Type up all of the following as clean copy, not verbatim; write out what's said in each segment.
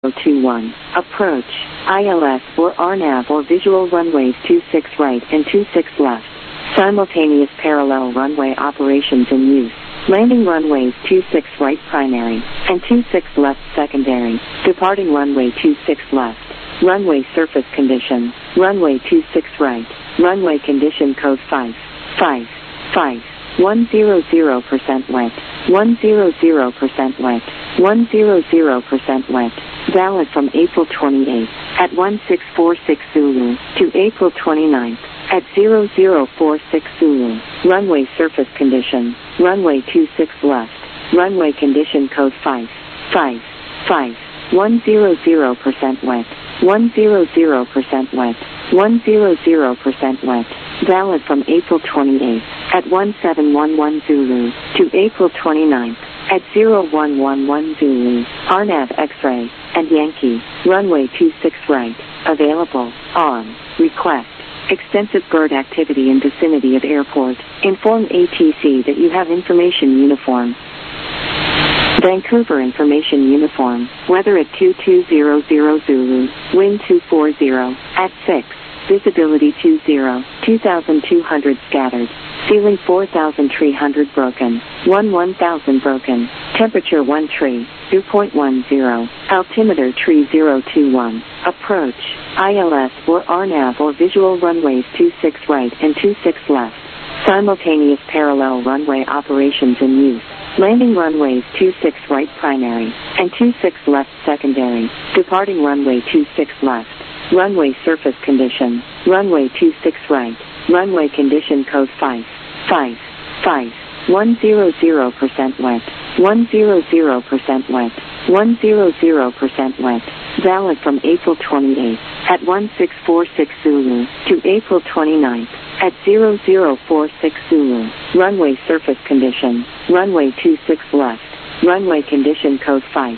21. Approach. ILS or RNAV or visual runways 26 right and 26 left. Simultaneous parallel runway operations in use. Landing runways 26 right primary and 26 left secondary. Departing runway 26 left. Runway surface condition. Runway 26 right. Runway condition code 5. 100% wet. 100% wet. 100% wet. Valid from April 28th at 1646 Zulu to April 29th at 0046 Zulu. Runway surface condition. Runway 26 left. Runway condition code 5. 100% wet. 100% wet. 100% wet. Valid from April 28th at 1711 Zulu to April 29th at 0111 Zulu. RNAV X-ray and Yankee. Runway 26 right. Available. On. Request. Extensive bird activity in vicinity of airport. Inform ATC that you have information uniform. Vancouver information uniform. Weather at 2200 Zulu. Wind 240 at 6. Visibility 2,200 scattered. Ceiling 4,300 broken. 1,000 broken. Temperature 1 tree. 2.10. Altimeter 3021. Approach. ILS or RNAV or visual runways 26 right and 26 left. Simultaneous parallel runway operations in use. Landing runways 26 right primary and 26 left secondary. Departing runway 26 left. Runway surface condition. Runway 26 right. Runway condition code 5. 100% wet. 100% wet. 100% wet. Valid from April 28th at 1646 Zulu to April 29th at 0046 Zulu. Runway surface condition. Runway 26 left. Runway condition code 5.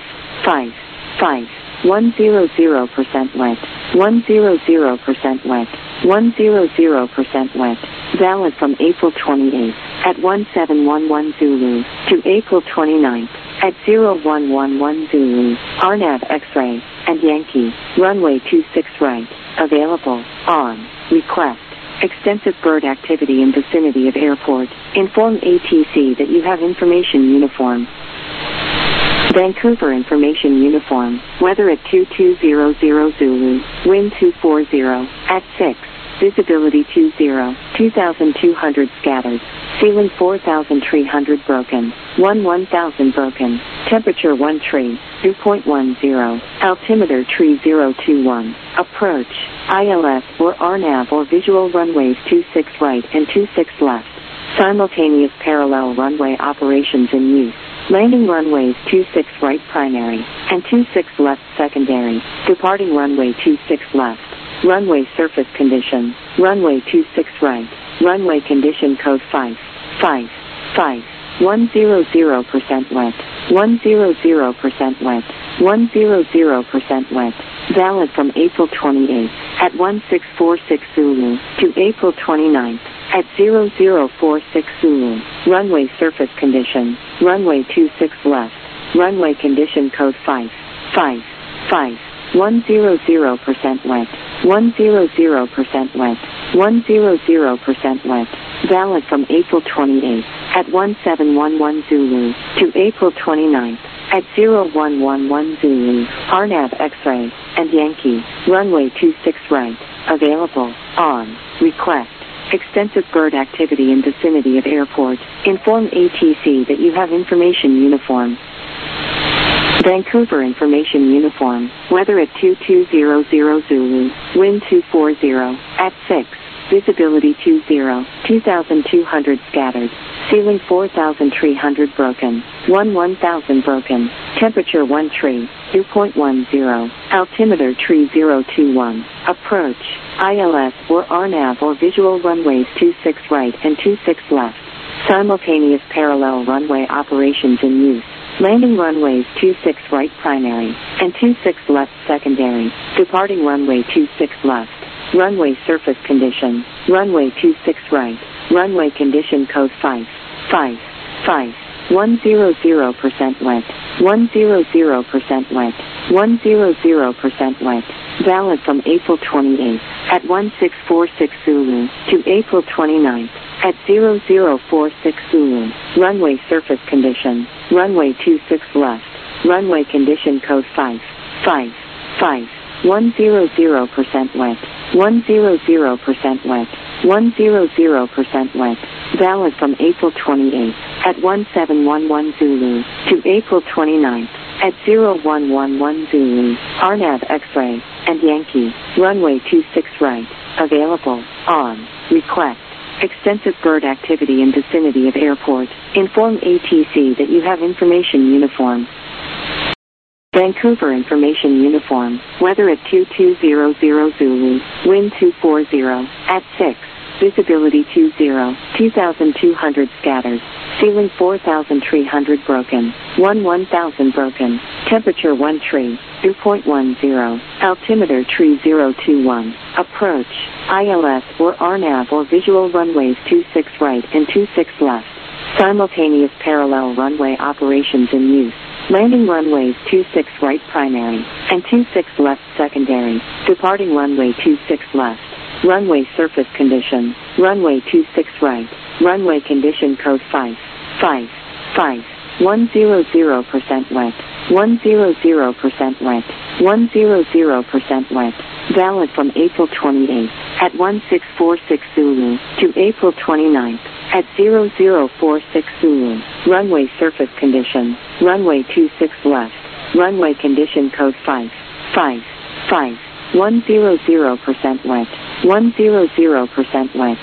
100% wet. 100% wet. 100% wet. Valid from April 28th at 1711 Zulu to April 29th at 0111 Zulu. RNAV X-ray and Yankee. Runway 26 right. Available. On. Request. Extensive bird activity in vicinity of airport. Inform ATC that you have information uniform. Vancouver information uniform. Weather at 2200 Zulu. Wind 240 at 6. Visibility 2,200 scattered. Ceiling 4,300 broken. 1,000 broken. Temperature 1 tree. 2.10. Altimeter 3021. Approach. ILS or RNAV or visual runways 26 right and 26 left. Simultaneous parallel runway operations in use. Landing runways 26 right primary and 26 left secondary. Departing runway 26 left. Runway surface condition. Runway 26 right. Runway condition code 5. 100% wet. 100% wet. 100% wet. Valid from April 28th at 1646 Zulu to April 29th at 0046 Zulu. Runway surface condition. Runway 26 left. Runway condition code 5. 100% wet. 100% wet. 100% wet. Valid from April 28th at 1711 Zulu to April 29th at 0111 Zulu. RNAV X-ray and Yankee. Runway 26 right. Available. On. Request. Extensive bird activity in vicinity of airport. Inform ATC that you have information uniform. Vancouver information uniform. Weather at 2200 Zulu. Wind 240 at 6. Visibility 2,200 scattered. Ceiling 4,300 broken. 1,000 broken. Temperature 1 tree. 2.10. Altimeter 3021. Approach. ILS or RNAV or visual runways 26 right and 26 left. Simultaneous parallel runway operations in use. Landing runways 26 right primary and 26 left secondary. Departing runway 26 left. Runway surface condition. Runway 26 right. Runway condition code 5. 100% wet. 100% wet. 100% wet. Valid from April 28th at 1646 Zulu to April 29th at 0046 Zulu. Runway surface condition. Runway 26 left. Runway condition code 555. 100% wet. 100% wet. 100% wet. Valid from April 28th at 1711 Zulu to April 29th at 0111 Zulu. RNAV X-ray and Yankee. Runway 26 right. Available. On. Request. Extensive bird activity in vicinity of airport. Inform ATC that you have information uniform. Vancouver Information Uniform. Weather at 2200 Zulu. Wind 240 at 6. Visibility 20. 2,200 scattered. Ceiling 4,300 broken. 1,000 broken. Temperature 1 tree. 2.10. Altimeter 3021. Approach. ILS or RNAV or visual runways 26 right and 26 left. Simultaneous parallel runway operations in use. Landing runways 26 right primary and 26 left secondary. Departing runway 26 left. Runway surface condition. Runway 26 right. Runway condition code 555. 100% wet. 100% wet. 100% wet. Valid from April 28th at 1646 Zulu to April 29th at 0046 Zulu. Runway surface condition. Runway 26 left. Runway condition code 555. 100% wet. 100% wet.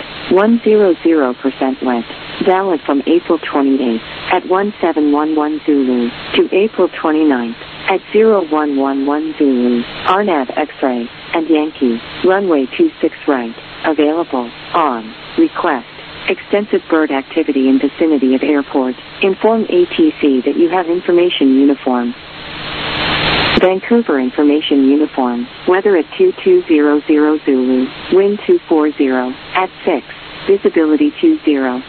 100% wet. Valid from April 28th at 1711 Zulu to April 29th at 0111 Zulu. RNAV X-ray and Yankee. Runway 26 right. Available. On. Request. Extensive bird activity in vicinity of airport. Inform ATC that you have information uniform. Vancouver Information Uniform. Weather at 2200 Zulu. Wind 240 at 6. Visibility 20.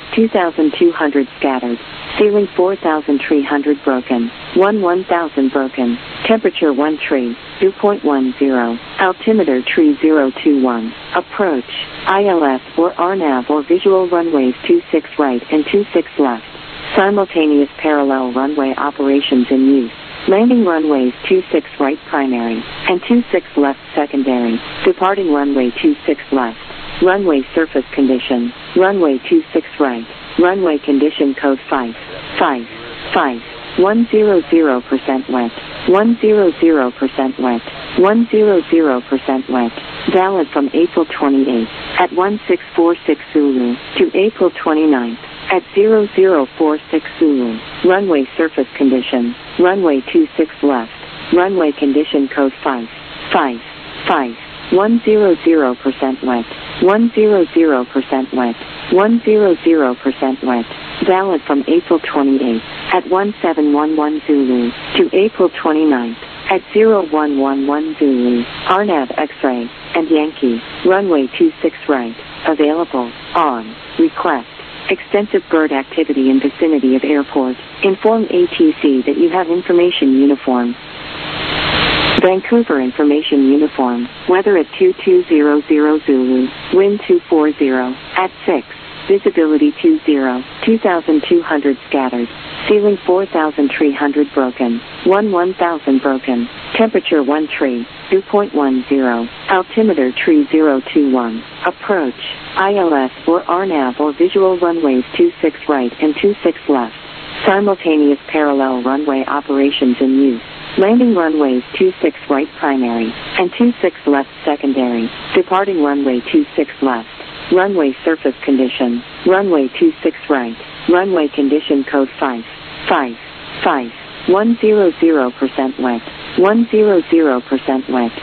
2,200 scattered. Ceiling 4,300 broken. 1,000 broken. Temperature 1 tree. 2.10. Altimeter 3021. Approach. ILS or RNAV or visual runways 26 right and 26 left. Simultaneous parallel runway operations in use. Landing runways 26 right primary and 26 left secondary. Departing runway 26 left. Runway surface condition. Runway 26 right. Runway condition code 555. 100% wet. 100% wet. 100% wet. Valid from April 28th at 1646 Zulu to April 29th at 0046 Zulu. Runway surface condition. Runway 26 left. Runway condition code 555. 100% wet. 100% wet. 100% wet. Valid from April 28th at 1711 Zulu to April 29th at 0111 Zulu. RNAV X-ray and Yankee. Runway 26 right. Available. On. Request. Extensive bird activity in vicinity of airport. Inform ATC that you have information uniform. Vancouver Information Uniform. Weather at 2200 Zulu. Wind 240 at 6. Visibility 20. 2,200 scattered. Ceiling 4,300 broken. 1,000 broken. Temperature 1 tree. 2.10. Altimeter 3021. Approach. ILS or RNAV or visual runways 26 right and 26 left. Simultaneous parallel runway operations in use. Landing runways 26 right primary and 26 left secondary. Departing runway 26 left. Runway surface condition. Runway 26 right. Runway condition code 555. 100% wet. 100% wet.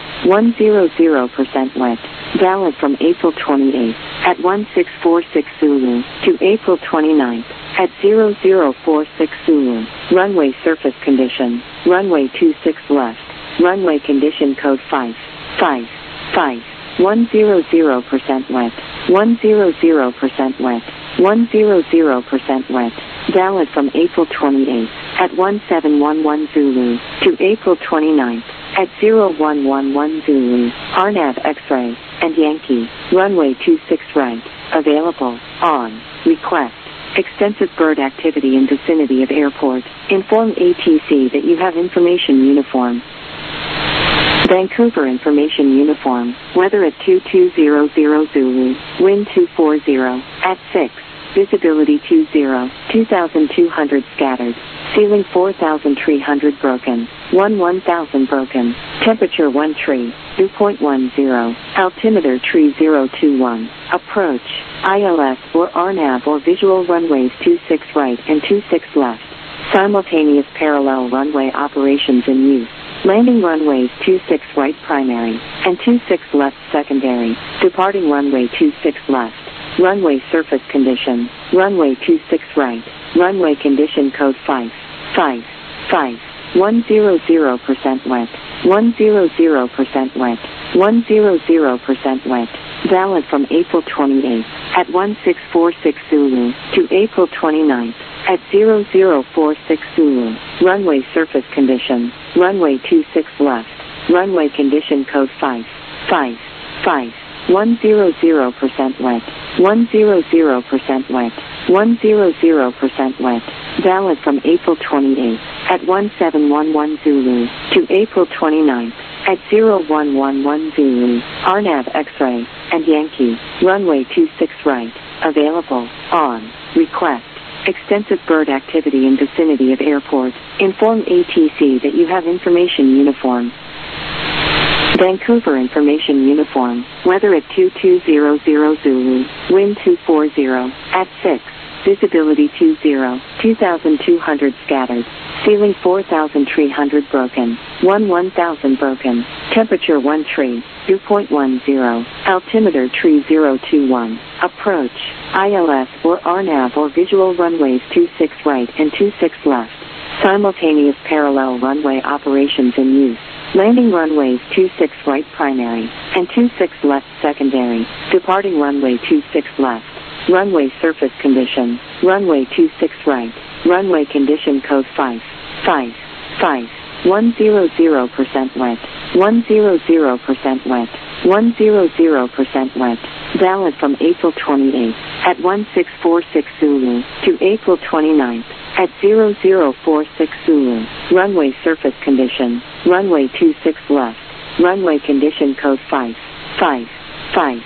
100% wet. Valid from April 28th at 1646 Zulu to April 29th at 0046 Zulu. Runway surface condition. Runway 26 left. Runway condition code 555. 100% wet. 100% wet. 100% wet. Valid from April 28th at 1711 Zulu, to April 29th, at 0111 Zulu, RNAV X-ray, and Yankee, runway 26 right, available, on, request. Extensive bird activity in vicinity of airport. Inform ATC that you have information uniform. Vancouver Information Uniform, weather at 2200 Zulu, wind 240, at 6, visibility 20, 2,200 scattered, ceiling 4,300 broken, 1000 broken, temperature 1 tree, dew point 10, altimeter 3021, approach, ILS or RNAV or visual runways 26 right and 26 left, simultaneous parallel runway operations in use. Landing runways 26 right primary, and 26 left secondary, departing runway 26 left. Runway surface condition, runway 26 right, runway condition code 5, 100% wet, 100% wet, 100% wet, valid from April 28th, at 1646 Zulu, to April 29th, at 0046 Zulu, runway surface condition, runway 26 left, runway condition code 5, 100% wet, 100% wet, 100% wet, valid from April 28th, at 1711 Zulu, to April 29th, at 0111 Zulu, RNAV X-ray, and Yankee, runway 26 right, available, on, request. Extensive bird activity in vicinity of airport. Inform ATC that you have information uniform. Vancouver Information Uniform, weather at 2200 Zulu, wind 240, at 6, visibility 20, 2,200 scattered, ceiling 4,300 broken, 1000 broken, temperature 1 tree, dew point 10, altimeter 3021, approach, ILS or RNAV or visual runways 26 right and 26 left, simultaneous parallel runway operations in use. Landing runways 26 right primary, and 26 left secondary, departing runway 26 left. Runway surface condition, runway 26 right, runway condition code 5, 100% wet, 100% wet, 100% wet, valid from April 28th, at 1646 Zulu, to April 29th, at 0046 Zulu, runway surface condition, runway 26 left, runway condition code 5, 100%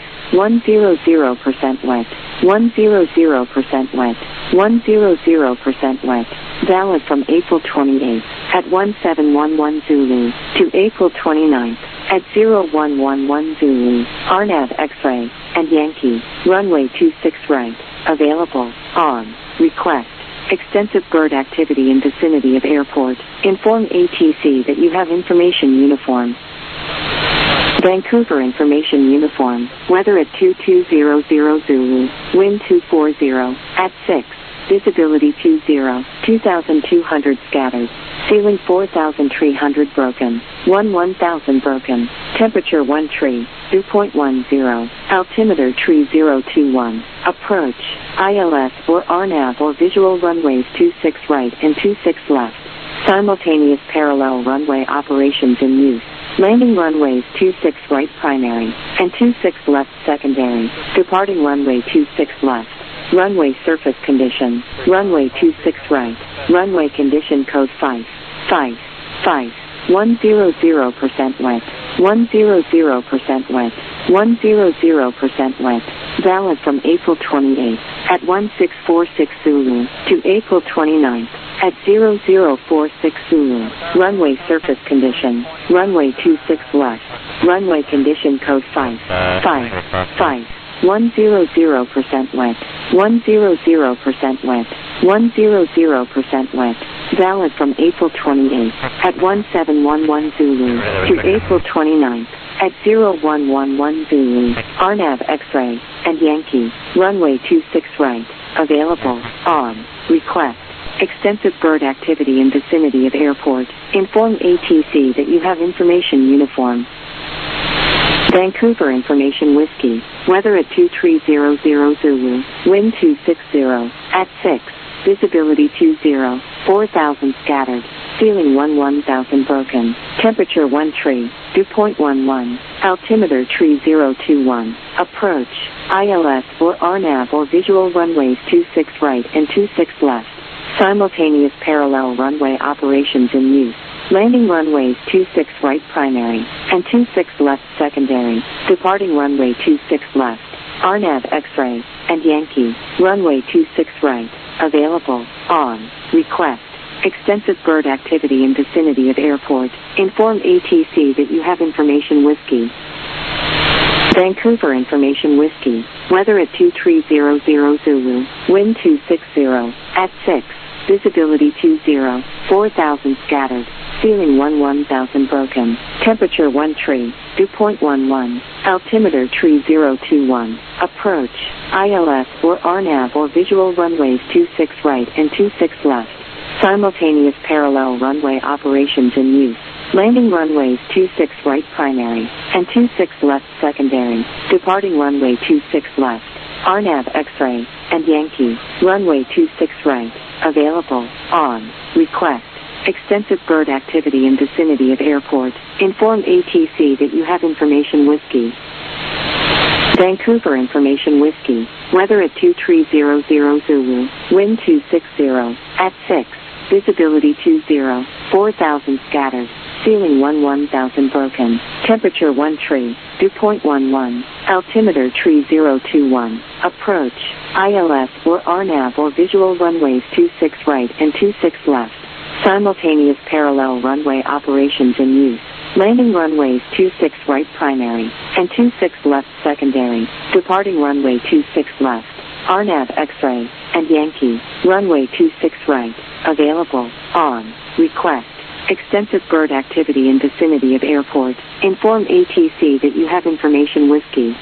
wet, 100% wet, 100% wet, valid from April 28th, at 1711 Zulu, to April 29th, at 0111 Zulu, RNAV X-ray, and Yankee, runway 26 right, available, on, request. Extensive bird activity in vicinity of airport. Inform ATC that you have information uniform. Vancouver Information Uniform, weather at 2200 Zulu, wind 240, at 6, visibility 20, 2,200 scattered, ceiling 4,300 broken, 1000 broken, temperature 1 tree, dew point 10, altimeter 3021, approach, ILS or RNAV or visual runways 26 right and 26 left, simultaneous parallel runway operations in use. Landing runways 26 right primary, and 26 left secondary, departing runway 26 left. Runway surface condition, runway 26 right, runway condition code 5, 100% wet, 100% wet, 100% wet, valid from April 28th, at 1646 Zulu, to April 29th, at 0046 Zulu, runway surface condition, runway 26 left, runway condition code 5, 100% wet, 100% wet, 100% wet, valid from April 28th, at 1711 Zulu, to April 29th, at 0111 Zulu, RNAV X-ray, and Yankee, runway 26 right, available, on, request. Extensive bird activity in vicinity of airport. Inform ATC that you have information uniform. Vancouver Information Whiskey, weather at 2300 Zulu, wind 260, at 6, visibility 20, 4,000 scattered, ceiling 1,000 broken, temperature 1 tree, dew point 11, altimeter tree 021, approach, ILS or RNAV or visual runways 26 right and 26 left, simultaneous parallel runway operations in use. Landing runways 26 right primary and 26 left secondary, departing runway 26 left, RNAV X-ray, and Yankee, runway 26 right, available, on, request. Extensive bird activity in vicinity of airport, inform ATC that you have information whiskey. Vancouver information whiskey, weather at 2300 Zulu, wind 260, at 6, visibility 20, 4,000 scattered, ceiling 1,000 broken, temperature 1 tree, dew point 11, altimeter tree 021, approach, ILS or RNAV or visual runways 26 right and 26 left, simultaneous parallel runway operations in use. Landing runways 26 right primary and 26 left secondary, departing runway 26 left, RNAV X-ray, and Yankee, runway 26 right, available, on, request. Extensive bird activity in vicinity of airport, inform ATC that you have information whiskey. Vancouver information whiskey, weather at 2300 Zulu, wind 260, at 6, visibility 20, 4,000 scattered, ceiling 1,000 broken, temperature 1 tree, dew point 11, altimeter tree 021, approach, ILS or RNAV or visual runways 26 right and 26 left, simultaneous parallel runway operations in use. Landing runways 26 right primary and 26 left secondary, departing runway 26 left, RNAV X-ray, and Yankee, runway 26 right, available, on, request. Extensive bird activity in vicinity of airport, inform ATC that you have information whiskey.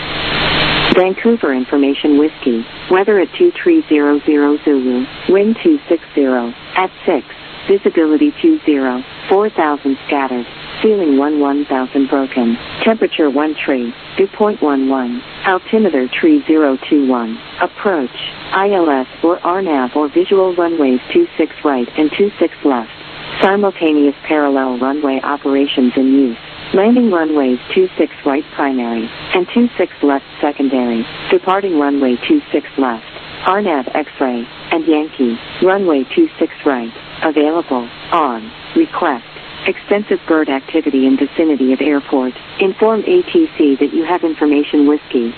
Vancouver information whiskey, weather at 2300 Zulu, wind 260, at 6, visibility 20, 4,000 scattered, ceiling 1,000 broken, temperature 1 tree, dew point 11, altimeter tree 021, approach, ILS or RNAV or visual runways 26 right and 26 left, simultaneous parallel runway operations in use. Landing runways 26 right primary and 26 left secondary, departing runway 26 left, RNAV X-ray, and Yankee, runway 26 right, available, on, request. Extensive bird activity in vicinity of airport, inform ATC that you have information whiskey.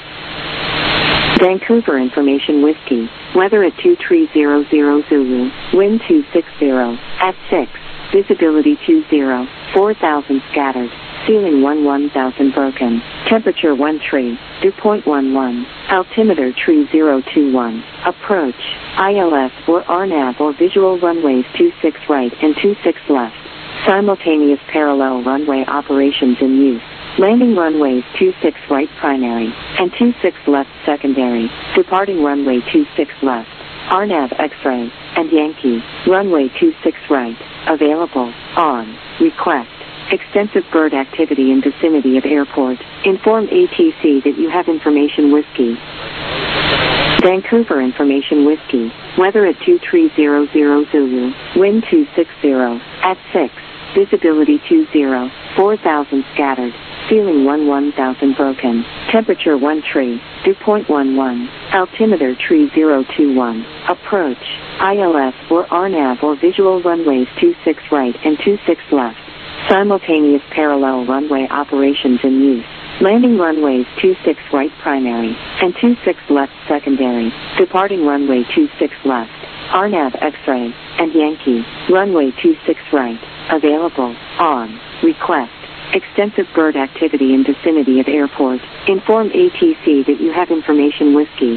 Vancouver information whiskey, weather at 2300 Zulu, wind 260, at 6, visibility 20, 4,000 scattered, ceiling 1,000 broken, temperature 1 tree, dew point 11, altimeter tree 021, approach, ILS or RNAV or visual runways 26 right and 26 left, simultaneous parallel runway operations in use. Landing runways 26 right primary and 26 left secondary, departing runway 26 left, RNAV X-ray, and Yankee, runway 26 right, available, on, request. Extensive bird activity in vicinity of airport, inform ATC that you have information whiskey. Vancouver information whiskey, weather at 2300 Zulu, wind 260, at 6, visibility 20, 4,000 scattered, ceiling 1,000 broken, temperature 1 tree, dew point 11, altimeter tree 021, approach, ILS or RNAV or visual runways 26 right and 26 left, simultaneous parallel runway operations in use. Landing runways 26 right primary and 26 left secondary, departing runway 26 left, RNAV X-ray, and Yankee, runway 26 right, available, on, request. Extensive bird activity in vicinity of airport, inform ATC that you have information whiskey.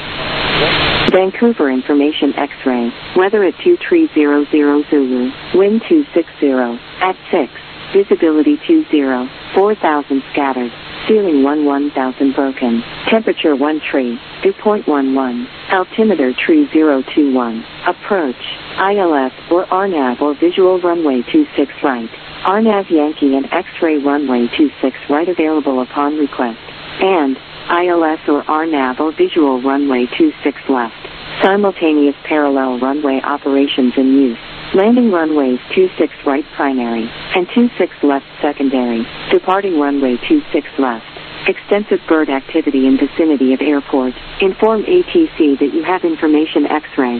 Vancouver information X-ray, weather at 2300 Zulu, wind 260, at 6, visibility 20, 4,000 scattered, ceiling 1,000 broken, temperature 1 tree, dew point 11, altimeter tree 021, approach, ILS or RNAV or visual runway 26 right, RNAV Yankee and X-ray runway 26 right available upon request, and ILS or RNAV or visual runway 26 left, Simultaneous parallel runway operations in use. Landing runways 26 right primary and 26 left secondary. Departing runway 26 left. Extensive bird activity in vicinity of airport. Inform ATC that you have information X-ray.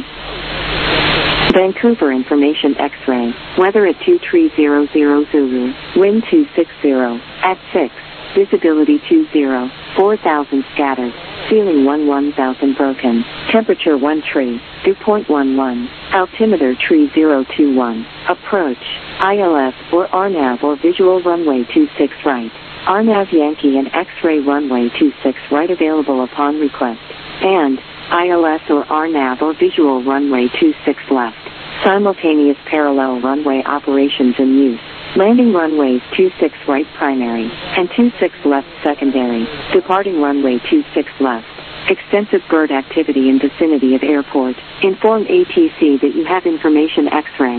Vancouver information X-ray. Weather at 2300 Zulu. Wind 260 at 6. Visibility 20. 4,000 scattered. Ceiling 11,000 broken. Temperature 1 tree. Dew point 11. Altimeter tree 021. Approach. ILS or RNAV or visual runway 26 right. RNAV Yankee and X-ray runway 26 right available upon request. And ILS or RNAV or visual runway 26 left. Simultaneous parallel runway operations in use. Landing runways 26 right primary and 26 left secondary. Departing runway 26 left. Extensive bird activity in vicinity of airport. Inform ATC that you have information X-ray.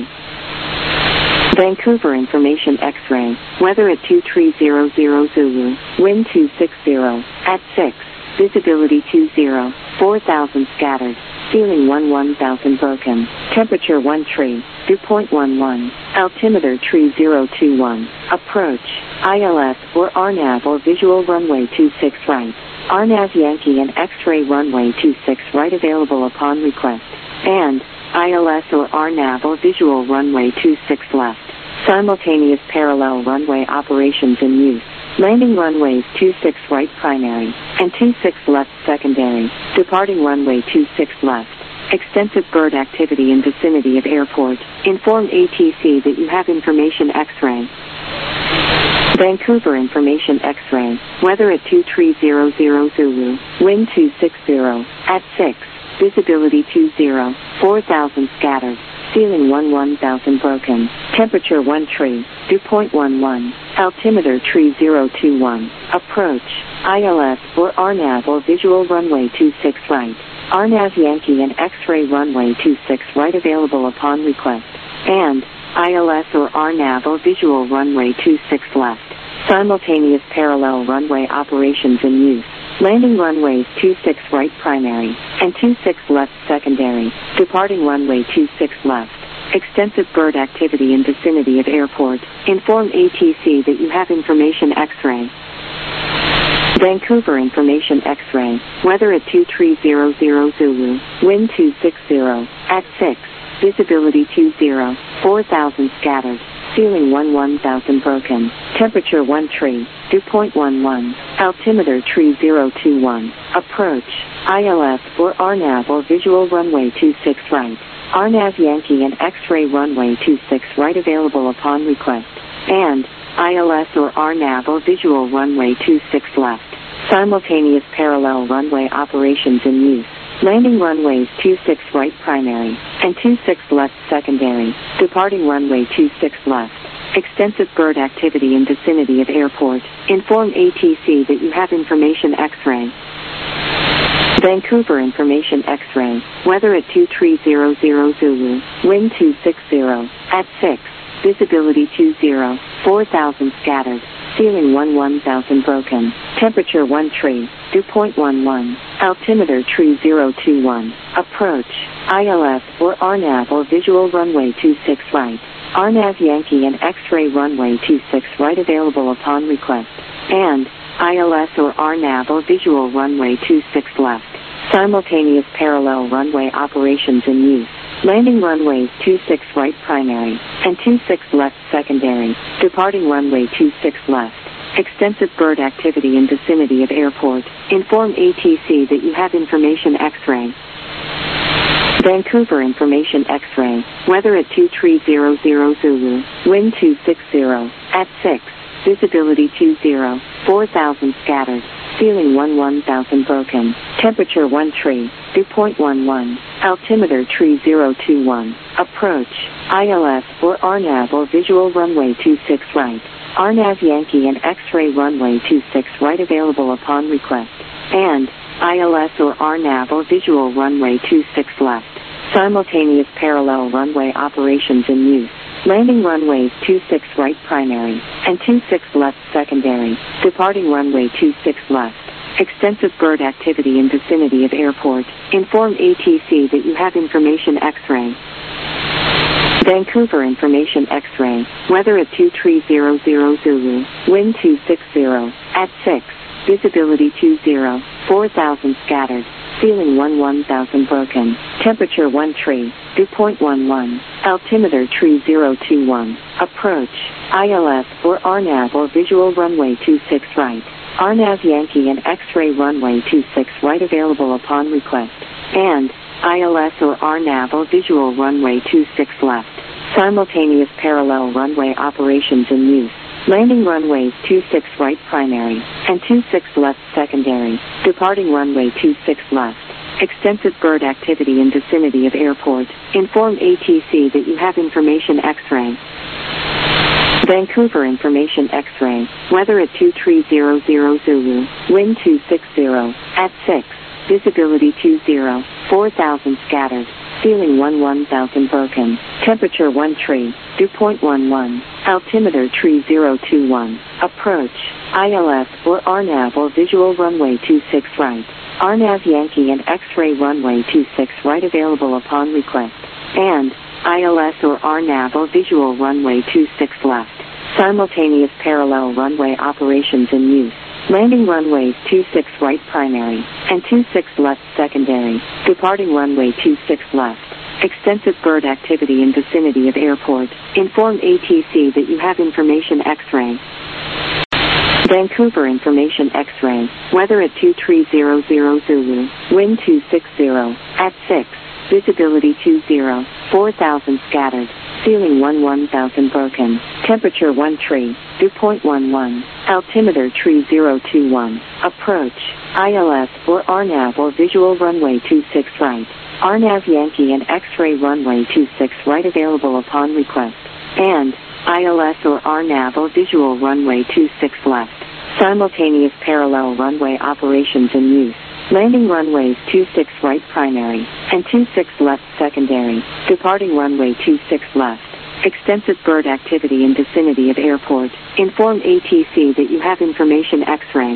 Vancouver information X-ray. Weather at 2300 Zulu. Wind 260 at 6. Visibility 20. 4,000 scattered. Ceiling 11,000 broken. Temperature 1 tree. Dew point 11. Altimeter tree 021. Approach. ILS or RNAV or visual runway 26 right. RNAV Yankee and X-ray runway 26 right available upon request. And ILS or RNAV or visual runway 26 left. Simultaneous parallel runway operations in use. Landing runways 26 right primary and 26 left secondary. Departing runway 26 left. Extensive bird activity in vicinity of airport. Inform ATC that you have information X-ray. Vancouver information X-ray. Weather at 2300 Zulu. Wind 260 at 6. Visibility 20. 4,000 scattered. Ceiling 11,000 broken. Temperature 1 tree. Dew point 11. Altimeter tree 021. Approach. ILS or RNAV or visual runway 26 right. RNAV Yankee and X-ray runway 26 right available upon request. And ILS or RNAV or visual runway 26 left. Simultaneous parallel runway operations in use. Landing runways 26 right primary and 26 left secondary. Departing runway 26 left. Extensive bird activity in vicinity of airport. Inform ATC that you have information X-ray. Vancouver information X-ray. Weather at 2300 Zulu. Wind 260 at 6. Visibility 20. 4,000 scattered. Ceiling 11,000 broken. Temperature 1 tree. Dew point 11. Altimeter tree 021. Approach. ILS or RNAV or visual runway 26 right. RNAV Yankee and X-ray runway 26 right available upon request. And ILS or RNAV or visual runway 26 left. Simultaneous parallel runway operations in use. Landing runways 26 right primary and 26 left secondary. Departing runway 26 left. Extensive bird activity in vicinity of airport. Inform ATC that you have information X-ray. Vancouver information X-ray. Weather at 2300 Zulu. Wind 260 at 6. Visibility 20. 4,000 scattered. Ceiling 11,000 broken. Temperature 1 tree. Dew point 11. Altimeter tree 021. Approach. ILS or RNAV or visual runway 26 right. RNAV Yankee and X-ray runway 26 right available upon request. And ILS or RNAV or visual runway 26 left. Simultaneous parallel runway operations in use. Landing runways 26 right primary and 26 left secondary. Departing runway 26 left. Extensive bird activity in vicinity of airport. Inform ATC that you have information X-ray. Vancouver information X-ray. Weather at 2300 Zulu. Wind 260 at 6. Visibility 20. 4,000 scattered. Ceiling 11,000 broken. Temperature 1 tree. Dew point 11. Altimeter tree 021. Approach. ILS or RNAV or visual runway 26 right. RNAV Yankee and X-ray runway 26 right available upon request. And ILS or RNAV or visual runway 26 left. Simultaneous parallel runway operations in use. Landing runways 26 right primary and 26 left secondary. Departing runway 26 left. Extensive bird activity in vicinity of airport. Inform ATC that you have information X-ray. Vancouver information X-ray. Weather at 2300 Zulu. Wind 260. At 6. Visibility 20. 4,000 scattered. Ceiling 11,000 broken. Temperature 1 tree. Dew point 11. Altimeter tree 021. Approach. ILS or RNAV or visual runway 26 right. RNAV Yankee and X-ray runway 26 right available upon request. And ILS or RNAV or visual runway 26 left. Simultaneous parallel runway operations in use. Landing runways 26 right primary and 26 left secondary. Departing runway 26 left. Extensive bird activity in vicinity of airport. Inform ATC that you have information X-ray. Vancouver information X-ray. Weather at 2300 Zulu. Wind 260. At 6. Visibility 20. 4,000 scattered. Ceiling 11,000 broken. Temperature 1 tree. Dew point 11. Altimeter tree 021. Approach. ILS or RNAV or visual runway 26 right. RNAV Yankee and X-ray runway 26 right available upon request. And ILS or RNAV or visual runway 26 left. Simultaneous parallel runway operations in use. Landing runways 26 right primary and 26 left secondary. Departing runway 26 left. Extensive bird activity in vicinity of airport. Inform ATC that you have information X-ray. Vancouver information X-ray. Weather at 2300 Zulu. Wind 260. At 6. Visibility 20. 4,000 scattered. Ceiling 11,000 broken. Temperature 1 tree. Dew point 11. Altimeter tree 021. Approach. ILS or RNAV or visual runway 26 right. RNAV Yankee and X-ray runway 26 right available upon request. And ILS or RNAV or visual runway 26 left. Simultaneous parallel runway operations in use. Landing runways 26 right primary and 26 left secondary. Departing runway 26 left. Extensive bird activity in vicinity of airport. Inform ATC that you have information X-ray.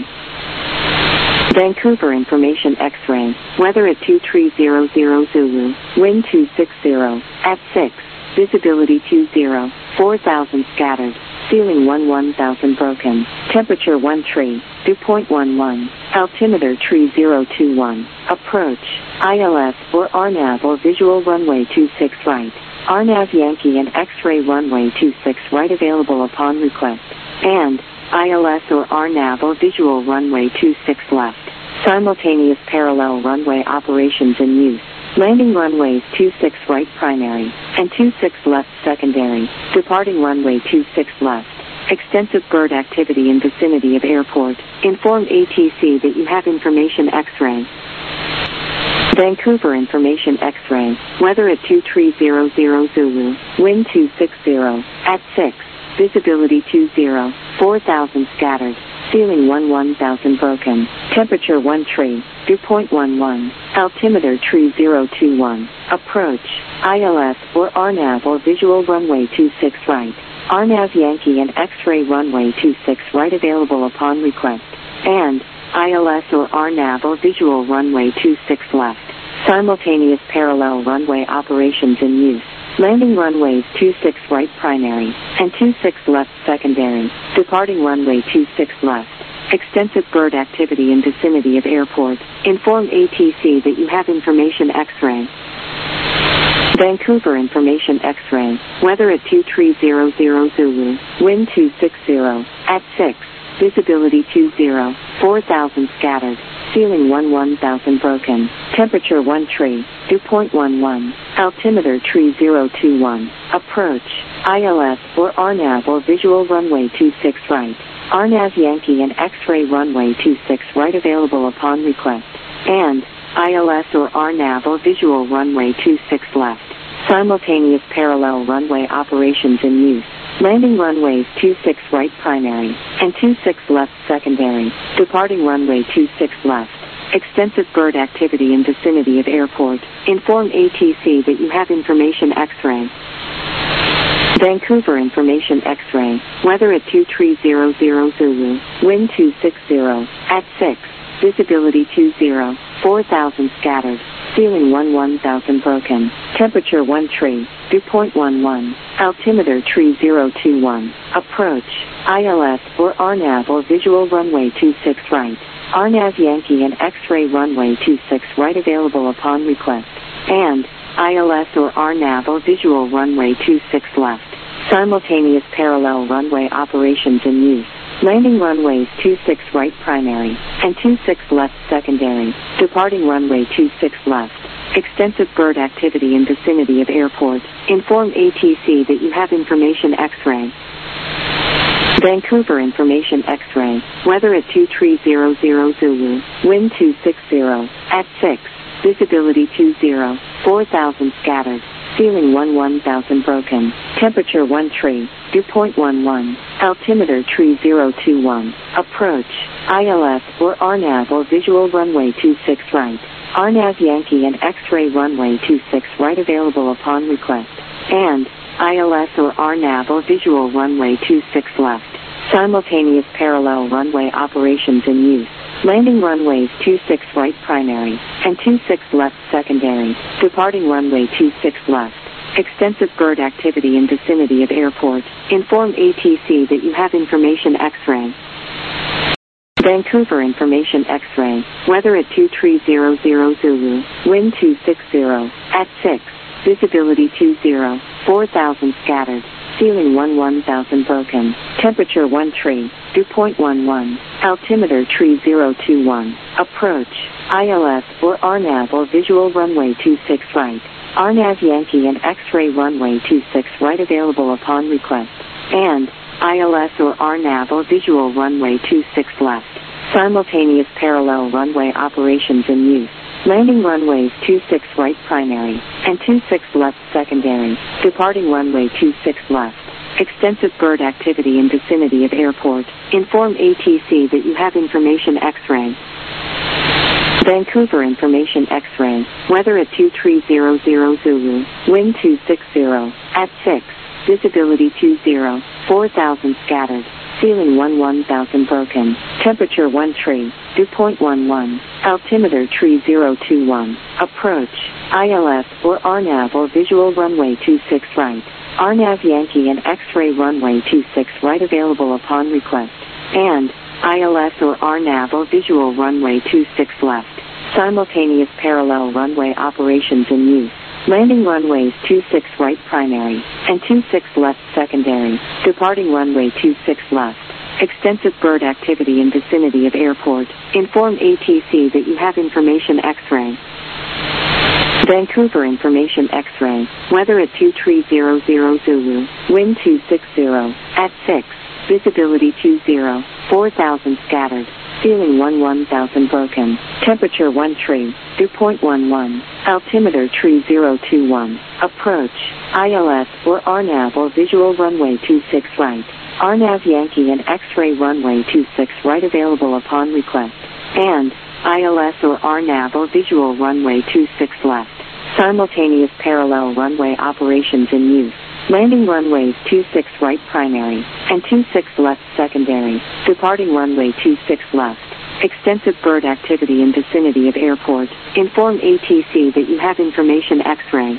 Vancouver information X-ray. Weather at 2300 Zulu. Wind 260. At 6. Visibility 20. 4,000 scattered. Ceiling 11,000 broken. Temperature 1 tree. Dew point 11. Altimeter tree 021. Approach. ILS or RNAV or visual runway 26 right. RNAV Yankee and X-ray runway 26 right available upon request. And ILS or RNAV or visual runway 26 left. Simultaneous parallel runway operations in use. Landing runways 26 right primary and 26 left secondary. Departing runway 26 left. Extensive bird activity in vicinity of airport. Inform ATC that you have information X-ray. Vancouver information X-ray. Weather at 2300 Zulu. Wind 260. At 6. Visibility 20. 4,000 scattered. Ceiling 11,000 broken. Temperature 1 tree. Dew point 11. Altimeter tree 021. Approach. ILS or RNAV or visual runway 26 right. RNAV Yankee and X-ray runway 26 right available upon request. And ILS or RNAV or visual runway 26 left. Simultaneous parallel runway operations in use. Landing runways 26 right primary and 26 left secondary. Departing runway 26 left. Extensive bird activity in vicinity of airport. Inform ATC that you have information X-ray. Vancouver information X-ray. Weather at 2300 Zulu. Wind 260. At 6. Visibility 20. 4,000 scattered. Ceiling 11,000 broken. Temperature 1 tree. Dew point 11. Altimeter tree 021. Approach. ILS or RNAV or visual runway 26 right. RNAV Yankee and X-ray runway 26 right available upon request. And ILS or RNAV or visual runway 26 left. Simultaneous parallel runway operations in use. Landing runways 26 right primary and 26 left secondary. Departing runway 26 left. Extensive bird activity in vicinity of airport. Inform ATC that you have information X-ray. Vancouver information X-ray. Weather at 2300 Zulu. Wind 260. At 6. visibility 20, 4,000 scattered, ceiling 1,000 broken, temperature 1 tree, dew point 11, altimeter tree 021, approach, ILS or RNAV or visual runway 26 right, RNAV Yankee and X-ray runway 26 right available upon request, and ILS or RNAV or visual runway 26 left, simultaneous parallel runway operations in use. Landing runways 26 right primary and 26 left secondary, departing runway 26 left. Extensive bird activity in vicinity of airport. Inform ATC that you have information X-ray. Vancouver information X-ray. Weather at 2300 Zulu. Wind 260 at 6. Visibility 20. 4,000 scattered. Ceiling 1,000 broken. Temperature 1 tree. Dew point 11. Altimeter tree 021. Approach. ILS or RNAV or visual runway 26 right. RNAV Yankee and X-ray runway 26 right available upon request. And ILS or RNAV or visual runway 26 left. Simultaneous parallel runway operations in use. Landing runways 26 right primary and 26 left secondary. Departing runway 26 left. Extensive bird activity in vicinity of airport. Inform ATC that you have information X-ray. Vancouver information X-ray. Weather at 2300 Zulu. Wind 260 at 6. Visibility 20. 4,000 scattered. Ceiling 1,000 broken. Temperature 1 tree. Dew point 11. Altimeter tree 021. Approach. ILS or RNAV or visual runway 26 right. RNAV Yankee and X-ray runway 26 right available upon request. And ILS or RNAV or visual runway 26 left. Simultaneous parallel runway operations in use. Landing runways 26 right primary and 26 left secondary. Departing runway 26 left. Extensive bird activity in vicinity of airport. Inform ATC that you have information X-ray. Vancouver information X-ray. Weather at 2300 Zulu. Wind 260 at 6. Visibility 20. 4,000 scattered. Ceiling 1,000 broken. Temperature 1 tree. Dew point 11. Altimeter tree 021. Approach. ILS or RNAV or visual runway 26 right. RNAV Yankee and X-ray runway 26 right available upon request. And ILS or RNAV or visual runway 26 left. Simultaneous parallel runway operations in use. Landing runways 26 right primary and 26 left secondary. Departing runway 26 left. Extensive bird activity in vicinity of airport. Inform ATC that you have information X-ray. Vancouver information X-ray. Weather at 2300 Zulu. Wind 260 at 6. Visibility 20. 4,000 scattered. Ceiling 1,000 broken. Temperature 1 tree. Dew point 11. Altimeter tree 021. Approach. ILS or RNAV or visual runway 26 right. RNAV Yankee and X-ray runway 26 right available upon request. And ILS or RNAV or visual runway 26 left. Simultaneous parallel runway operations in use. Landing runways 26 right primary and 26 left secondary. Departing runway 26 left. Extensive bird activity in vicinity of airport. Inform ATC that you have information X-ray.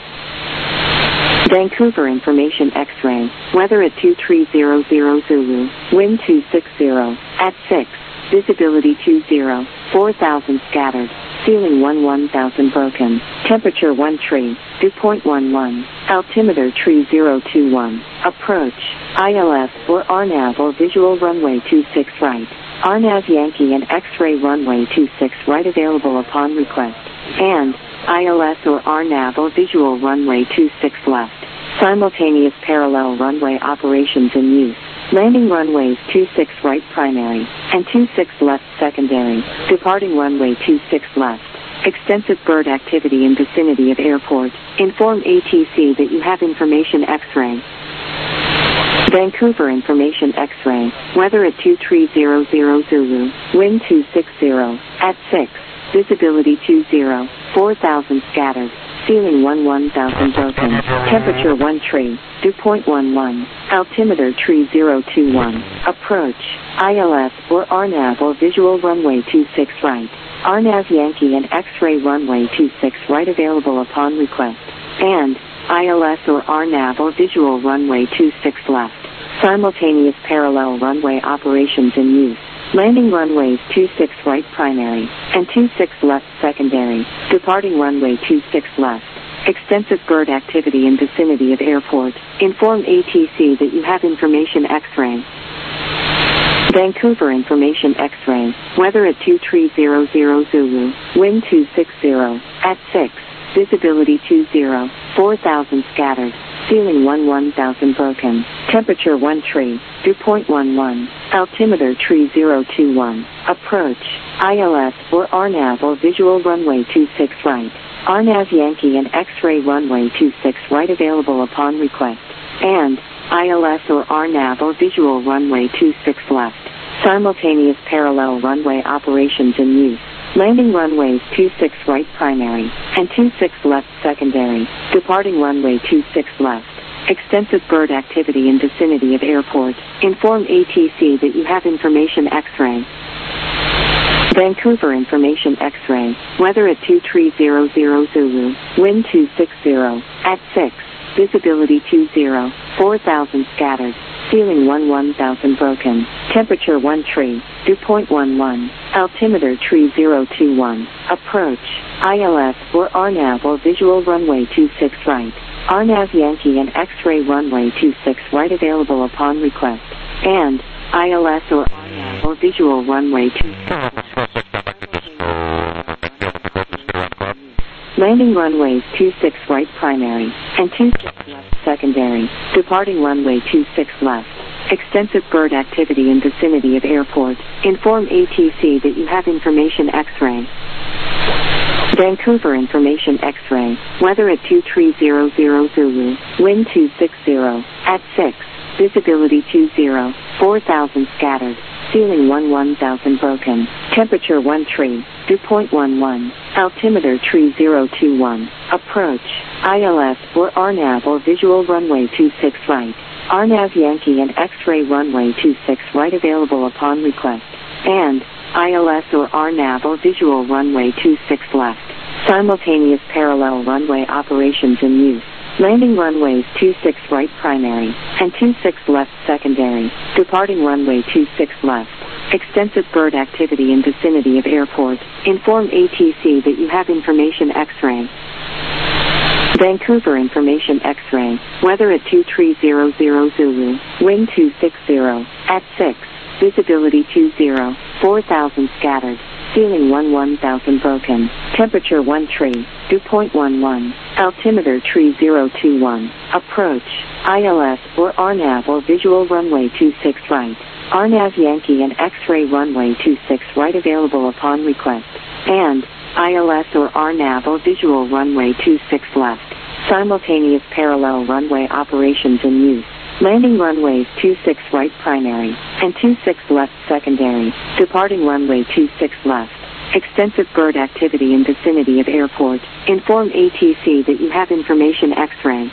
Vancouver information X-ray. Weather at 2300 Zulu. Wind 260 at 6. Visibility 20. 4,000 scattered. Ceiling 1,000 broken. Temperature 1 tree. Dew point 11. Altimeter tree 021. Approach. ILS or RNAV or visual runway 26 right. RNAV Yankee and X-ray runway 26 right available upon request. And ILS or RNAV or visual runway 26 left. Simultaneous parallel runway operations in use. Landing runways 26 right primary and 26 left secondary. Departing runway 26 left. Extensive bird activity in vicinity of airport. Inform ATC that you have information X-ray. Vancouver information X-ray. Weather at 2300 Zulu. Wind 260 at 6. Visibility 20. 4,000 scattered. ceiling 11,000 broken, temperature 1 tree, dew point 11, altimeter tree 021, approach, ILS or RNAV or visual runway 26 right, RNAV Yankee and X-ray runway 26 right available upon request, and ILS or RNAV or visual runway 26 left, simultaneous parallel runway operations in use. Landing runways 26 right primary and 26 left secondary, departing runway 26 left. Extensive bird activity in vicinity of airport. Inform ATC that you have information X-ray. Vancouver information X-ray. Weather at 2300 Zulu. Wind 260 at 6. Visibility 20. 4,000 scattered. Ceiling 11,000 broken. Temperature 1 tree. Dew point 11. Altimeter tree 021. Approach. ILS or RNAV or visual runway 26 right. RNAV Yankee and X-ray runway 26 right available upon request. And ILS or RNAV or visual runway 26 left. Simultaneous parallel runway operations in use. Landing runways 26 right primary and 26 left secondary. Departing runway 26 left. Extensive bird activity in vicinity of airport. Inform ATC that you have information X-ray. Vancouver information X-ray. Weather at 2300 Zulu. Wind 260 at 6. Visibility 20. 4,000 scattered. Ceiling 11,000 broken. Temperature 1 tree. Dew point 11. Altimeter tree 021. Approach. ILS or RNAV or visual runway 26 right. RNAV Yankee and X-ray runway 26 right available upon request. And ILS or RNAV or visual runway 26. Landing runways 26 right primary and 26 left secondary. Departing runway 26 left. Extensive bird activity in vicinity of airport. Inform ATC that you have information X-ray. Vancouver information X-ray. Weather at 2300 Zulu. Wind 260 at 6. Visibility 20. 4,000 scattered. Ceiling 11,000 broken. Temperature 1 tree. Dew point 11. Altimeter tree 021. Approach. ILS or RNAV or visual runway 26 right. RNAV Yankee and X-ray runway 26 right available upon request. And ILS or RNAV or visual runway 26 left. Simultaneous parallel runway operations in use. Landing runways 26 right primary and 26 left secondary. Departing runway 26 left. Extensive bird activity in vicinity of airport. Inform ATC that you have information X-ray. Vancouver information X-ray. Weather at 2300 Zulu. Wind 260 at 6. Visibility 20. 4,000 scattered. Ceiling 11,000 broken. Temperature 1 tree. Dew point 11. Altimeter tree 021. Approach. ILS or RNAV or visual runway 26 right. RNAV Yankee and X-ray runway 26 right available upon request. And ILS or RNAV or visual runway 26 left. Simultaneous parallel runway operations in use. Landing runways 26 right primary and 26 left secondary. Departing runway 26 left. Extensive bird activity in vicinity of airport. Inform ATC that you have information X-ray.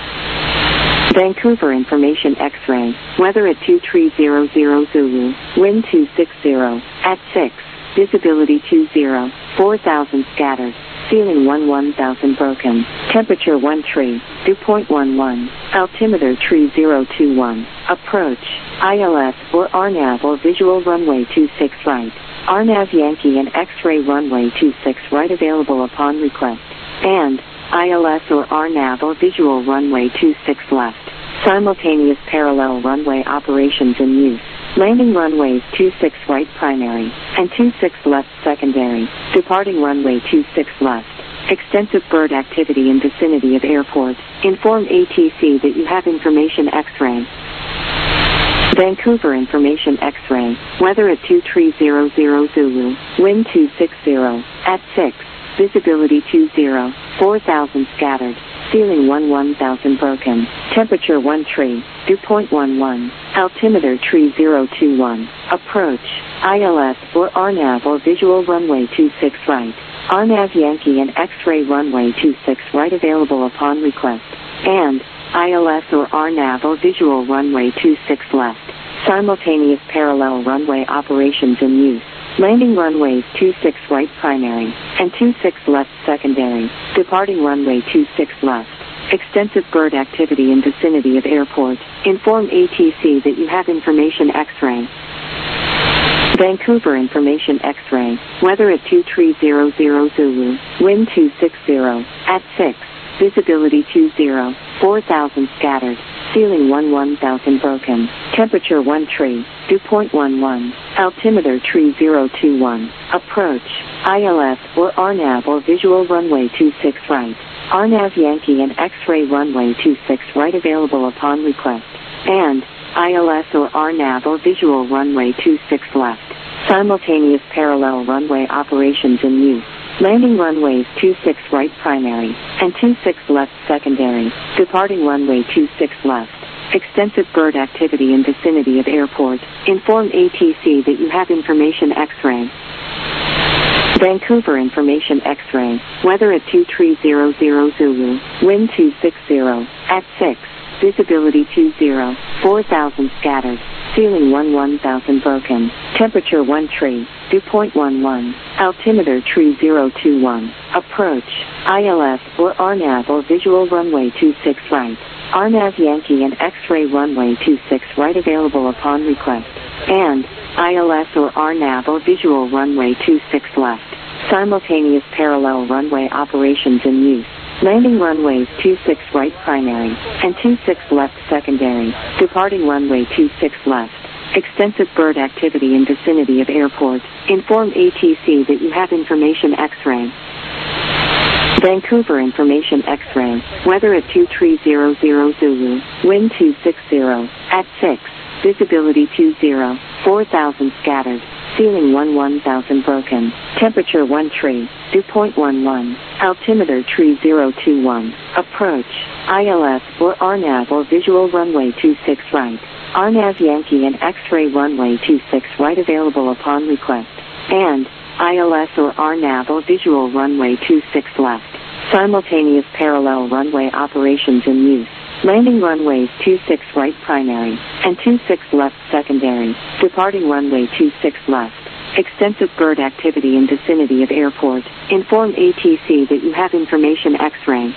Vancouver information X-ray. Weather at 2300 Zulu. Wind 260 at 6. Visibility 20. 4,000 scattered. Ceiling 11,000 broken. Temperature 1 tree. Dew point 11. Altimeter tree 021. Approach. ILS or RNAV or visual runway 26 right. RNAV Yankee and X-ray runway 26 right available upon request. And ILS or RNAV or visual runway 26 left. Simultaneous parallel runway operations in use. Landing runways 26 right primary and 26 left secondary. Departing runway 26 left. Extensive bird activity in vicinity of airport. Inform ATC that you have information X-ray. Vancouver information X-ray. Weather at 2300 Zulu. Wind 260 at 6. Visibility 20. 4,000 scattered. Ceiling 11,000 broken. Temperature 1 tree. Dew point 11. Altimeter tree 021. Approach. ILS or RNAV or visual runway 26 right. RNAV Yankee and X-ray runway 26 right available upon request, and ILS or RNAV or visual runway 26 left. Simultaneous parallel runway operations in use. Landing runways 26 right primary and 26 left secondary. Departing runway 26 left. Extensive bird activity in vicinity of airport. Inform ATC that you have information X-ray. Vancouver information X-ray. Weather at 2300 Zulu. Wind 260 at 6. Visibility 20. 4,000 scattered. Ceiling 11,000 broken. Temperature 1 tree. Dew point 11. Altimeter tree 021. Approach. ILS or RNAV or visual runway 26 right. RNAV Yankee and X-ray runway 26 right available upon request. And ILS or RNAV or visual runway 26 left. Simultaneous parallel runway operations in use. Landing runways 26 right primary and 26 left secondary. Departing runway 26 left. Extensive bird activity in vicinity of airport. Inform ATC that you have information X-ray. Vancouver information X-ray. Weather at 2300 Zulu. Wind 260 at 6. Visibility 20. 4,000 scattered. Ceiling 11,000 broken. Temperature 1 tree. Dew point 11. Altimeter tree 021. Approach. ILS or RNAV or visual runway 26 right. RNAV Yankee and X-ray runway 26 right available upon request. And ILS or RNAV or visual runway 26 left. Simultaneous parallel runway operations in use. Landing runways 26 right primary and 26 left secondary. Departing runway 26 left. Extensive bird activity in vicinity of airport. Inform ATC that you have information X-ray. Vancouver information X-ray. Weather at 2300 Zulu. Wind 260 at 6. Visibility 20. 4,000 scattered. Ceiling 11,000 broken. Temperature 1 tree. Dew point 11. Altimeter tree 021. Approach. ILS or RNAV or visual runway 26 right. RNAV Yankee and X-ray runway 26 right available upon request. And ILS or RNAV or visual runway 26 left. Simultaneous parallel runway operations in use. Landing runways 26 right primary and 26 left secondary. Departing runway 26 left. Extensive bird activity in vicinity of airport. Inform ATC that you have information X-ray.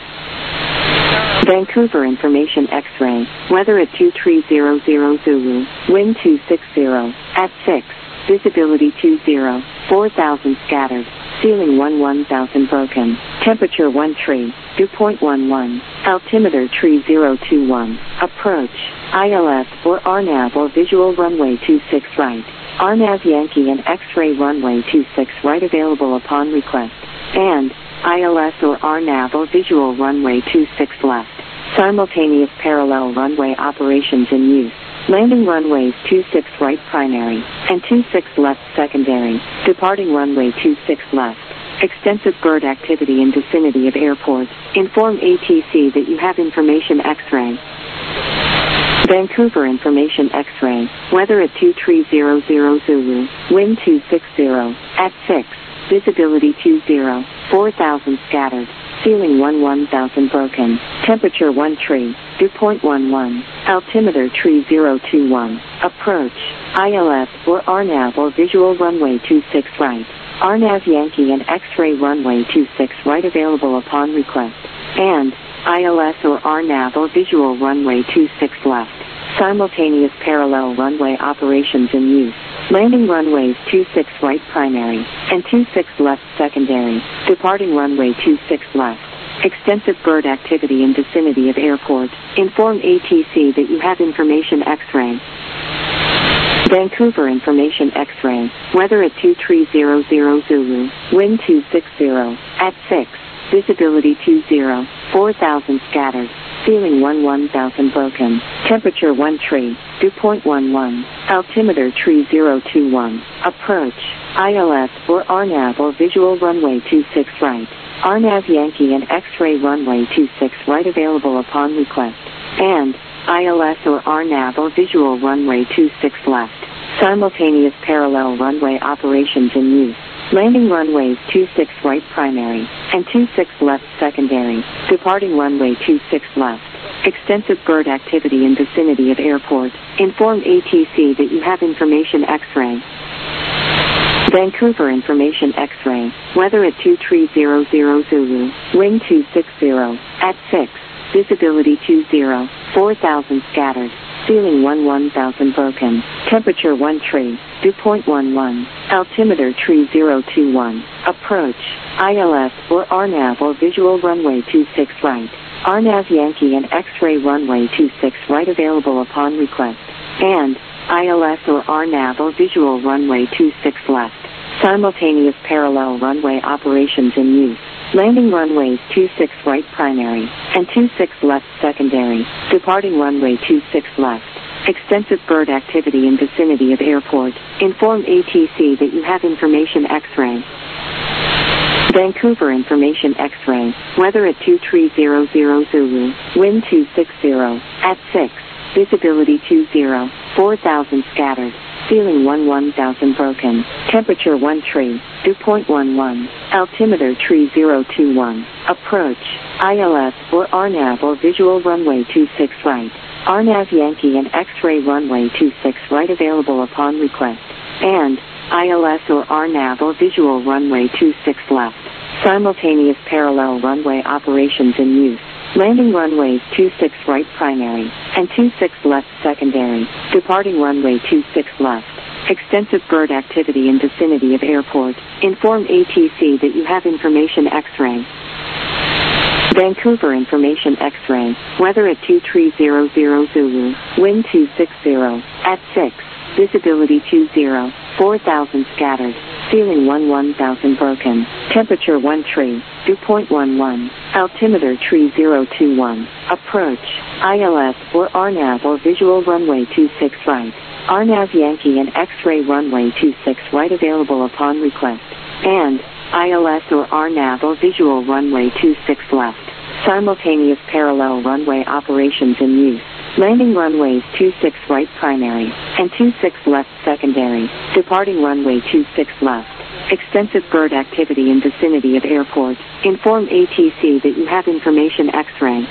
Vancouver information X-ray. Weather at 2300 Zulu. Wind 260 at 6. Visibility 20. 4,000 scattered. Ceiling 11,000 broken. Temperature 1 tree. Dew point 11. Altimeter tree 021. Approach. ILS or RNAV or visual runway 26 right. RNAV Yankee and X-ray runway 26 right available upon request. And ILS or RNAV or visual runway 26 left. Simultaneous parallel runway operations in use. Landing runways 26 right primary and 26 left secondary. Departing runway 26 left. Extensive bird activity in vicinity of airport. Inform ATC that you have information X-ray. Vancouver information X-ray. Weather at 2300 Zulu. Wind 260 at 6. Visibility 20. 4,000 scattered. Ceiling 11,000 broken. Temperature 1 tree. Dew point 11. Altimeter tree 021. Approach. ILS or RNAV or visual runway 26 right. RNAV Yankee and X-ray runway 26 right available upon request. And ILS or RNAV or visual runway 26 left. Simultaneous parallel runway operations in use. Landing runways 26 right primary and 26 left secondary. Departing runway 26 left. Extensive bird activity in vicinity of airport. Inform ATC that you have information X-ray. Vancouver information X-ray. Weather at 2300 Zulu. Wind 260 at 6. Visibility 20. 4,000 scattered. Ceiling 11,000 broken. Temperature 1 tree. Dew point 11. Altimeter tree 021. Approach. ILS or RNAV or visual runway 26 right. RNAV Yankee and X-ray runway 26 right available upon request. And ILS or RNAV or visual runway 26 left. Simultaneous parallel runway operations in use. Landing runways 26 right primary and 26 left secondary. Departing runway 26 left. Extensive bird activity in vicinity of airport. Inform ATC that you have information X-ray. Vancouver information X-ray. Weather at 2300 Zulu. Wind 260. At 6. Visibility 20. 4,000 scattered. Ceiling 11,000 broken. Temperature 1 tree. Dew point 11. Altimeter tree 021. Approach. ILS or RNAV or visual runway 26 right. RNAV Yankee and X-ray runway 26 right available upon request. And ILS or RNAV or visual runway 26 left. Simultaneous parallel runway operations in use. Landing runways 26 right primary and 26 left secondary. Departing runway 26 left. Extensive bird activity in vicinity of airport. Inform ATC that you have information X-ray. Vancouver information X-ray. Weather at 2300 Zulu. Wind 260. At 6. Visibility 20. 4,000 scattered. Ceiling 11,000 broken. Temperature 1 tree. Dew point 11. Altimeter tree 021. Approach. ILS or RNAV or visual runway 26 right. RNAV Yankee and X-ray runway 26 right available upon request. And ILS or RNAV or visual runway 26 left. Simultaneous parallel runway operations in use. Landing runways 26 right primary and 26 left secondary. Departing runway 26 left. Extensive bird activity in vicinity of airport. Inform ATC that you have information X-ray. Vancouver information X-ray. Weather at 2300 Zulu. Wind 260. At 6. Visibility 20. 4,000 scattered. Ceiling 11,000 broken. Temperature 1 tree. Dew point 11. Altimeter tree 021. Approach. ILS or RNAV or visual runway 26 right. RNAV Yankee and X-ray runway 26 right available upon request. And ILS or RNAV or visual runway 26 left. Simultaneous parallel runway operations in use. Landing runways 26 right primary and 26 left secondary. Departing runway 26 left. Extensive bird activity in vicinity of airport. Inform ATC that you have information X-ray.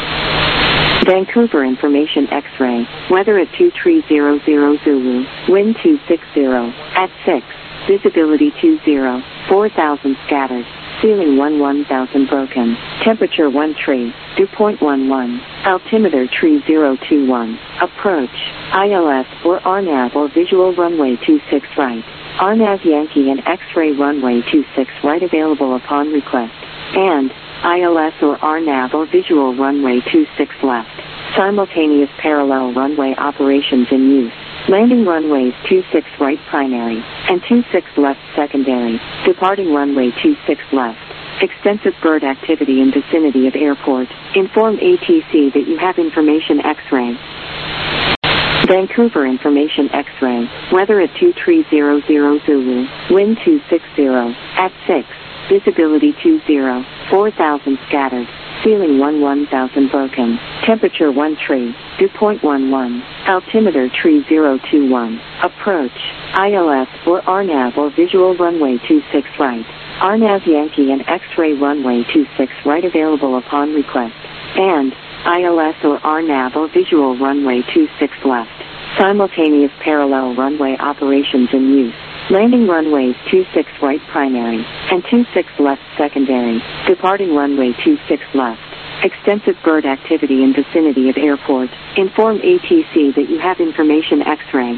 Vancouver information X-ray. Weather at 2300 Zulu. Wind 260. At 6. Visibility 20. 4,000 scattered. Ceiling 11,000 broken. Temperature 1 tree. Dew point 11. Altimeter tree 021. Approach. ILS or RNAV or visual runway 26 right. RNAV Yankee and X-ray runway 26 right available upon request. And ILS or RNAV or visual runway 26 left. Simultaneous parallel runway operations in use. Landing runways 26 right primary and 26 left secondary. Departing runway 26 left. Extensive bird activity in vicinity of airport. Inform ATC that you have information X-ray. Vancouver information X-ray. Weather at 2300 Zulu. Wind 260. At 6. Visibility 20. 4,000 scattered. Ceiling 11,000 broken. Temperature 1 tree. Dew point 11. Altimeter tree 021. Approach. ILS or RNAV or visual runway 26 right. RNAV Yankee and X-ray runway 26 right available upon request. And ILS or RNAV or visual runway 26 left. Simultaneous parallel runway operations in use. Landing runways 26 right primary and 26 left secondary. Departing runway 26 left. Extensive bird activity in vicinity of airport. Inform ATC that you have information X-ray.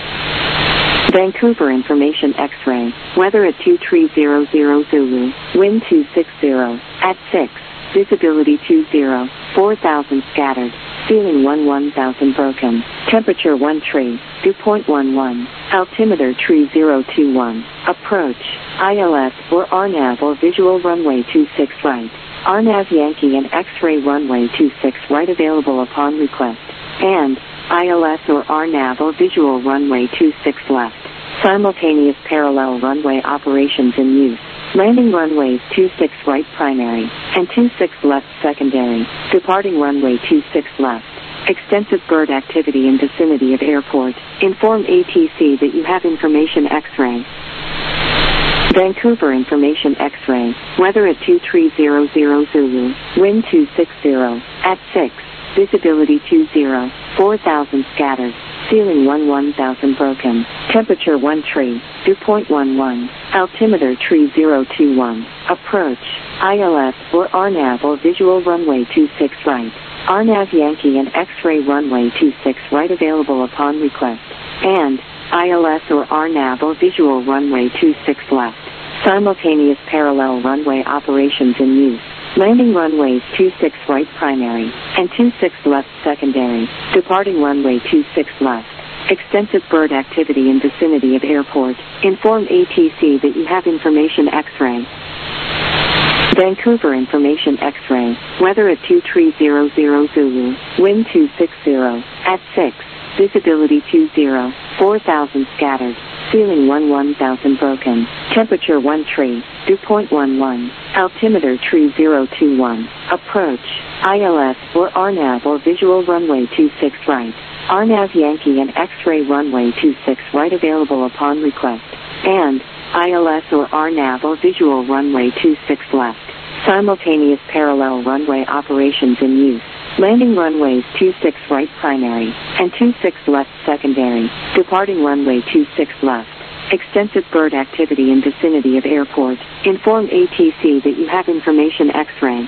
Vancouver information X-ray. Weather at 2300 Zulu. Wind 260. At 6. Visibility 20. 4,000 scattered. Ceiling 11,000 broken. Temperature 1 tree. Dew point 11. Altimeter tree 021. Approach. ILS or RNAV or visual runway 26 right. RNAV Yankee and X-ray runway 26 right available upon request. And ILS or RNAV or visual runway 26 left. Simultaneous parallel runway operations in use. Landing runways 26 right primary and 26 left secondary. Departing runway 26 left. Extensive bird activity in vicinity of airport. Inform ATC that you have information X-ray. Vancouver Information X-ray, weather at 2300 Zulu, wind 260, at 6, visibility 20, 4,000 scattered, ceiling 1000 broken, temperature 1 tree, dew point 11, altimeter tree 021, approach, ILS or RNAV or visual runway 26 right, RNAV Yankee and X-ray runway 26 right available upon request, and ILS or RNAV or visual runway 26 left. Simultaneous parallel runway operations in use. Landing runways 26 right primary and 26 left secondary. Departing runway 26 left. Extensive bird activity in vicinity of airport. Inform ATC that you have information X-ray. Vancouver Information X-ray. Weather at 2300 Zulu. Wind 260. At 6. Visibility 20. 4,000 scattered. Ceiling 1000 broken. Temperature 1 tree. Dew point 11. Altimeter tree 021. Approach. ILS or RNAV or visual runway 26 right. RNAV Yankee and X-ray runway 26 right available upon request. And ILS or RNAV or visual runway 26 left. Simultaneous parallel runway operations in use. Landing runways 26 right primary and 26 left secondary. Departing runway 26 left. Extensive bird activity in vicinity of airport. Inform ATC that you have information X-ray.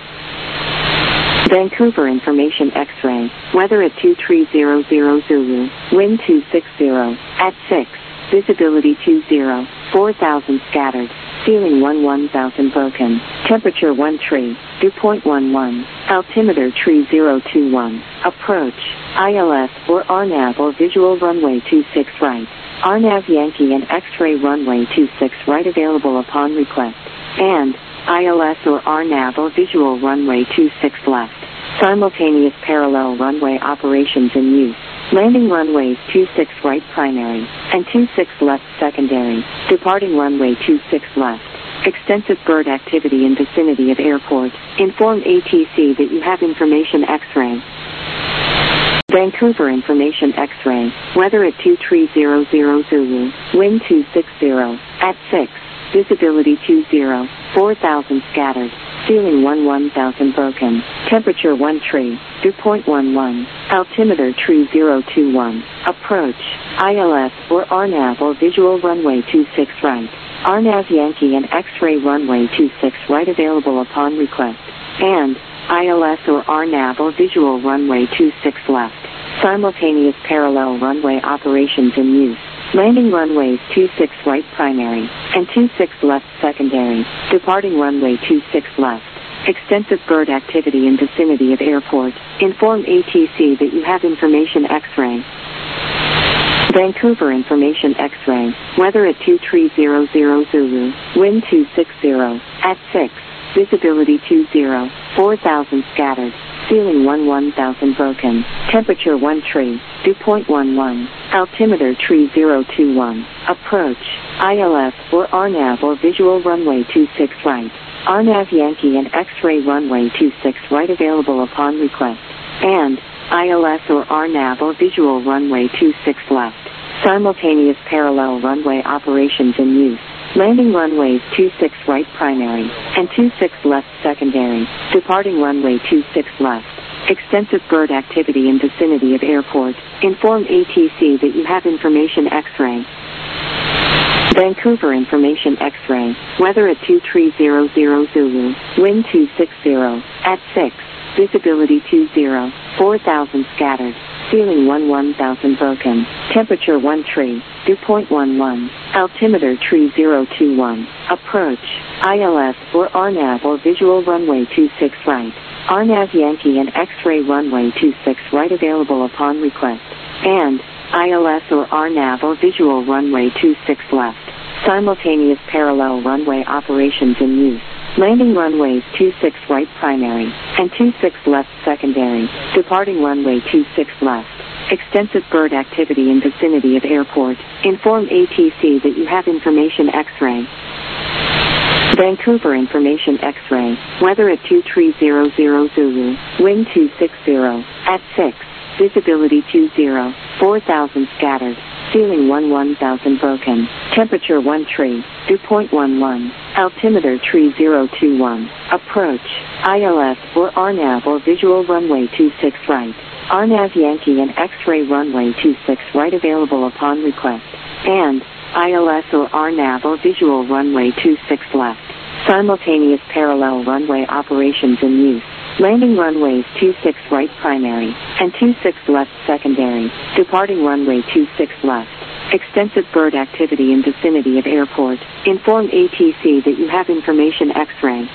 Vancouver Information X-ray. Weather at 2300 Zulu. Wind 260. At 6. Visibility 20. 4,000 scattered. Ceiling 1000 broken. Temperature 1 tree. Dew point 11. Altimeter tree 021. Approach. ILS or RNAV or visual runway 26 right. RNAV Yankee and X-ray runway 26 right available upon request. And ILS or RNAV or visual runway 26 left. Simultaneous parallel runway operations in use. Landing runways 26 right primary and 26 left secondary. Departing runway 26 left. Extensive bird activity in vicinity of airport. Inform ATC that you have information X-ray. Vancouver Information X-ray. Weather at 2300 Zulu. Wind 260. At 6. Visibility 20. 4,000 scattered. Ceiling 1000 broken. Temperature 1 tree. Dew point 11. Altimeter tree 021. Approach. ILS or RNAV or visual runway 26 right. RNAV Yankee and X-ray runway 26 right available upon request. And ILS or RNAV or visual runway 26 left. Simultaneous parallel runway operations in use. Landing runways 26 right primary and 26 left secondary. Departing runway 26 left. Extensive bird activity in vicinity of airport. Inform ATC that you have information X-ray. Vancouver Information X-ray. Weather at 2300 Zulu. Wind 260. At 6. Visibility 20. 4,000 scattered. Ceiling 1000 broken. Temperature 1 tree. Dew point 11. Altimeter tree 021. Approach. ILS or RNAV or visual runway 26 right. RNAV Yankee and X-ray runway 26 right available upon request. And ILS or RNAV or visual runway 26 left. Simultaneous parallel runway operations in use. Landing runways 26 right primary and 26 left secondary. Departing runway 26 left. Extensive bird activity in vicinity of airport. Inform ATC that you have information X-ray. Vancouver Information X-ray. Weather at 2300 Zulu. Wind 260. At 6. Visibility 20. 4,000 scattered. Ceiling 1000 broken. Temperature 1 tree. Dew point 11. Altimeter tree 021. Approach. ILS or RNAV or visual runway 26 right. RNAV Yankee and X-ray runway 26 right available upon request. And ILS or RNAV or visual runway 26 left. Simultaneous parallel runway operations in use. Landing runways 26 right primary and 26 left secondary. Departing runway 26 left. Extensive bird activity in vicinity of airport. Inform ATC that you have information X-ray. Vancouver Information X-ray. Weather at 2300 Zulu. Wind 260. At 6. Visibility 20. 4,000 scattered. Ceiling 1000 broken. Temperature 1 tree, dew point 11, altimeter tree 021, approach, ILS or RNAV or visual runway 26 right, RNAV Yankee and X-ray runway 26 right available upon request, and ILS or RNAV or visual runway 26 left, simultaneous parallel runway operations in use. Landing runways 26 right primary and 26 left secondary, departing runway 26 left. Extensive bird activity in vicinity of airport. Inform ATC that you have information X-ray.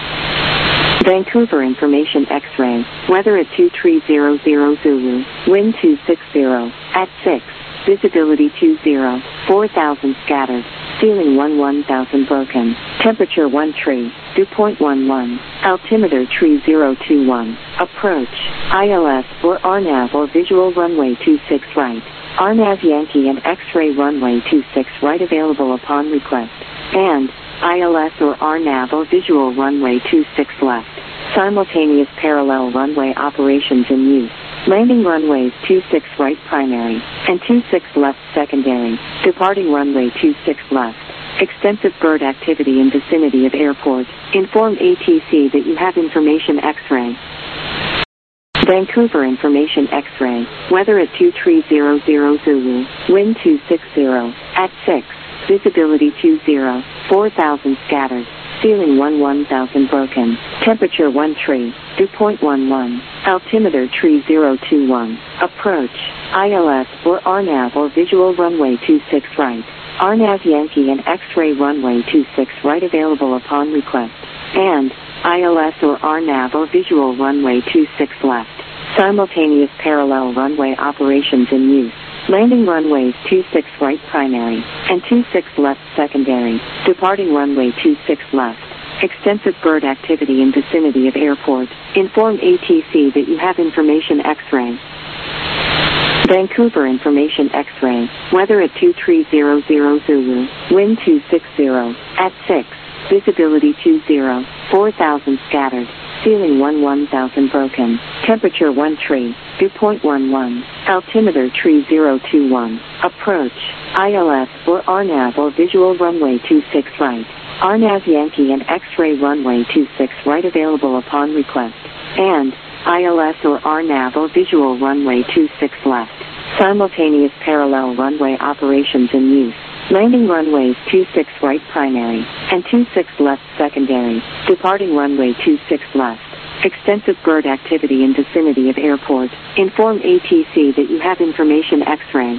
Vancouver information X-ray. Weather at 2300 Zulu. Wind 260 at 6. Visibility 20. 4,000 scattered. Ceiling 11,000 broken. Temperature 1 tree. Dew point 11. Altimeter tree 021. Approach. ILS or RNAV or visual runway 26 right. RNAV Yankee and X-ray runway 26 right available upon request. And ILS or RNAV or visual runway 26 left. Simultaneous parallel runway operations in use. Landing runways 26 right primary and 26 left secondary. Departing runway 26 left. Extensive bird activity in vicinity of airport. Inform ATC that you have information X-ray. Vancouver information X-ray. Weather at 2300 Zulu. Wind 260 at 6. Visibility 20. 4,000 scattered. Ceiling 11,000 broken. Temperature 1 tree. Dew point 11. Altimeter tree 021. Approach. ILS or RNAV or visual runway 26 right. RNAV Yankee and X-ray runway 26 right available upon request. And ILS or RNAV or visual runway 26 left. Simultaneous parallel runway operations in use. Landing runways 26 right primary and 26 left secondary. Departing runway 26 left. Extensive bird activity in vicinity of airport. Inform ATC that you have information X-ray. Vancouver information X-ray. Weather at 2300 Zulu. Wind 260 at 6. Visibility 20. 4,000 scattered. Ceiling 11,000 broken. Temperature 1 tree. Dew point 11. Altimeter tree 021. Approach. ILS or RNAV or visual runway 26 right. RNAV Yankee and X-ray runway 26 right available upon request. And ILS or RNAV or visual runway 26 left. Simultaneous parallel runway operations in use. Landing runways 26 right primary and 26 left secondary. Departing runway 26 left. Extensive bird activity in vicinity of airport. Inform ATC that you have information X-ray.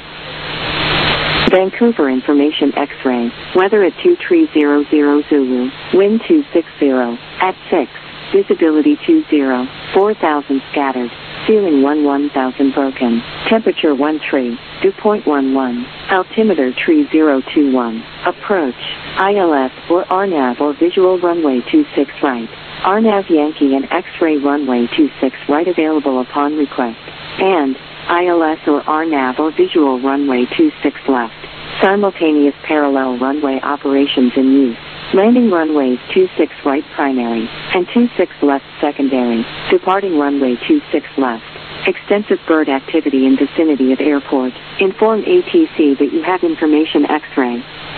Vancouver information X-ray. Weather at 2300 Zulu. Wind 260 at 6. Visibility 20. 4,000 scattered. Ceiling 11,000 broken. Temperature 1 tree. Dew point 11. Altimeter tree 021. Approach. ILS or RNAV or visual runway 26 right. RNAV Yankee and X-ray runway 26 right available upon request. And ILS or RNAV or visual runway 26 left. Simultaneous parallel runway operations in use. Landing runways 26 right primary and 26 left secondary. Departing runway 26 left. Extensive bird activity in vicinity of airport. Inform ATC that you have information X-ray.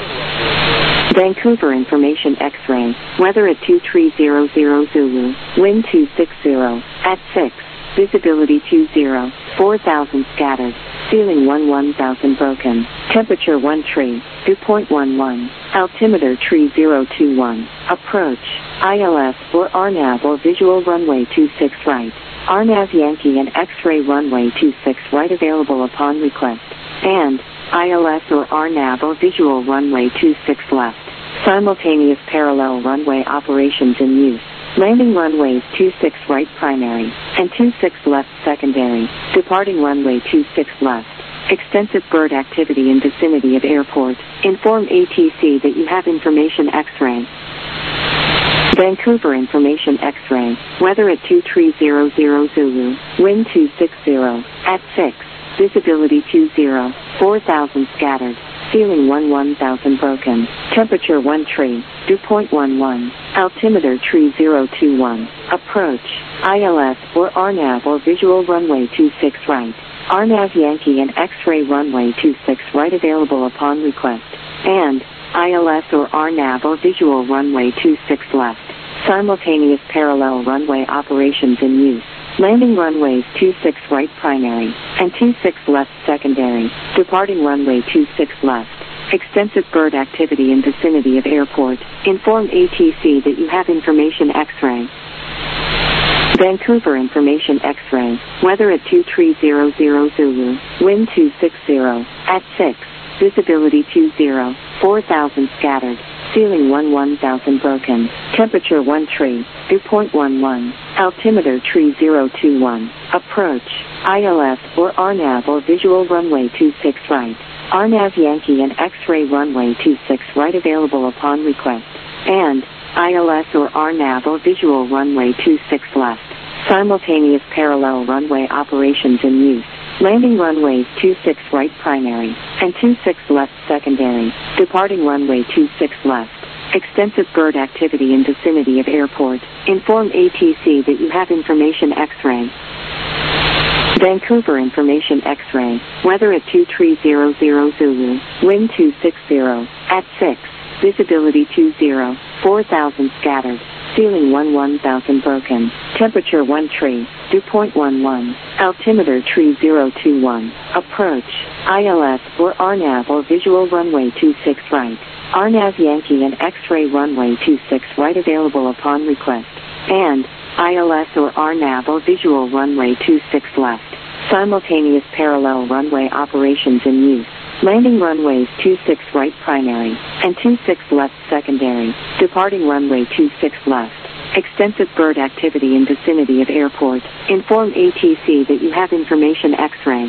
Vancouver information X-ray. Weather at 2300 Zulu. Wind 260 at 6. Visibility 20. 4,000 scattered. Ceiling 11,000 broken. Temperature 1 tree. Dew point 11. Altimeter tree 021. Approach. ILS or RNAV or visual runway 26 right. RNAV Yankee and X-ray runway 26 right available upon request. And ILS or RNAV or visual runway 26 left. Simultaneous parallel runway operations in use. Landing runways 26 right primary and 26 left secondary. Departing runway 26 left. Extensive bird activity in vicinity of airport. Inform ATC that you have information X-ray. Vancouver information X-ray. Weather at 2300 Zulu. Wind 260 at 6. Visibility 20. 4,000 scattered. Ceiling 11,000 broken. Temperature 1 tree. Dew point 11. Altimeter tree 021. Approach. ILS or RNAV or visual runway 26 right. RNAV Yankee and X-ray runway 26 right available upon request. and ILS or RNAV or visual runway 26 left. Simultaneous parallel runway operations in use. Landing runways 26 right primary and 26 left secondary. Departing runway 26 left. Extensive bird activity in vicinity of airport. Inform ATC that you have information X-ray. Vancouver information X-ray. Weather at 2300 Zulu. Wind 260 at 6. Visibility 20. 4,000 scattered. Ceiling 11,000 broken. Temperature 1 tree. Dew point 11. Altimeter tree 021. Approach. ILS or RNAV or visual runway 26 right. RNAV Yankee and X-ray runway 26 right available upon request. And ILS or RNAV or visual runway 26 left. Simultaneous parallel runway operations in use. Landing runways 26 right primary and 26 left secondary. Departing runway 26 left. Extensive bird activity in vicinity of airport. Inform ATC that you have information X-ray. Vancouver information X-ray. Weather at 2300 Zulu. Wind 260 at 6. Visibility 20. 4,000 scattered. Ceiling 11,000 broken. Temperature 1 tree. Dew point 11. Altimeter tree 021. Approach. ILS or RNAV or visual runway 26 right. RNAV Yankee and X-ray runway 26 right available upon request. And ILS or RNAV or visual runway 26 left. Simultaneous parallel runway operations in use. Landing runways 26 right primary and 26 left secondary. Departing runway 26 left. Extensive bird activity in vicinity of airport. Inform ATC that you have information X-ray.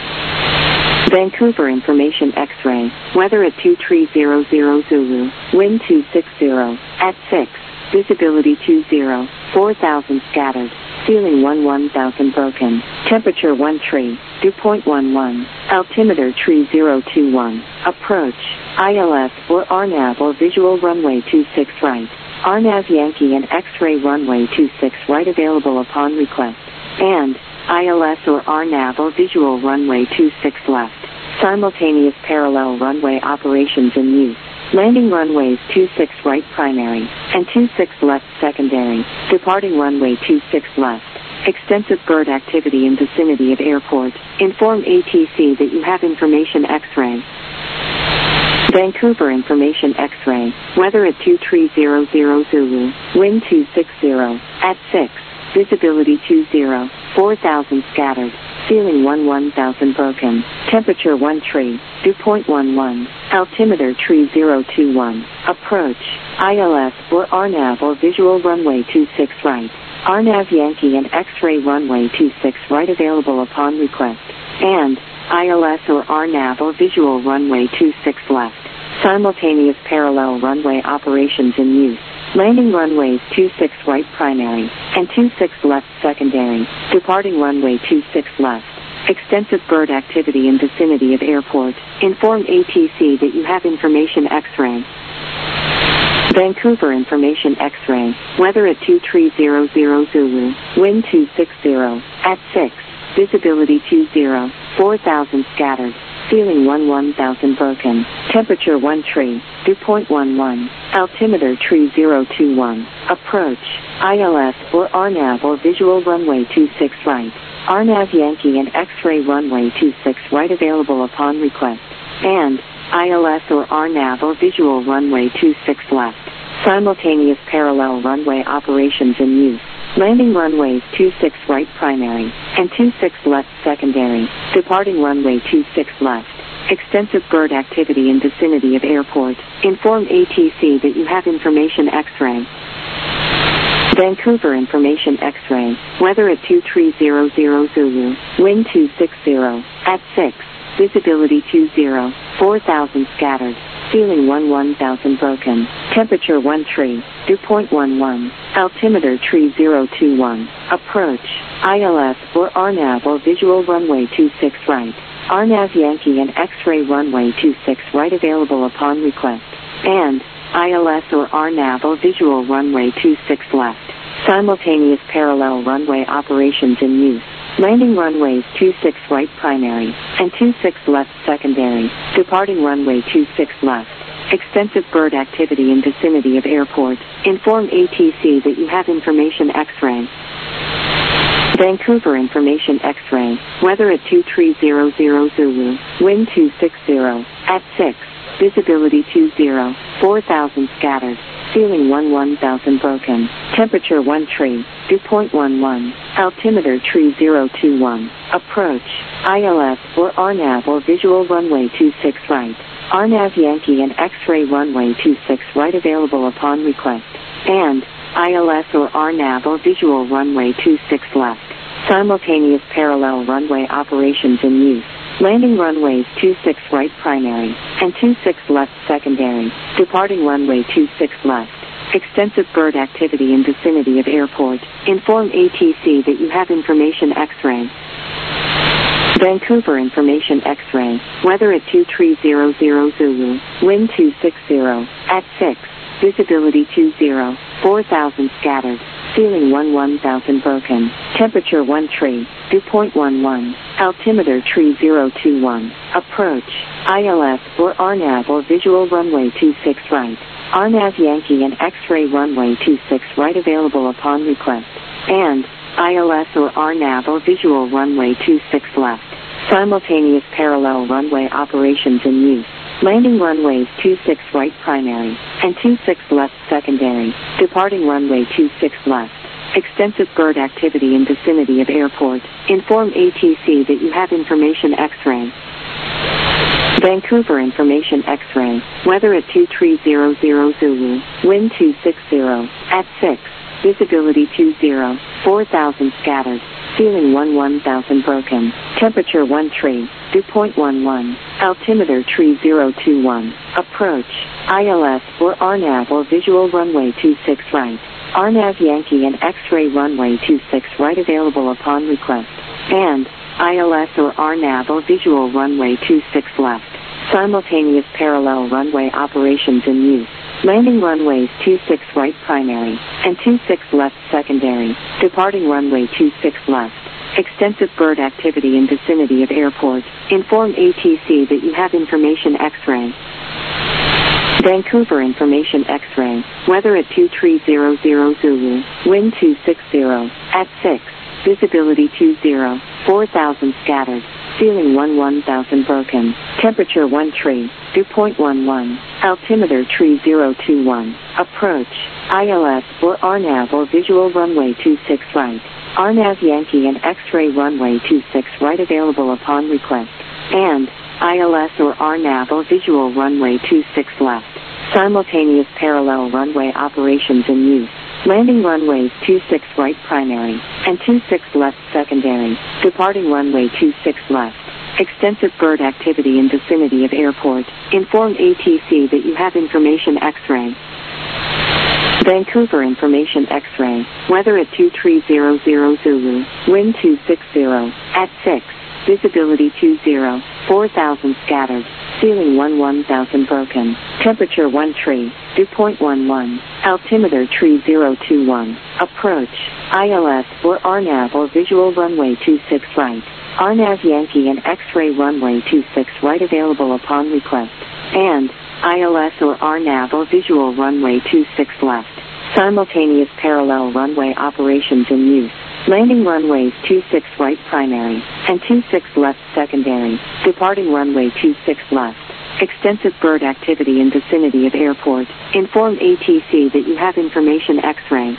Vancouver information X-ray. Weather at 2300 Zulu. Wind 260 at 6. Visibility 20. 4,000 scattered. Ceiling 11,000 broken. Temperature 1 tree. Dew point 11. Altimeter tree 021. Approach. ILS or RNAV or visual runway 26 right. RNAV Yankee and X-ray runway 26 right available upon request. And ILS or RNAV or visual runway 26 left. Simultaneous parallel runway operations in use. Landing runways 26 right primary and 26 left secondary. Departing runway 26 left. Extensive bird activity in vicinity of airport. Inform ATC that you have information X-ray. Vancouver information X-ray. Weather at 2300 Zulu. Wind 260 at 6. Visibility 20. 4,000 scattered. Ceiling 11,000 broken. Temperature 1 tree. Dew point 11. Altimeter tree 021. Approach. ILS or RNAV or visual runway 26 right. RNAV Yankee and X-ray runway 26 right available upon request. And ILS or RNAV or visual runway 26 left. Simultaneous parallel runway operations in use. Landing runways 26 right primary and 26 left secondary. Departing runway 26 left. Extensive bird activity in vicinity of airport. Inform ATC that you have information X-ray. Vancouver information X-ray. Weather at 2300 Zulu. Wind 260 at 6. Visibility 20. 4,000 scattered. Ceiling 11,000 broken. Temperature 1 tree. Dew point 11. Altimeter tree 021. Approach. ILS or RNAV or visual runway 26 right. RNAV Yankee and X-ray runway 26 right available upon request. And ILS or RNAV or visual runway 26 left. Simultaneous parallel runway operations in use. Landing runways 26 right primary and 26 left secondary. Departing runway 26 left. Extensive bird activity in vicinity of airport. Inform ATC that you have information X-ray. Vancouver information X-ray. Weather at 2300 Zulu. Wind 260 at 6. Visibility 20. 4,000 scattered. Ceiling 11,000 broken. Temperature 1 tree. Dew point 11. Altimeter tree 021. Approach. ILS or RNAV or visual runway 26 right. RNAV Yankee and X-ray runway 26 right available upon request. And ILS or RNAV or visual runway 26 left. Simultaneous parallel runway operations in use. Landing runways 26 right primary and 26 left secondary. Departing runway 26 left. Extensive bird activity in vicinity of airport. Inform ATC that you have information X-ray. Vancouver information X-ray. Weather at 2300 Zulu. Wind 260. At 6. Visibility 20. 4,000 scattered. Ceiling 11,000 broken. Temperature 1 tree. Dew point 11. Altimeter tree 021. Approach. ILS or RNAV or visual runway 26 right. RNAV Yankee and X-ray runway 26 right available upon request. And ILS or RNAV or visual runway 26 left. Simultaneous parallel runway operations in use. Landing runways 26 right primary and 26 left secondary. Departing runway 26 left. Extensive bird activity in vicinity of airport. Inform ATC that you have information X-ray. Vancouver information X-ray. Weather at 2300 Zulu. Wind 260. At 6. Visibility 20. 4,000 scattered. Ceiling 11,000 broken. Temperature 1 tree. Dew point 11. Altimeter tree 021. Approach. ILS or RNAV or visual runway 26 right. RNAV Yankee and X-ray runway 26 right available upon request. And ILS or RNAV or visual runway 26 left. Simultaneous parallel runway operations in use. Landing runways 26 right primary and 26 left secondary. Departing runway 26 left. Extensive bird activity in vicinity of airport. Inform ATC that you have information X-ray. Vancouver information X-ray. Weather at 2300 Zulu. Wind 260. At 6. Visibility 20. 4,000 scattered. Ceiling 11,000 broken. Temperature 1 tree. Dew point 11. Altimeter tree 021. Approach. ILS or RNAV or visual runway 26 right. RNAV Yankee and X-ray runway 26 right available upon request. And ILS or RNAV or visual runway 26 left. Simultaneous parallel runway operations in use. Landing runways 26 right primary and 26 left secondary. Departing runway 26 left. Extensive bird activity in vicinity of airport. Inform ATC that you have information X-ray. Vancouver information X-ray. Weather at 2300 Zulu. Wind 260. At 6. Visibility 20. 4,000 scattered. Ceiling 11,000 broken. Temperature 1 tree. Dew point 11. Altimeter tree 021. Approach. ILS or RNAV or visual runway 26 right. RNAV Yankee and X-ray runway 26 right available upon request. And ILS or RNAV or visual runway 26 left. Simultaneous parallel runway operations in use. Landing runways 26 right primary and 26 left secondary. Departing runway 26 left. Extensive bird activity in vicinity of airport. Inform ATC that you have information X-ray. Vancouver information X-ray. Weather at 2300 Zulu. Wind 260. At 6. Visibility 20. 4,000 scattered. Ceiling 11,000 broken. Temperature 1 tree. Dew point 11. Altimeter tree 021. Approach. ILS or RNAV or visual runway 26 right. RNAV Yankee and X-ray runway 26 right available upon request. And ILS or RNAV or visual runway 26 left. Simultaneous parallel runway operations in use. Landing runways 26 right primary and 26 left secondary. Departing runway 26 left. Extensive bird activity in vicinity of airport. Inform ATC that you have information X-ray.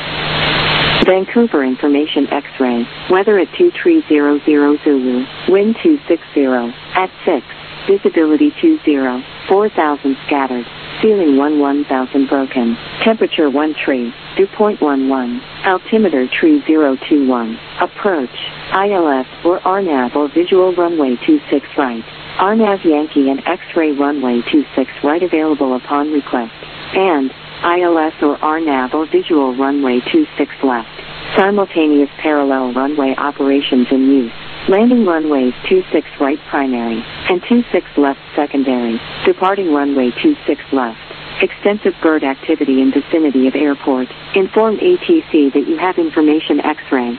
Vancouver information X-ray. Weather at 2300 Zulu. Wind 260. At 6. Visibility 20. 4,000 scattered. Ceiling 11,000 broken. Temperature 1 tree. Dew point 11. Altimeter tree 021. Approach. ILS or RNAV or visual runway 26 right. RNAV Yankee and X-ray runway 26 right available upon request. And ILS or RNAV or visual runway 26 left. Simultaneous parallel runway operations in use. Landing runways 26 right primary and 26 left secondary. Departing runway 26 left. Extensive bird activity in vicinity of airport. Inform ATC that you have information X-ray.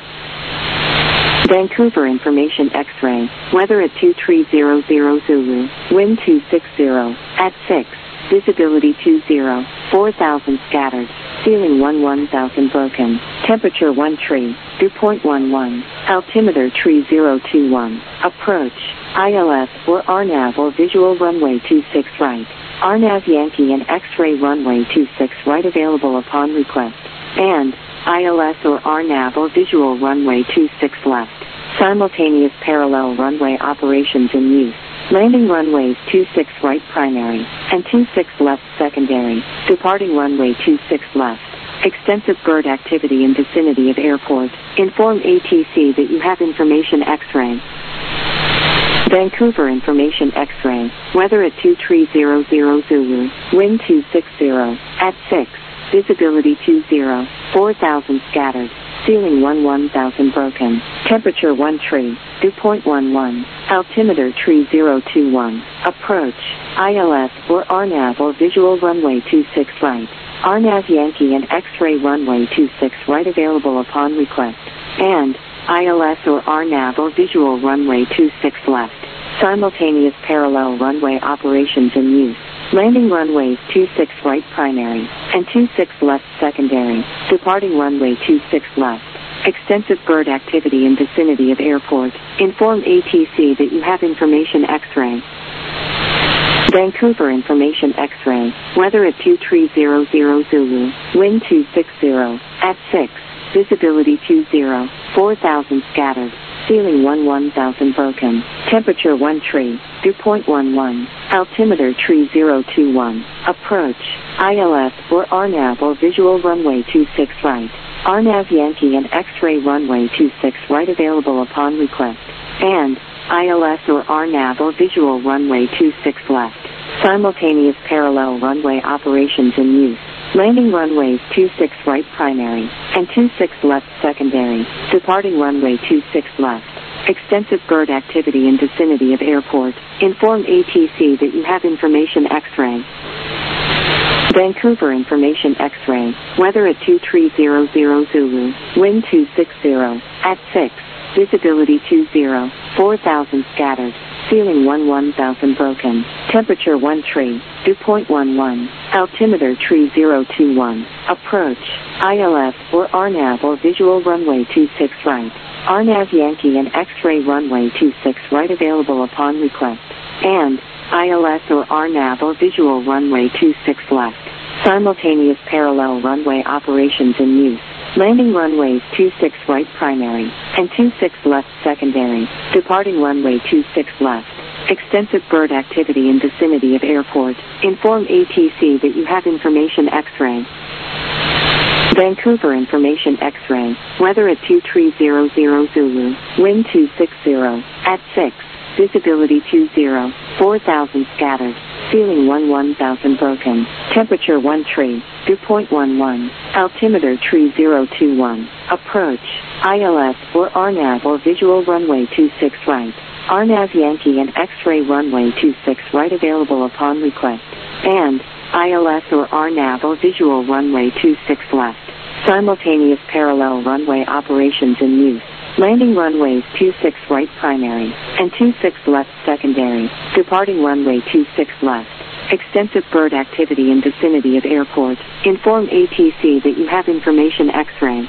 Vancouver information X-ray. Weather at 2300 Zulu. Wind 260. At 6. visibility 20, 4,000 scattered, ceiling 11,000 broken, temperature 1 tree, dew point 11, altimeter tree 021, approach, ILS or RNAV or visual runway 26 right, RNAV Yankee and X-ray runway 26 right available upon request, and ILS or RNAV or visual runway 26 left, simultaneous parallel runway operations in use. Landing runways 26 right primary and 26 left secondary, departing runway 26 left. Extensive bird activity in vicinity of airport. Inform ATC that you have information X-ray. Vancouver information X-ray. Weather at 2300 Zulu. Wind 260 at 6. Visibility 20, 4,000 scattered. Ceiling 11,000 broken. Temperature 1 tree. Dew point 11. Altimeter tree 021. Approach. ILS or RNAV or visual runway 26 right. RNAV Yankee and X-ray runway 26 right available upon request. And ILS or RNAV or visual runway 26 left. Simultaneous parallel runway operations in use. Landing runways 26 right primary and 26 left secondary, departing runway 26 left. Extensive bird activity in vicinity of airport. Inform ATC that you have information X-ray. Vancouver information X-ray. Weather at 2300 Zulu. Wind 260 at 6. Visibility 20, 4,000 scattered. Ceiling 11,000 broken. Temperature 1 tree. Dew point 11. Altimeter tree 021. Approach. ILS or RNAV or visual runway 26 right. RNAV Yankee and X-ray runway 26 right available upon request. And ILS or RNAV or visual runway 26 left. Simultaneous parallel runway operations in use. Landing runways 26 right primary and 26 left secondary, departing runway 26 left. Extensive bird activity in vicinity of airport. Inform ATC that you have information X-ray. Vancouver information X-ray. Weather at 2300 Zulu. Wind 260 at 6. Visibility 20, 4,000 scattered. Ceiling 11,000 broken. Temperature 1 tree. Dew point 11. Altimeter tree 021. Approach. ILS or RNAV or visual runway 26 right. RNAV Yankee and X-ray runway 26 right available upon request. And ILS or RNAV or visual runway 26 left. Simultaneous parallel runway operations in use. Landing runways 26 right primary and 26 left secondary, departing runway 26 left. Extensive bird activity in vicinity of airport. Inform ATC that you have information X-ray. Vancouver information X-ray. Weather at 2300 Zulu. Wind 260 at 6. Visibility 20, 4,000 scattered. Ceiling 11,000 broken. Temperature 1 tree. Dew point 11. Altimeter tree 021. Approach. ILS or RNAV or visual runway 26 right. RNAV Yankee and X-ray runway 26 right available upon request. And ILS or RNAV or visual runway 26 left. Simultaneous parallel runway operations in use. Landing runways 26 right primary and 26 left secondary, departing runway 26 left. Extensive bird activity in vicinity of airport. Inform ATC that you have information X-ray.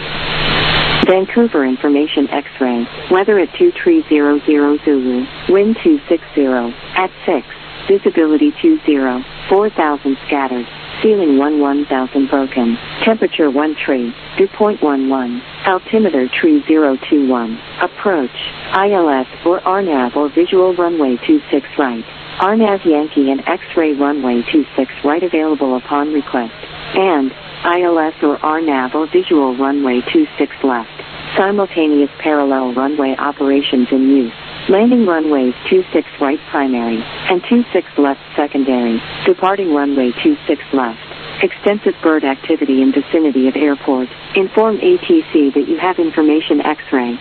Vancouver information X-ray. Weather at 2300 Zulu. Wind 260 at 6. Visibility 20, 4,000 scattered. Ceiling 11,000 broken. Temperature 1 tree. Dew point 11. Altimeter tree 021. Approach. ILS or RNAV or visual runway 26 right. RNAV Yankee and X-ray runway 26 right available upon request. And ILS or RNAV or visual runway 26 left. Simultaneous parallel runway operations in use. Landing runways 26 right primary and 26 left secondary, departing runway 26 left. Extensive bird activity in vicinity of airport. Inform ATC that you have information X-ray.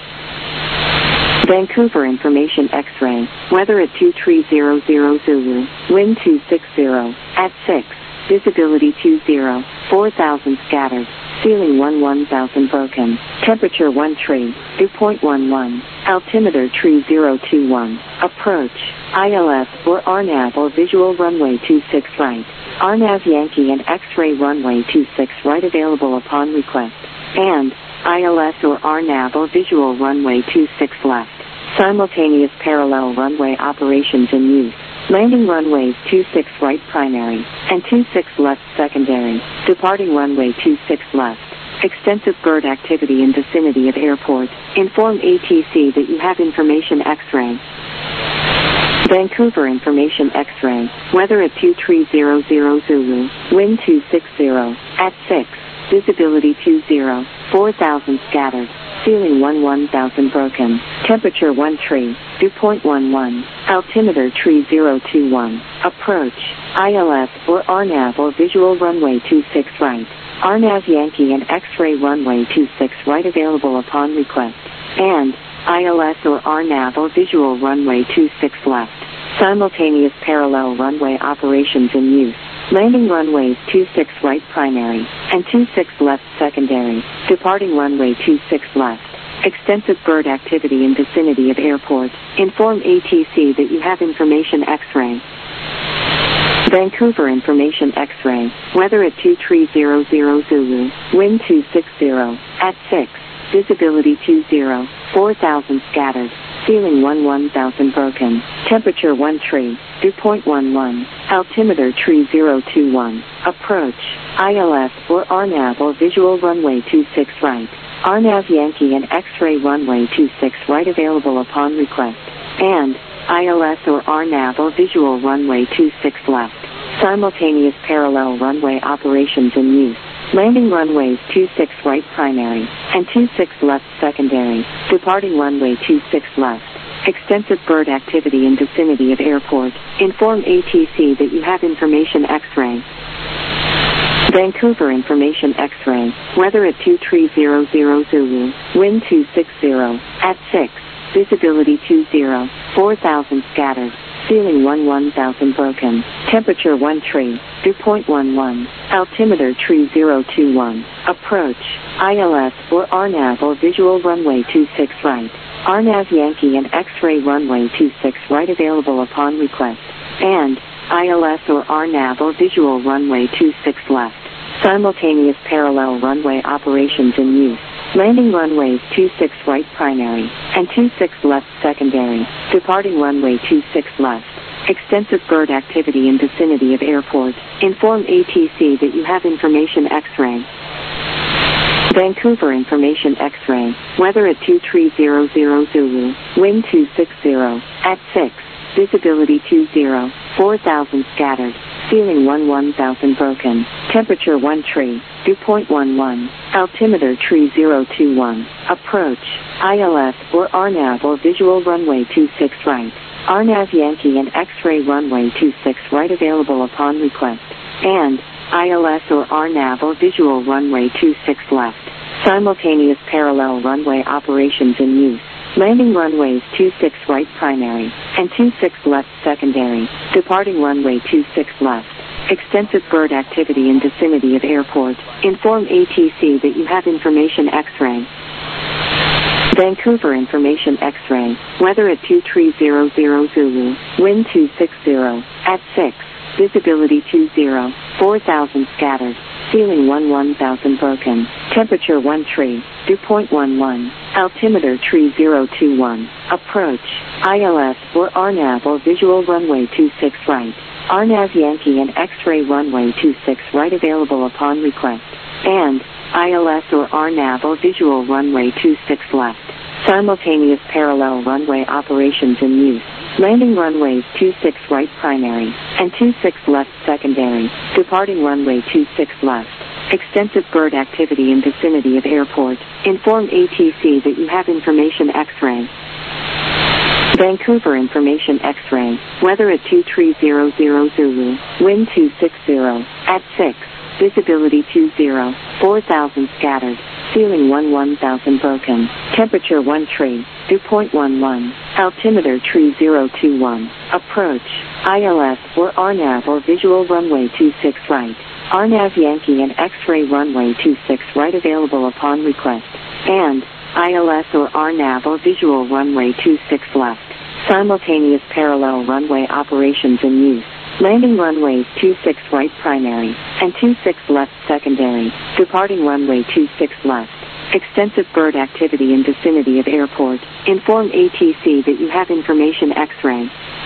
Vancouver information X-ray. Weather at 2300 Zulu. Wind 260 at 6. Visibility 20, 4,000 scattered. ceiling 1000 broken, temperature 1 tree, dew point 11, altimeter tree 021, approach, ILS or RNAV or visual runway 26 right, RNAV Yankee and X-ray runway 26 right available upon request, and ILS or RNAV or visual runway 26 left, simultaneous parallel runway operations in use. Landing runways 26 right primary and 26 left secondary, departing runway 26 left. Extensive bird activity in vicinity of airport. Inform ATC that you have information X-ray. Vancouver information X-ray. Weather at 2300 Zulu. Wind 260 at 6. Visibility 20. 4000 scattered. Ceiling 1000 broken. Temperature 1 tree. Dew point 11. Altimeter tree 021. Approach. ILS or RNAV or visual runway 26 right. RNAV Yankee and X-ray runway 26 right available upon request. And ILS or RNAV or visual runway 26 left. Simultaneous parallel runway operations in use. Landing runways 26 right primary and 26 left secondary, departing runway 26 left. Extensive bird activity in vicinity of airport. Inform ATC that you have information X-ray. Vancouver information X-ray. Weather at 2300 Zulu. Wind 260 at 6. Visibility 20. 4000 scattered. Ceiling 1000 broken. Temperature 1 tree. Dew point 11. Altimeter tree 021. Approach. ILS or RNAV or visual runway 26 right. RNAV Yankee and X-ray runway 26 right available upon request. And ILS or RNAV or visual runway 26 left. Simultaneous parallel runway operations in use. Landing runways 26 right primary and 26 left secondary, departing runway 26 left. Extensive bird activity in vicinity of airport. Inform ATC that you have information X-ray. Vancouver information X-ray. Weather at 2300 Zulu. Wind 260 at 6. Visibility 20. 4000 scattered. Ceiling 1000 broken. Temperature 1 tree. Dew point 11. Altimeter tree 021. Approach. ILS or RNAV or visual runway 26 right. RNAV Yankee and X-ray runway 26 right available upon request. And ILS or RNAV or visual runway 26 left. Simultaneous parallel runway operations in use. Landing runways 26 right primary and 26 left secondary, departing runway 26 left. Extensive bird activity in vicinity of airport. Inform ATC that you have information X-ray. Vancouver information X-ray. Weather at 2300 Zulu. Wind 260 at 6. Visibility 20. 4000 scattered. Ceiling 1000 broken. Temperature 1 tree. Dew point 11. Altimeter tree 021. Approach. ILS or RNAV or visual runway 26 right. RNAV Yankee and X-ray runway 26 right available upon request. And ILS or RNAV or visual runway 26 left. Simultaneous parallel runway operations in use. Landing runways 26 right primary and 26 left secondary, departing runway 26 left. Extensive bird activity in vicinity of airport. Inform ATC that you have information X-ray. Vancouver information X-ray. Weather at 2300 Zulu. Wind 260 at 6. Visibility 20. 4000 scattered. Ceiling 1000 broken. Temperature 1 tree. Dew point 11. Altimeter tree 021. Approach. ILS or RNAV or visual runway 26 right. RNAV Yankee and X-ray runway 26 right available upon request. And ILS or RNAV or visual runway 26 left. Simultaneous parallel runway operations in use. Landing runways 26 right primary and 26 left secondary, departing runway 26 left. Extensive bird activity in vicinity of airport. Inform ATC that you have information X-ray. Vancouver information X-ray. Weather at 2300 Zulu. Wind 260 at 6. Visibility 20. 4000 scattered. Ceiling 1000 broken. Temperature 1 tree. Dew point 11. Altimeter tree 021. Approach. ILS or RNAV or visual runway 26 right. RNAV Yankee and X-ray runway 26 right available upon request. And ILS or RNAV or visual runway 26 left. Simultaneous parallel runway operations in use. Landing runways 26 right primary and 26 left secondary. Departing runway 26 left. Extensive bird activity in vicinity of airport. Inform ATC that you have information X-ray.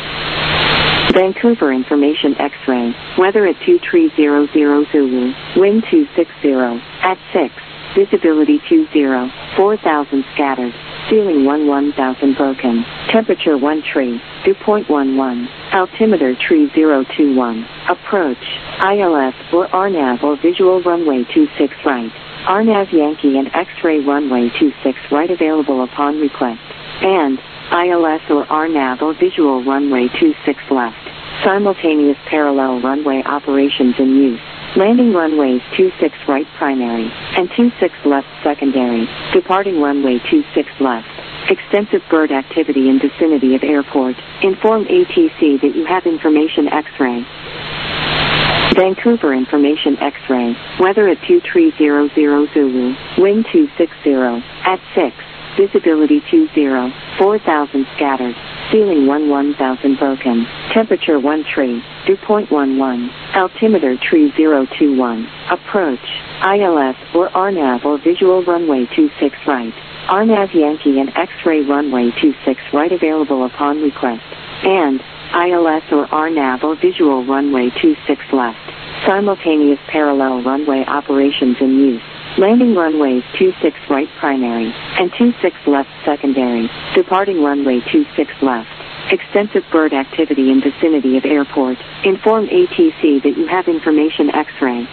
Vancouver information X-ray. Weather at 2300 Zulu. Wind 260. At 6. Visibility 20. 4,000 scattered. Ceiling 11,000 broken. Temperature 1 tree. Dew point 11. Altimeter tree 021. Approach. ILS or RNAV or visual runway 26 right. RNAV Yankee and X-ray runway 26 right available upon request. And ILS or RNAV or visual runway 26 left. Simultaneous parallel runway operations in use. Landing runways 26 right primary and 26 left secondary. Departing runway 26 left. Extensive bird activity in vicinity of airport. Inform ATC that you have information X-ray. Vancouver information X-ray. Weather at 2300 Zulu. Wind 260. At 6. Visibility 20. 4,000 scattered. Ceiling 11,000 broken. Temperature 1 tree. Dew point 11. Altimeter tree 021. Approach. ILS or RNAV or visual runway 26 right. RNAV Yankee and X-ray runway 26 right available upon request. And ILS or RNAV or visual runway 26 left. Simultaneous parallel runway operations in use. Landing runways 26 right primary and 26 left secondary. Departing runway 26 left. Extensive bird activity in vicinity of airport. Inform ATC that you have information X-ray.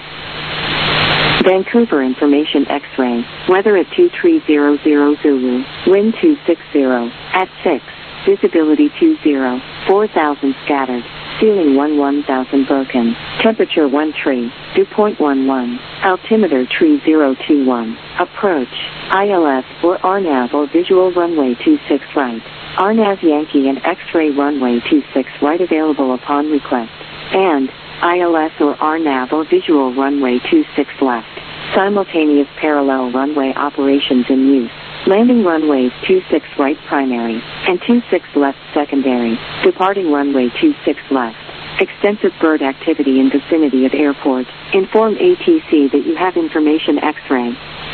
Vancouver information X-ray. Weather at 2300 Zulu. Wind 260. At 6. Visibility 20. 4,000 scattered. Ceiling 11,000 broken. Temperature 1 tree. Dew point 11. Altimeter tree 021. Approach. ILS or RNAV or visual runway 26 right. RNAV Yankee and X-ray runway 26 right available upon request. And ILS or RNAV or visual runway 26 left. Simultaneous parallel runway operations in use. Landing runways 26 right primary and 26 left secondary. Departing runway 26 left. Extensive bird activity in vicinity of airport. Inform ATC that you have information X-ray.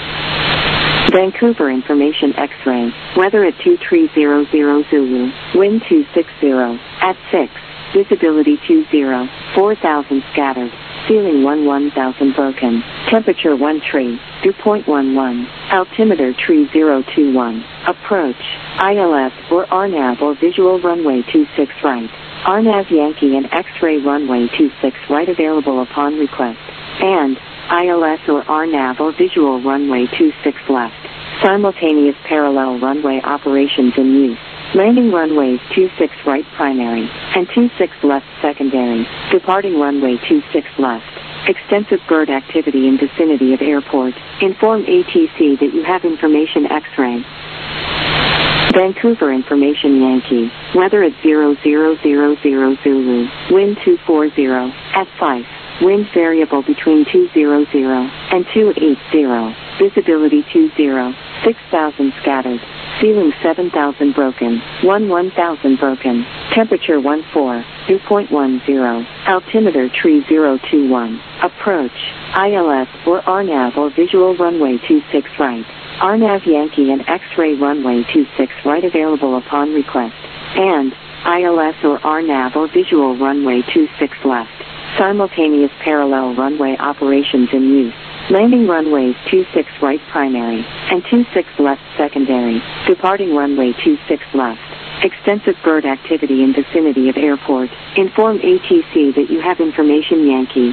Vancouver information X-ray. Weather at 2300 Zulu. Wind 260. At 6. Visibility 20. 4,000 scattered. Ceiling 11,000 broken. Temperature 1 tree. Dew point 11. Altimeter tree 021. Approach. ILS or RNAV or visual runway 26 right. RNAV Yankee and X-ray runway 26 right available upon request. And ILS or RNAV or visual runway 26 left. Simultaneous parallel runway operations in use. Landing runways 26 right primary and 26 left secondary. Departing runway 26 left. Extensive bird activity in vicinity of airport. Inform ATC that you have information X-ray. Vancouver information Yankee. Weather at 0000 Zulu. Wind 240. At 5. Wind variable between 200 and 280. Visibility 20. 6,000 scattered. Ceiling 7,000 broken. 1,000 broken. Temperature 14. Dew point 10. Altimeter tree 021. Approach. ILS or RNAV or visual runway 26 right. RNAV Yankee and X-ray runway 26 right available upon request. And ILS or RNAV or visual runway 26 left. Simultaneous parallel runway operations in use. Landing runways 26 right primary and 26 left secondary. Departing runway 26 left. Extensive bird activity in vicinity of airport. Inform ATC that you have information Yankee.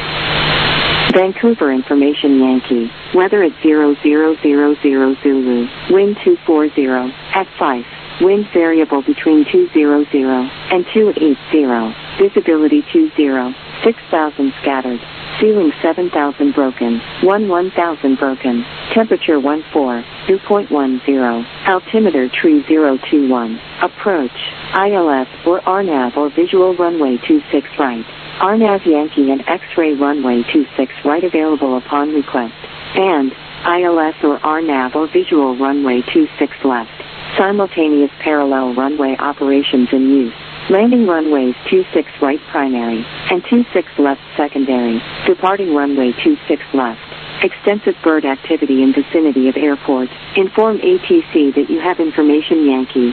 Vancouver information Yankee. Weather at 0000 Zulu. Wind 240. At 5. Wind variable between 200 and 280. Visibility 20. 6,000 scattered. Ceiling 7,000 broken. 1,000 broken. Temperature 14. Dew point 10. Altimeter tree 021. Approach. ILS or RNAV or visual runway 26 right. RNAV Yankee and X-ray runway 26 right available upon request. And ILS or RNAV or visual runway 26 left. Simultaneous parallel runway operations in use. Landing runways 26 right primary and 26 left secondary. Departing runway 26 left. Extensive bird activity in vicinity of airport. Inform ATC that you have information Yankee.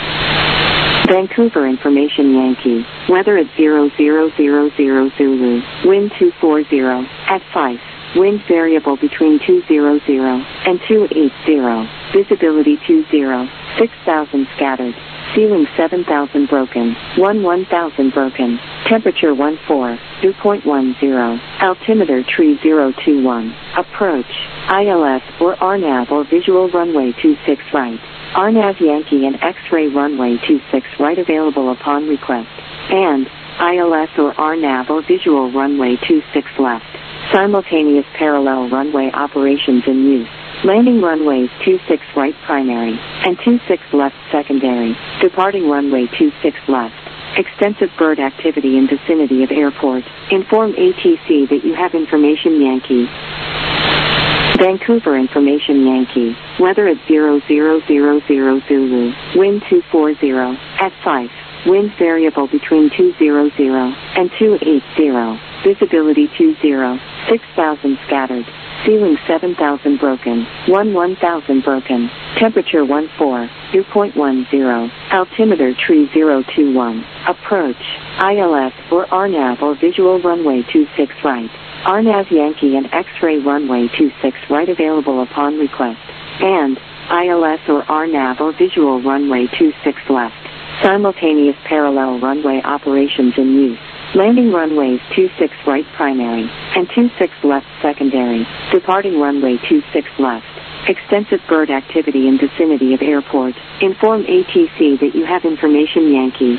Vancouver information Yankee. Weather at 0000 Zulu. Wind 240 at 5. Wind variable between 200 and 280. Visibility 20. 6,000 scattered. Ceiling 7,000 broken. 1000 broken. Temperature 14. Dew point 10. Altimeter tree 021. Approach. ILS or RNAV or visual runway 26 right. RNAV Yankee and X-ray runway 26 right available upon request. And ILS or RNAV or visual runway 26 left. Simultaneous parallel runway operations in use. Landing runways 26 right primary and 26 left secondary. Departing runway 26 left. Extensive bird activity in vicinity of airport. Inform ATC that you have information Yankee. Vancouver information Yankee. Weather at 0000 Zulu. Wind 240 at 5. Wind variable between 200 and 280. Visibility 20. 6,000 scattered. Ceiling 7,000 broken. 1000 broken. Temperature 14. Dew point 10. Altimeter tree 021. Approach. ILS or RNAV or visual runway 26 right. RNAV Yankee and X-ray runway 26 right available upon request. And ILS or RNAV or visual runway 26 left. Simultaneous parallel runway operations in use. Landing runways 26 right primary and 26 left secondary. Departing runway 26 left. Extensive bird activity in vicinity of airport. Inform ATC that you have information Yankee.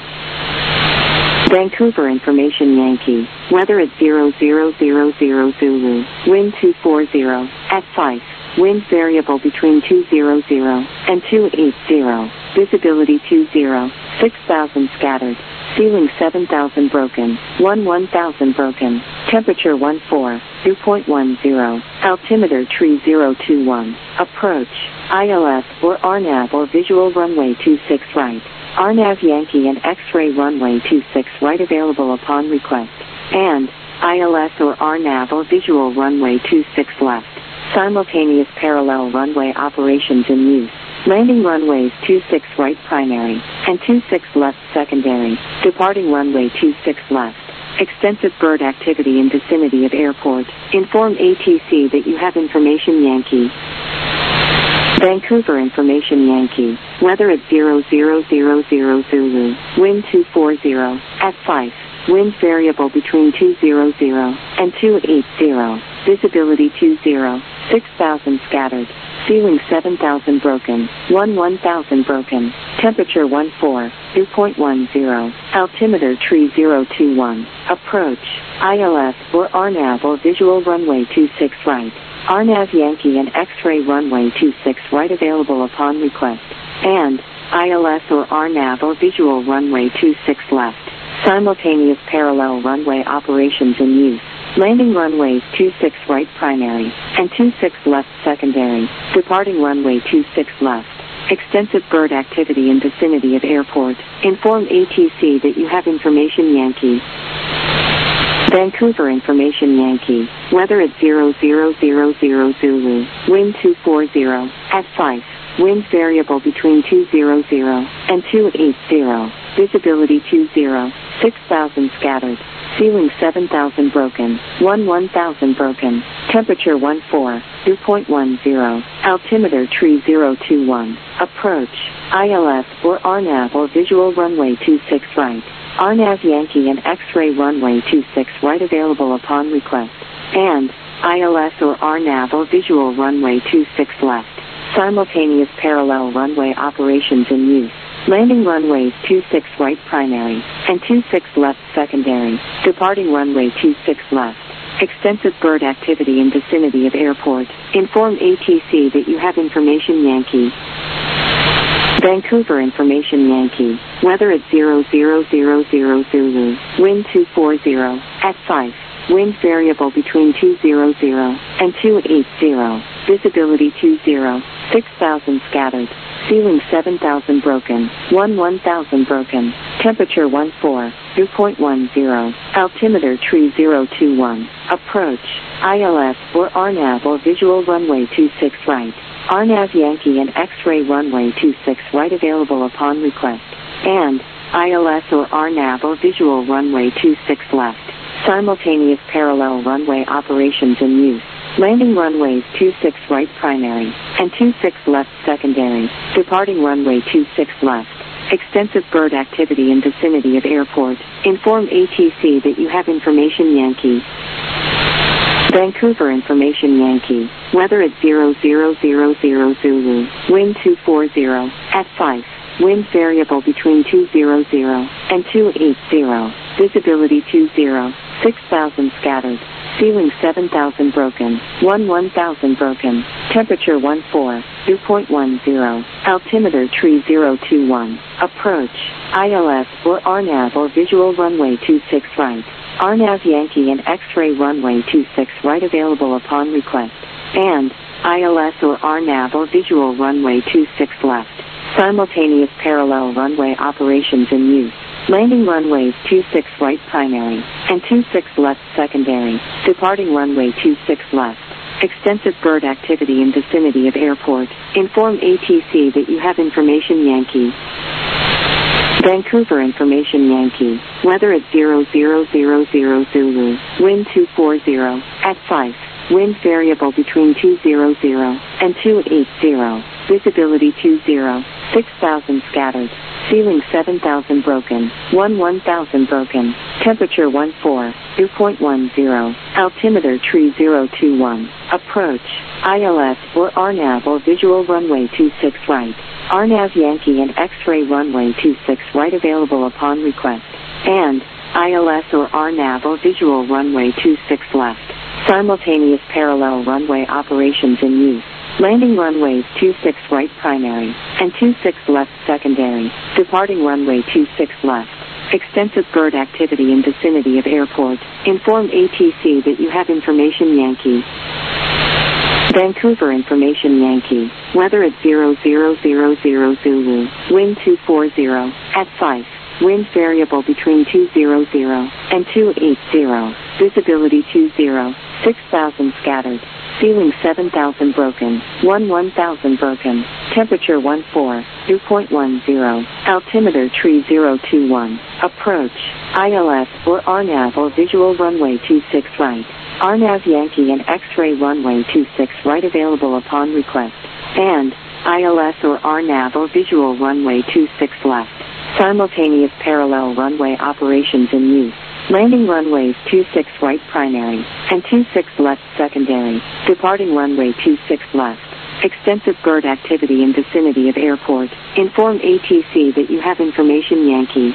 Vancouver information Yankee. Weather at 0000 Zulu. Wind 240 at 5. Wind variable between 200 and 280. Visibility 20. 6,000 scattered. Ceiling 7,000 broken. 1000 broken. Temperature 14. Dew point 10. Altimeter tree 021. Approach. ILS or RNAV or visual runway 26 right. RNAV Yankee and X-ray runway 26 right available upon request. And ILS or RNAV or visual runway 26 left. Simultaneous parallel runway operations in use. Landing runways 26 right primary and 26 left secondary. Departing runway 26 left. Extensive bird activity in vicinity of airport. Inform ATC that you have information Yankee. Vancouver information Yankee. Weather at 0000 Zulu. Wind 240 at 5. Wind variable between 200 and 280. Visibility 20. 6,000 scattered. Ceiling 7,000 broken. 1000 broken. Temperature 14. Dew point 10. Altimeter tree 021. Approach. ILS or RNAV or visual runway 26 right. RNAV Yankee and X-ray runway 26 right available upon request. And ILS or RNAV or visual runway 26 left. Simultaneous parallel runway operations in use. Landing runways 26 right primary and 26 left secondary. Departing runway 26 left. Extensive bird activity in vicinity of airport. Inform ATC that you have information Yankee. Vancouver information Yankee. Weather at 0000 Zulu. Wind 240 at 5. Wind variable between 200 and 280. Visibility 20. 6,000 scattered. Ceiling 7,000 broken. 1000 broken. Temperature 14. Dew point 10. Altimeter tree 021. Approach. ILS or RNAV or visual runway 26 right. RNAV Yankee and X-ray runway 26 right available upon request. And ILS or RNAV or visual runway 26 left. Simultaneous parallel runway operations in use. Landing runways 26 right primary and 26 left secondary. Departing runway 26 left. Extensive bird activity in vicinity of airport. Inform ATC that you have information Yankee. Vancouver Information Yankee, weather at 0000 Zulu, wind 240, at 5, wind variable between 200 and 280, visibility 20, 6,000 scattered, ceiling 7,000 broken, 1,000 broken, temperature 14, dew point 10, altimeter tree 021, approach, ILS or RNAV or visual runway 26 right. RNAV Yankee and X-ray runway 26 right available upon request, and ILS or RNAV or visual runway 26 left. Simultaneous parallel runway operations in use. Landing runways 26 right primary and 26 left secondary. Departing runway 26 left. Extensive bird activity in vicinity of airport. Inform ATC that you have information Yankee. Vancouver Information Yankee, weather at 0000 Zulu, wind 240, at 5, wind variable between 200 and 280, visibility 20, 6,000 scattered, ceiling 7,000 broken, 1,000 broken, temperature 14, dew point 10, altimeter tree 021, approach, ILS or RNAV or visual runway 26 right. RNAV Yankee and X-ray runway 26 right available upon request, and ILS or RNAV or visual runway 26 left. Simultaneous parallel runway operations in use. Landing runways 26 right primary and 26 left secondary. Departing runway 26 left. Extensive bird activity in vicinity of airport. Inform ATC that you have information Yankee. Vancouver Information Yankee, weather at 0000 Zulu, wind 240, at 5, wind variable between 200 and 280, visibility 20, 6,000 scattered, ceiling 7,000 broken, 1,000 broken, temperature 14, dew point 10, altimeter tree 021, approach, ILS or RNAV or visual runway 26 right. RNAV Yankee and X-ray runway 26 right available upon request, and ILS or RNAV or visual runway 26 left. Simultaneous parallel runway operations in use. Landing runways 26 right primary and 26 left secondary. Departing runway 26 left. Extensive bird activity in vicinity of airport. Inform ATC that you have information Yankee. Vancouver Information Yankee, weather at 0000 Zulu, wind 240, at 5, wind variable between 200 and 280, visibility 20, 6,000 scattered, ceiling 7,000 broken, 1,000 broken, temperature 14, dew point 10, altimeter tree 021, approach, ILS or RNAV or visual runway 26 right. RNAV Yankee and X-ray runway 26 right available upon request, and ILS or RNAV or visual runway 26 left. Simultaneous parallel runway operations in use. Landing runways 26 right primary and 26 left secondary. Departing runway 26 left. Extensive bird activity in vicinity of airport. Inform ATC that you have information Yankee.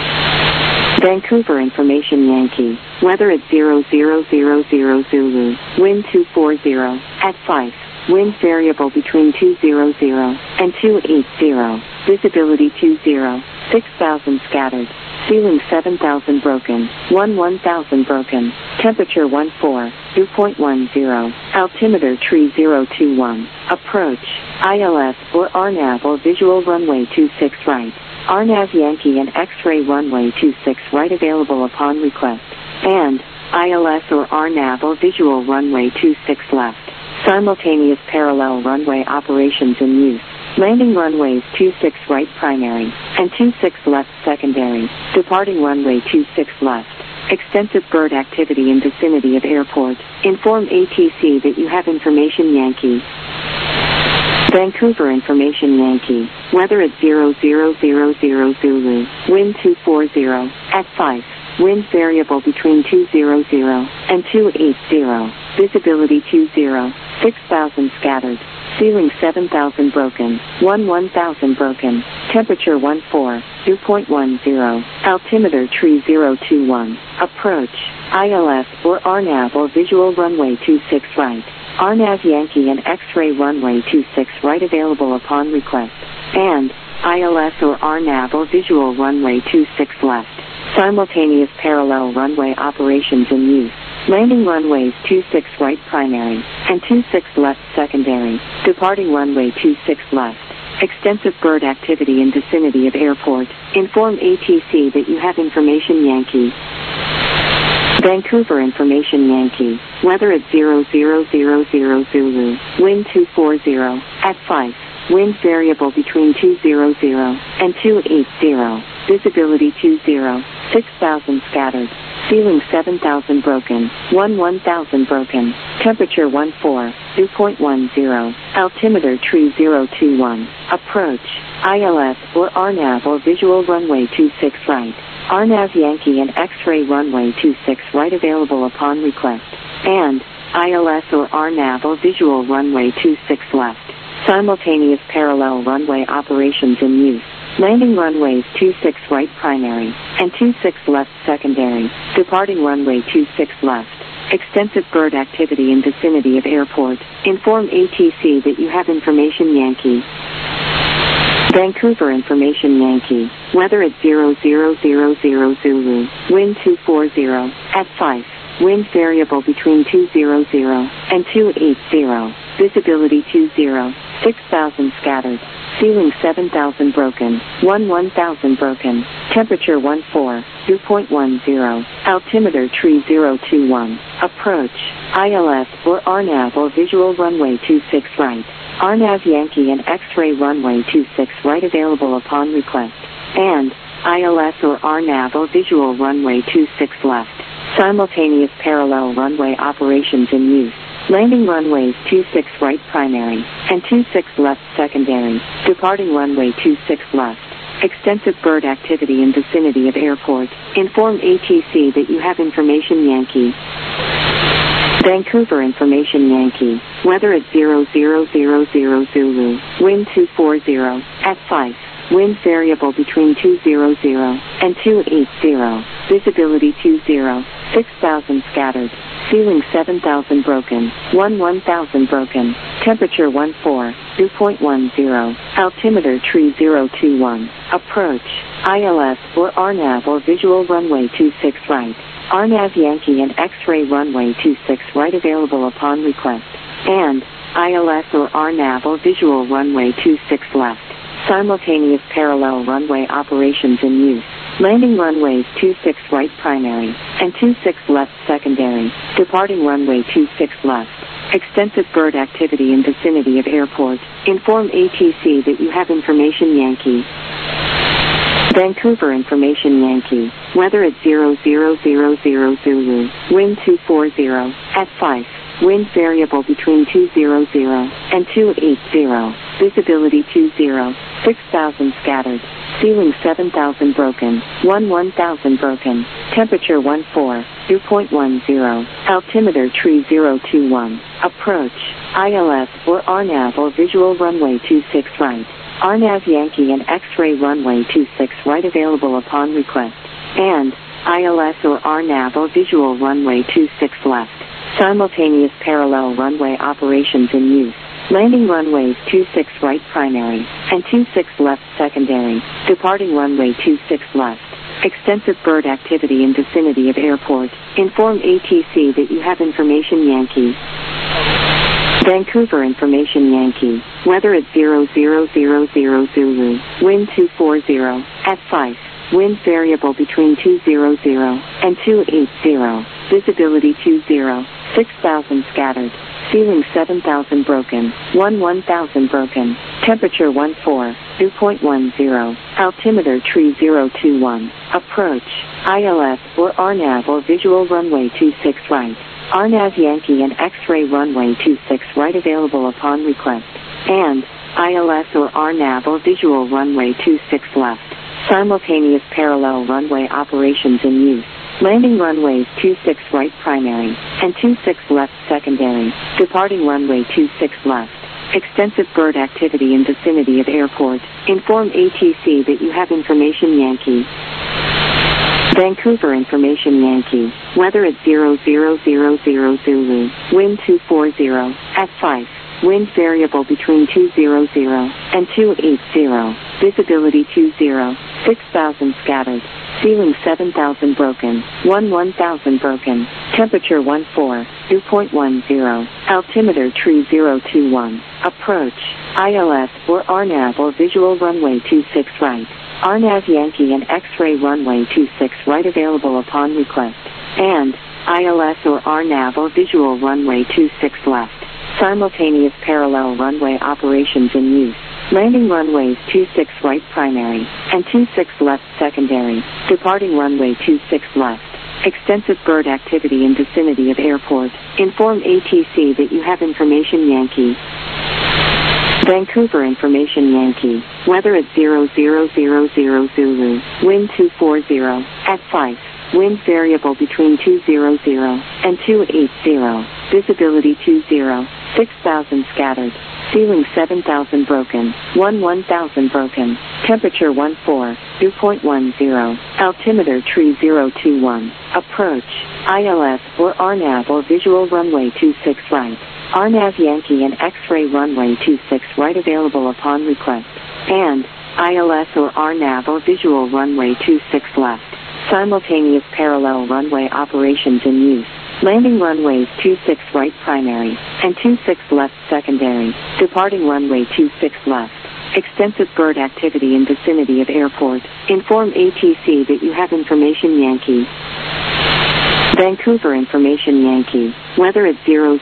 Vancouver Information Yankee, weather at 0000 Zulu, wind 240, at 5, wind variable between 200 and 280, visibility 20, 6,000 scattered, ceiling 7,000 broken, 1,000 broken, temperature 14, dew point 10, altimeter tree 021, approach, ILS or RNAV or visual runway 26 right. RNAV Yankee and X-ray runway 26 right available upon request, and ILS or RNAV or visual runway 26 left. Simultaneous parallel runway operations in use. Landing runways 26 right primary and 26 left secondary. Departing runway 26 left. Extensive bird activity in vicinity of airport. Inform ATC that you have information Yankee. Vancouver Information Yankee, weather at 0000 Zulu, wind 240, at 5, wind variable between 200 and 280, visibility 20, 6,000 scattered, ceiling 7,000 broken, 1,000 broken, temperature 14, dew point 10, altimeter tree 021, approach, ILS or RNAV or visual runway 26 right. RNAV Yankee and X-ray runway 26 right available upon request, and ILS or RNAV or visual runway 26 left. Simultaneous parallel runway operations in use. Landing runways 26 right primary and 26 left secondary. Departing runway 26 left. Extensive bird activity in vicinity of airport. Inform ATC that you have information Yankee. Vancouver information Yankee. Weather at 0000 Zulu. Wind 240 at 5. Wind variable between 200 and 280. Visibility 20. 6,000 scattered. Ceiling 7,000 broken. 1,000 broken. Temperature 14. Dew point 10. Altimeter tree 021. Approach. ILS or RNAV or visual runway 26 right. RNAV Yankee and X-ray runway 26 right available upon request. And ILS or RNAV or visual runway 26 left. Simultaneous parallel runway operations in use. Landing runways 26 right primary and 26 left secondary. Departing runway 26 left. Extensive bird activity in vicinity of airport. Inform ATC that you have information Yankee. Vancouver information Yankee. Weather at 0000 Zulu. Wind 240 at 5. Wind variable between 200 and 280. Visibility 20. 6,000 scattered. Ceiling 7,000 broken. 1,000 broken. Temperature 14. Dew point 10. Altimeter tree 021. Approach. ILS or RNAV or visual runway 26 right. RNAV Yankee and X-ray runway 26 right available upon request. And ILS or RNAV or visual runway 26 left. Simultaneous parallel runway operations in use. Landing runways 26 right primary and 26 left secondary. Departing runway 26 left. Extensive bird activity in vicinity of airport. Inform ATC that you have information Yankee. Vancouver information Yankee. Weather at 0000 Zulu. Wind 240 at 5. Wind variable between 200 and 280. Visibility 20. 6,000 scattered. Ceiling 7,000 broken. 1,000 broken. Temperature 14. Dew point 10. Altimeter tree 021. Approach. ILS or RNAV or visual runway 26 right. RNAV Yankee and X-ray runway 26 right available upon request. And ILS or RNAV or visual runway 26 left. Simultaneous parallel runway operations in use. Landing runways 26 right primary and 26 left secondary. Departing runway 26 left. Extensive bird activity in vicinity of airport. Inform ATC that you have information Yankee. Vancouver information Yankee. Weather at 0000 Zulu. Wind 240 at 5. Wind variable between 200 and 280. Visibility 20. 6,000 scattered. Ceiling 7,000 broken. 1,000 broken. Temperature 14. Dew point 10. Altimeter tree 021. Approach. ILS or RNAV or visual runway 26 right. RNAV Yankee and X-ray runway 26 right available upon request. And ILS or RNAV or visual runway 26 left. Simultaneous parallel runway operations in use. Landing runways 26 right primary and 26 left secondary. Departing runway 26 left. Extensive bird activity in vicinity of airport. Inform ATC that you have information Yankee. Vancouver information Yankee. Weather at 0000 Zulu. Wind 240 at 5. Wind variable between 200 and 280. Visibility 20. 6,000 scattered. Ceiling 7,000 broken. 1,000 broken. Temperature 14. Dew point 10. Altimeter tree 021. Approach. ILS or RNAV or visual runway 26 right. RNAV Yankee and X-ray runway 26 right available upon request. And ILS or RNAV or visual runway 26 left. Simultaneous parallel runway operations in use. Landing runways 26 right primary and 26 left secondary. Departing runway 26 left. Extensive bird activity in vicinity of airport. Inform ATC that you have information Yankee. Vancouver information Yankee. Weather at 0000 Zulu. Wind 240 at 5. wind variable between 200 and 280, visibility 20, 6,000 scattered, ceiling 7,000 broken, 1,000 broken, temperature 14, dew point 10, altimeter tree 021, approach, ILS or RNAV or visual runway 26 right, RNAV Yankee and X-ray runway 26 right available upon request, and ILS or RNAV or visual runway 26 left, simultaneous parallel runway operations in use. Landing runways 26 right primary and 26 left secondary, departing runway 26 left. Extensive bird activity in vicinity of airport. Inform ATC that you have information Yankee. Vancouver information Yankee. Weather at 0000 Zulu. Wind 240 at 5. Wind variable between 200 and 280. Visibility 20. 6,000 scattered. Ceiling 7,000 broken. 1,000 broken. Temperature 14. Dew point 10. Altimeter tree 021. Approach. ILS or RNAV or visual runway 26 right. RNAV Yankee and X-ray runway 26 right available upon request. And ILS or RNAV or visual runway 26 left. Simultaneous parallel runway operations in use. Landing runways 26 right primary and 26 left secondary, departing runway 26 left. Extensive bird activity in vicinity of airport. Inform ATC that you have information Yankee. Vancouver information Yankee. Weather at 0000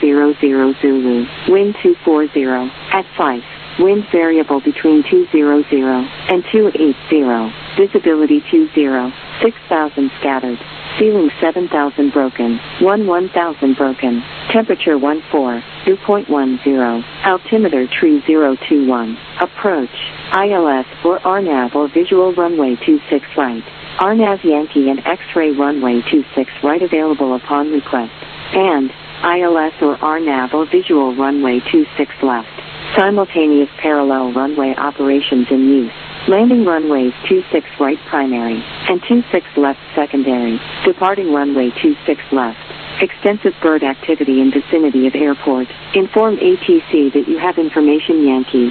Zulu. Wind 240 at 5. Wind variable between 200 and 280. Visibility 20. 6,000 scattered. Ceiling 7,000 broken. 1,000 broken. Temperature 14. Dew point 10. Altimeter tree 021. Approach. ILS or RNAV or visual runway 26 right. RNAV Yankee and X-ray runway 26 right available upon request. And ILS or RNAV or visual runway 26 left. Simultaneous parallel runway operations in use. Landing runways 26 right primary and 26 left secondary, departing runway 26 left. Extensive bird activity in vicinity of airport. Inform ATC that you have information Yankee.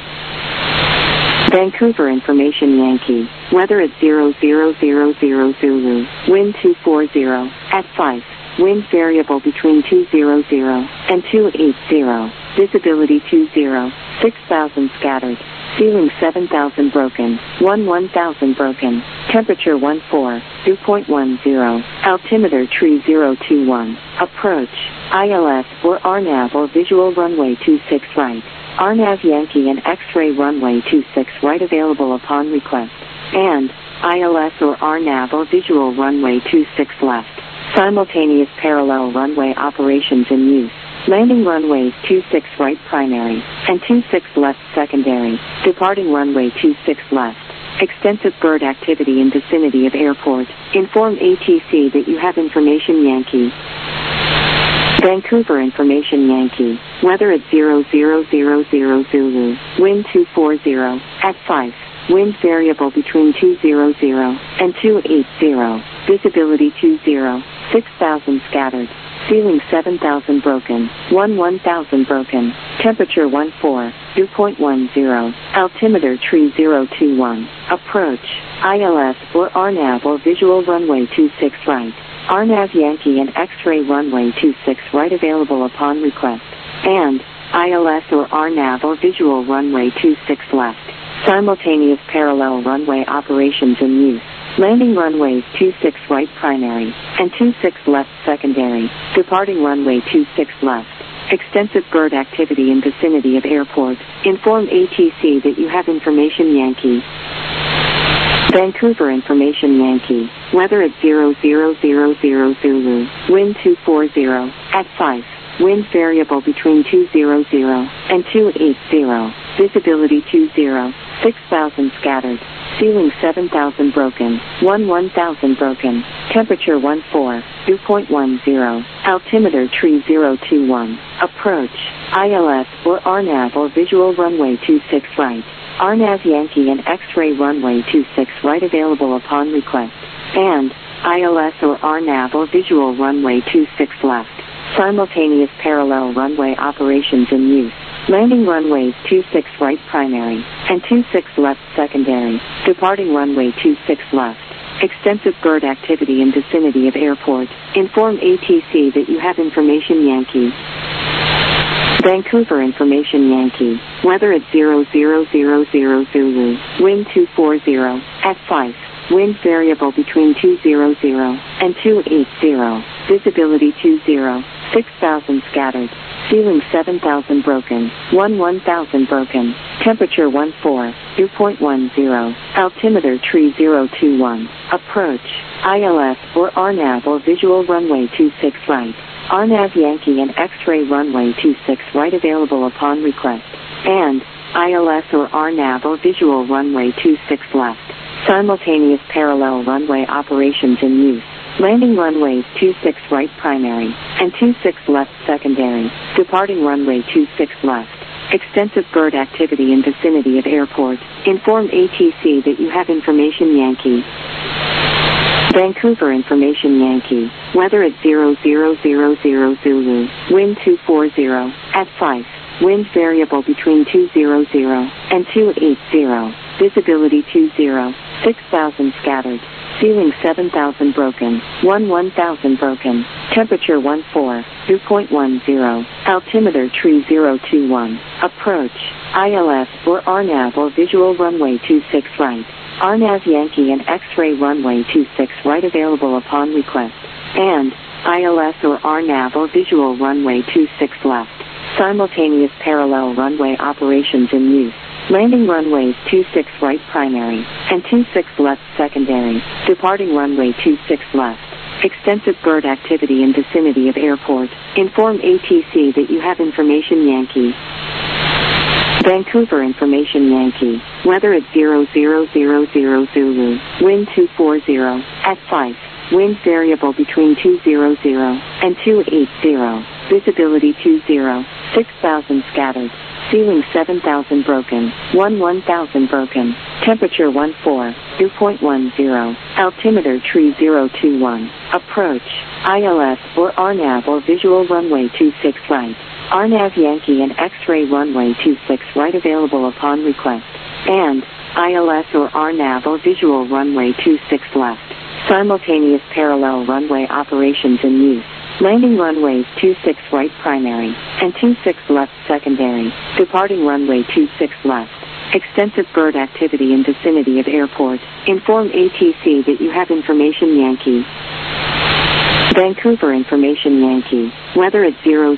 Vancouver information Yankee. Weather at 0000 Zulu. Wind 240 at 5. Wind variable between 200 and 280. Visibility 20. 6,000 scattered. Ceiling 7,000 broken. 1,000 broken. Temperature 14. Dew point 10. Altimeter tree 021. Approach. ILS or RNAV or visual runway 26 right. RNAV Yankee and X-ray runway 26 right available upon request. And ILS or RNAV or visual runway 26 left. Simultaneous parallel runway operations in use. Landing runways 26 right primary and 26 left secondary, departing runway 26 left. Extensive bird activity in vicinity of airport. Inform ATC that you have information Yankee. Vancouver information Yankee. Weather at 0000 Zulu. Wind 240 at 5. Wind variable between 200 and 280. Visibility 20. 6,000 scattered. Ceiling 7,000 broken. 1,000 broken. Temperature 14. Dew point 10. Altimeter tree 021. Approach. ILS or RNAV or visual runway 26 right. RNAV Yankee and X-ray runway 26 right available upon request. And ILS or RNAV or visual runway 26 left. Simultaneous parallel runway operations in use. Landing runways 26 right primary and 26 left secondary, departing runway 26 left. Extensive bird activity in vicinity of airport. Inform ATC that you have information Yankee. Vancouver information Yankee. Weather at 0000 Zulu. Wind 240 at 5. Wind variable between 200 and 280. Visibility 20. 6,000 scattered. Ceiling 7,000 broken. 1,000 broken. Temperature 14. Dew point 10. Altimeter tree 021. Approach. ILS or RNAV or visual runway 26 right. RNAV Yankee and X-ray runway 26 right available upon request. And ILS or RNAV or visual runway 26 left. Simultaneous parallel runway operations in use. Landing runways 26 right primary, and 26 left secondary, departing runway 26 left. Extensive bird activity in vicinity of airport. Inform ATC that you have information Yankee. Vancouver information Yankee. Weather at 0000 Zulu. Wind 240 at 5. Wind variable between 200 and 280. Visibility 20. 6,000 scattered. Ceiling 7,000 broken. 1,000 broken. Temperature 14. Dew point 10. Altimeter tree 021. Approach. ILS or RNAV or visual runway 26 right. RNAV Yankee and X-ray runway 26 right available upon request. And ILS or RNAV or visual runway 26 left. Simultaneous parallel runway operations in use. Landing runways 26 right primary and 26 left secondary. Departing runway 26 left. Extensive bird activity in vicinity of airport. Inform ATC that you have information Yankee. Vancouver information Yankee. Weather at 0000 Zulu. Wind 240 at 5. Wind variable between 200 and 280. Visibility 20. 6,000 scattered. Ceiling 7,000 broken. 1,000 broken. Temperature 14. Dew point 10. Altimeter tree 021. Approach. ILS or RNAV or visual runway 26 right. RNAV Yankee and X-ray runway 26 right available upon request. And ILS or RNAV or visual runway 26 left. Simultaneous parallel runway operations in use. Landing runways 26 right primary and 26 left secondary. Departing runway 26 left. Extensive bird activity in vicinity of airport. Inform ATC that you have information Yankee. Vancouver information Yankee. Weather at 0000 Zulu. Wind 240 at 5. Wind variable between 200 and 280. Visibility 20. 6,000 scattered. Ceiling 7,000 broken. 1,000 broken. Temperature 14. Dew point 10. Altimeter tree 021. Approach. ILS or RNAV or visual runway 26 right. RNAV Yankee and X-ray runway 26 right available upon request. And ILS or RNAV or visual runway 26 left. Simultaneous parallel runway operations in use. Landing runways 26 right primary and 26 left secondary. Departing runway 26 left. Extensive bird activity in vicinity of airport. Inform ATC that you have information Yankee. Vancouver information Yankee. Weather at 0000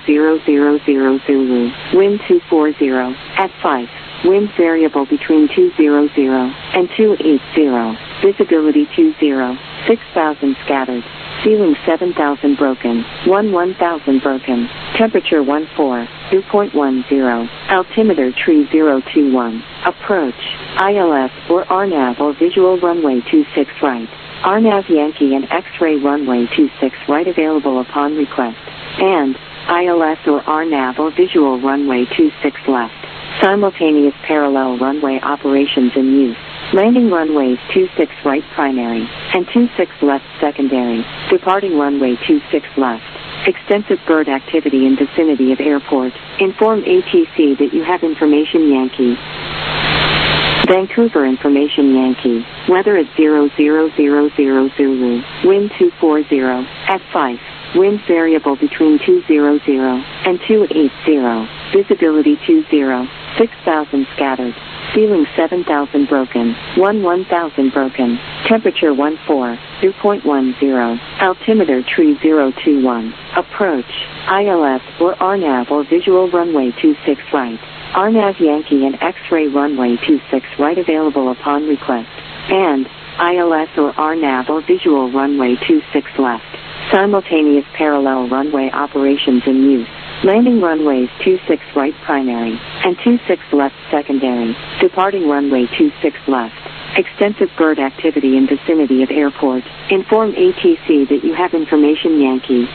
Zulu. Wind 240 at 5. Wind variable between 200 and 280. Visibility 20. 6,000 scattered. Ceiling 7,000 broken. 1,000 broken. Temperature 14. Dew point 10. Altimeter tree 021. Approach. ILS or RNAV or visual runway 26 right. RNAV Yankee and X-ray runway 26 right available upon request. And ILS or RNAV or visual runway 26 left. Simultaneous parallel runway operations in use. Landing runways 26 right primary and 26 left secondary. Departing runway 26 left. Extensive bird activity in vicinity of airport. Inform ATC that you have information Yankee. Vancouver information Yankee. Weather at 0000 Zulu. Wind 240 at 5. Wind variable between 200 and 280. Visibility 20. 6,000 scattered. Ceiling 7,000 broken. 1,000 broken. Temperature 14. Dew point 10. Altimeter tree 021. Approach. ILS or RNAV or visual runway 26 right. RNAV Yankee and X-ray runway 26 right available upon request. And ILS or RNAV or visual runway 26 left. Simultaneous parallel runway operations in use. Landing runways 26 right primary and 26 left secondary. Departing runway 26 left. Extensive bird activity in vicinity of airport. Inform ATC that you have information Yankee.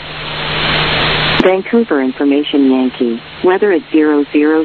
Vancouver information Yankee. Weather at 0000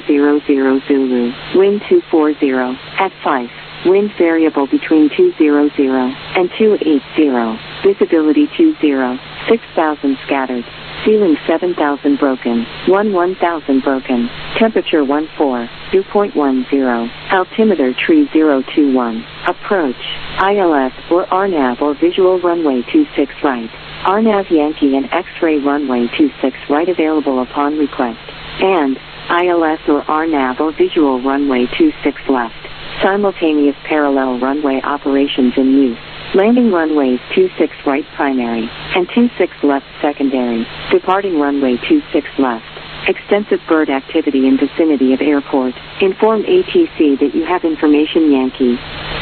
Zulu. Wind 240 at 5. Wind variable between 200 and 280. Visibility 20. 6,000 scattered. Ceiling 7,000 broken. 1000 broken. Temperature 14, dew point 10. Altimeter tree 021. Approach. ILS or RNAV or visual runway 26 right. RNAV Yankee and X-ray runway 26 right available upon request. And ILS or RNAV or visual runway 26 left. Simultaneous parallel runway operations in use. Landing runways 26 right primary and 26 left secondary. Departing runway 26 left. Extensive bird activity in vicinity of airport. Inform ATC that you have information Yankee.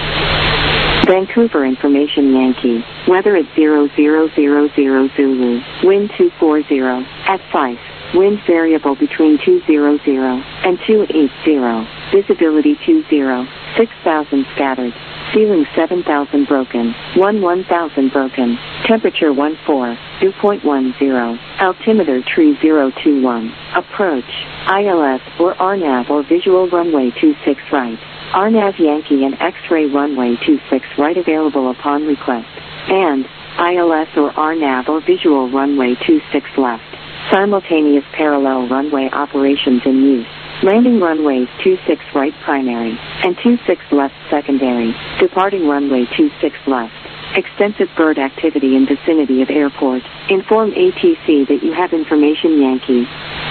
Vancouver information Yankee. Weather at 0000 Zulu. Wind 240 at 5. Wind variable between 200 and 280. Visibility 20. 6,000 scattered. Ceiling 7,000 broken. 1000 broken. Temperature 14, dew point 10. Altimeter tree 021. Approach. ILS or RNAV or visual runway 26 right. RNAV Yankee and X-ray runway 26 right available upon request. And ILS or RNAV or visual runway 26 left. Simultaneous parallel runway operations in use. Landing runways 26 right primary and 26 left secondary. Departing runway 26 left. Extensive bird activity in vicinity of airport. Inform ATC that you have information Yankee.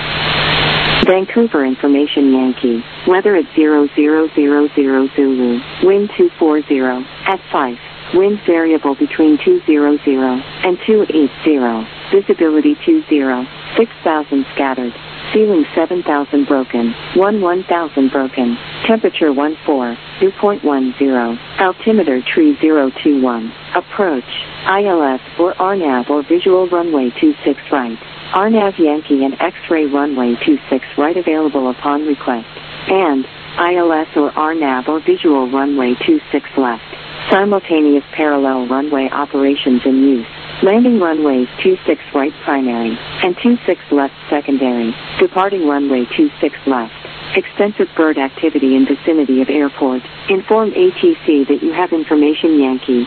Vancouver information Yankee. Weather at 0000 Zulu. Wind 240 at 5. Wind variable between 200 and 280. Visibility 20. 6,000 scattered. Ceiling 7,000 broken. 1000 broken. Temperature 14, dew point 10. Altimeter tree 021. Approach. ILS or RNAV or visual runway 26 right. RNAV Yankee and X-ray runway 26 right available upon request. And ILS or RNAV or visual runway 26 left. Simultaneous parallel runway operations in use. Landing runways 26 right primary and 26 left secondary. Departing runway 26 left. Extensive bird activity in vicinity of airport. Inform ATC that you have information Yankee.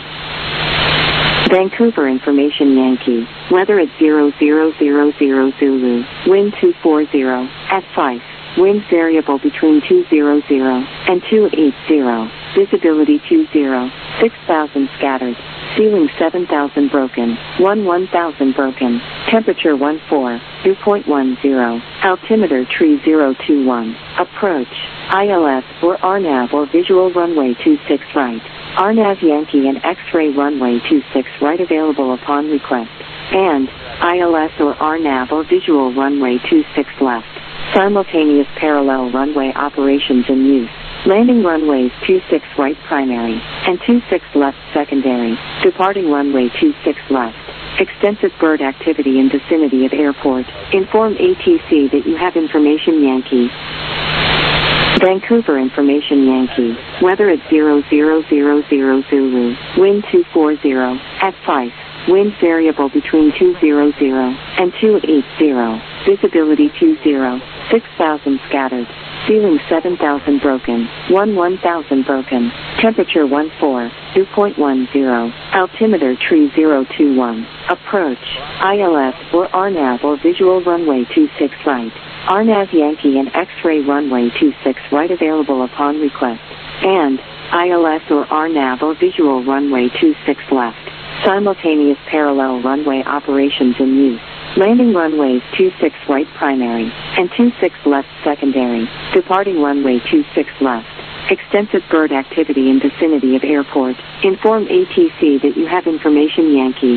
Vancouver information Yankee. Weather at 0000 Zulu. Wind 240 at 5. Wind variable between 200 and 280. Visibility 20. 6,000 scattered. Ceiling 7,000 broken. 1000 broken. Temperature 14, dew point 10. Altimeter tree 021. Approach. ILS or RNAV or visual runway 26 right. RNAV Yankee and X-ray runway 26 right available upon request. And ILS or RNAV or visual runway 26 left. Simultaneous parallel runway operations in use. Landing runways 26 right primary and 26 left secondary. Departing runway 26 left. Extensive bird activity in vicinity of airport. Inform ATC that you have information Yankee. Vancouver information Yankee. Weather at 0000 Zulu. Wind 240 at 5. Wind variable between 200 and 280. Visibility 20. 6,000 scattered. Ceiling 7,000 broken. 1000 broken. Temperature 14, dew point 10. Altimeter tree 021. Approach. ILS or RNAV or visual runway 26 right. RNAV Yankee and X-ray runway 26 right available upon request. And ILS or RNAV or visual runway 26 left. Simultaneous parallel runway operations in use. Landing runways 26 right primary and 26 left secondary. Departing runway 26 left. Extensive bird activity in vicinity of airport. Inform ATC that you have information Yankee.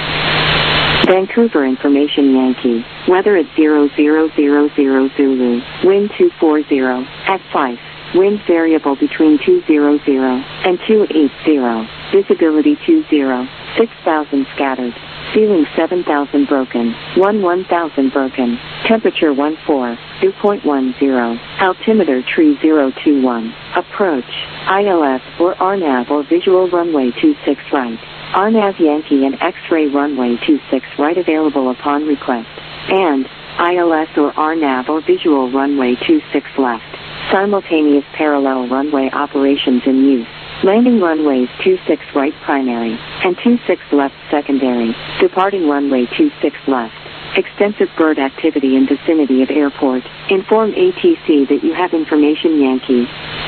Vancouver information Yankee. Weather at 0000 Zulu. Wind 240 at 5. Wind variable between 200 and 280. Visibility 20. 6,000 scattered. Ceiling 7,000 broken. 1000 broken. Temperature 14, dew point 10. Altimeter tree 021. Approach. ILS or RNAV or visual runway 26 right. RNAV Yankee and X-ray runway 26 right available upon request. And ILS or RNAV or visual runway 26 left. Simultaneous parallel runway operations in use. Landing runways 26 right primary and 26 left secondary. Departing runway 26 left. Extensive bird activity in vicinity of airport. Inform ATC that you have information Yankee.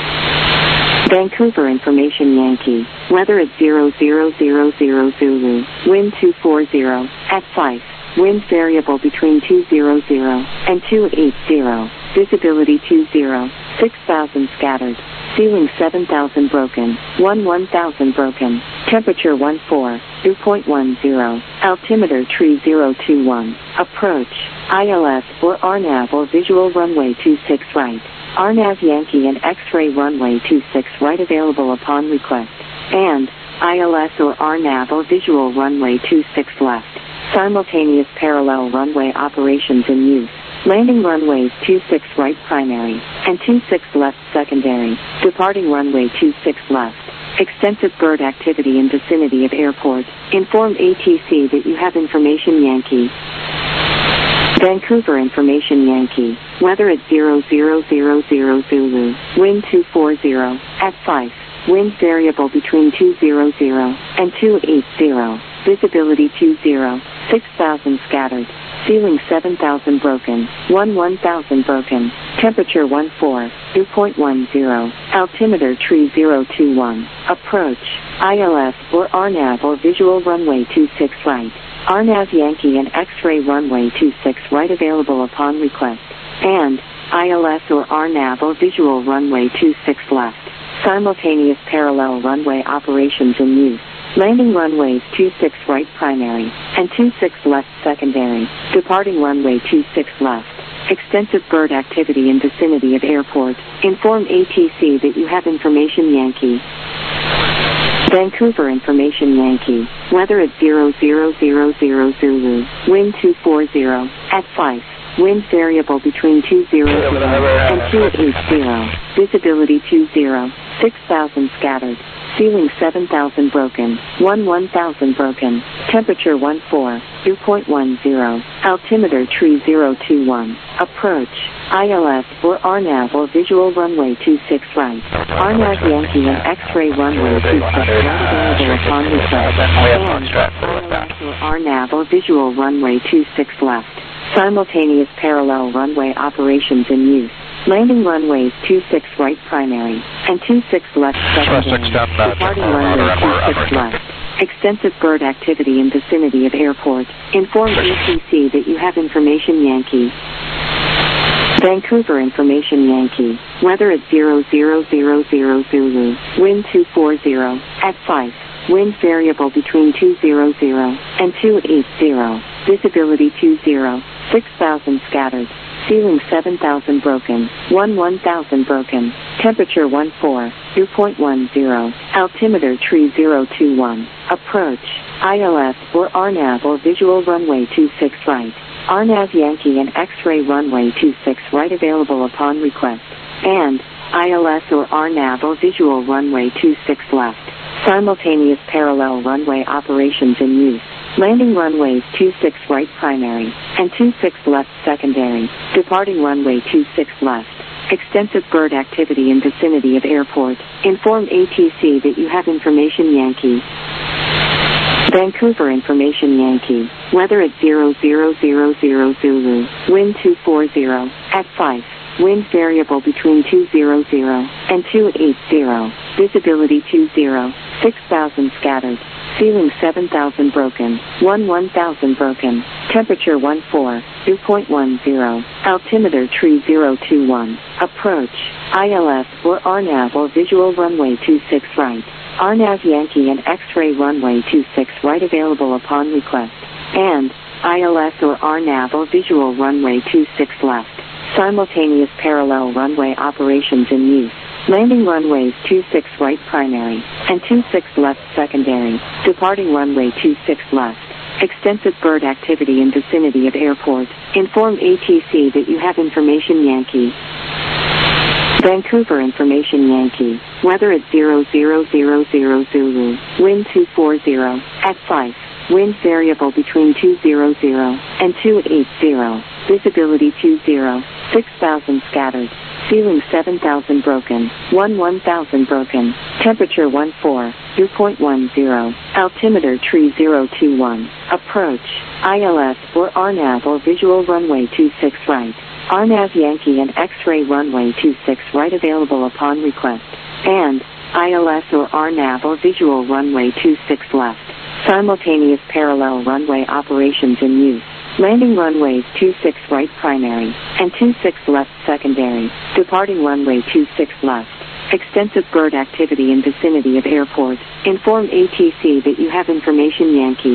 Vancouver information Yankee. Weather at 0000 Zulu. Wind 240 at 5. Wind variable between 200 and 280. Visibility 20. 6,000 scattered. Ceiling 7,000 broken. 1,000 broken. Temperature 14. Dew point 10. Altimeter tree 021. Approach. ILS or RNAV or visual runway 26 right. RNAV Yankee and X-ray runway 26 right available upon request. And ILS or RNAV or visual runway 26 left. Simultaneous parallel runway operations in use. Landing runways 26 right primary and 26 left secondary. Departing runway 26 left. Extensive bird activity in vicinity of airport. Inform ATC that you have information Yankee. Vancouver information Yankee. Weather at 0000 Zulu. Wind 240 at 5. Wind variable between 200 and 280. Visibility 20. 6,000 scattered. Ceiling 7,000 broken. 1,000 broken. Temperature 14. Dew point 10. Altimeter tree 021. Approach. ILS or RNAV or visual runway 26 right. RNAV Yankee and X-ray runway 26 right available upon request. And ILS or RNAV or visual runway 26 left. Simultaneous parallel runway operations in use. Landing runways 26 right primary and 26 left secondary. Departing runway 26 left. Extensive bird activity in vicinity of airport. Inform ATC that you have information Yankee. Vancouver information Yankee. Weather at 0000 Zulu. Wind 240 at 5. Wind variable between 200 and 280. Visibility 20. 6,000 scattered. Ceiling 7,000 broken. 1,000 broken. Temperature 14. Dew point 10. Altimeter tree 021. Approach. ILS or RNAV or visual runway 26 right. RNAV Yankee and X-ray runway 26 right available upon request. And ILS or RNAV or visual runway 26 left. Simultaneous parallel runway operations in use. Landing runways 26 right primary and 26 left secondary. Departing runway 26 left. Extensive bird activity in vicinity of airport. Inform ATC that you have information Yankee. Vancouver information Yankee. Weather at 0000 Zulu. Wind 240 at 5. Wind variable between 200 and 280. Visibility 20. 6,000 scattered. Ceiling 7,000 broken. 1,000 broken. Temperature 14. Dew point 10. Altimeter tree 021. Approach. ILS or RNAV or visual runway 26 right. RNAV Yankee and X-ray runway 26 right available upon request. And ILS or RNAV or visual runway 26 left. Simultaneous parallel runway operations in use. Landing runways 26 right primary and 26 left secondary. Departing runway 26 left. Extensive bird activity in vicinity of airport. Inform ATC that you have information Yankee. Vancouver information Yankee. Weather at 0000 Zulu. Wind 240 at 5. Wind variable between 200 and 280. Visibility 20. 6,000 scattered. Ceiling 7,000 broken. 1,000 broken. Temperature 14. Dew point 10. Altimeter tree 021. Approach. ILS or RNAV or visual runway 26 right. RNAV Yankee and X-ray runway 26 right available upon request. And ILS or RNAV or visual runway 26 left. Simultaneous parallel runway operations in use. Landing runways 26 right primary and 26 left secondary. Departing runway 26 left. Extensive bird activity in vicinity of airport. Inform ATC that you have information Yankee. Vancouver information Yankee. Weather at 0000 Zulu. Wind 240 at 5. Wind variable between 200 and 280. Visibility 20. 6,000 scattered. Ceiling 7,000 broken. 1,000 broken. Temperature 14, dew point 10, altimeter tree 021, approach, ILS or RNAV or visual runway 26 right, RNAV Yankee and X-ray runway 26 right available upon request, and ILS or RNAV or visual runway 26 left, simultaneous parallel runway operations in use. Landing runways 26 right primary and 26 left secondary, departing runway 26 left. Extensive bird activity in vicinity of airport. Inform ATC that you have information Yankee.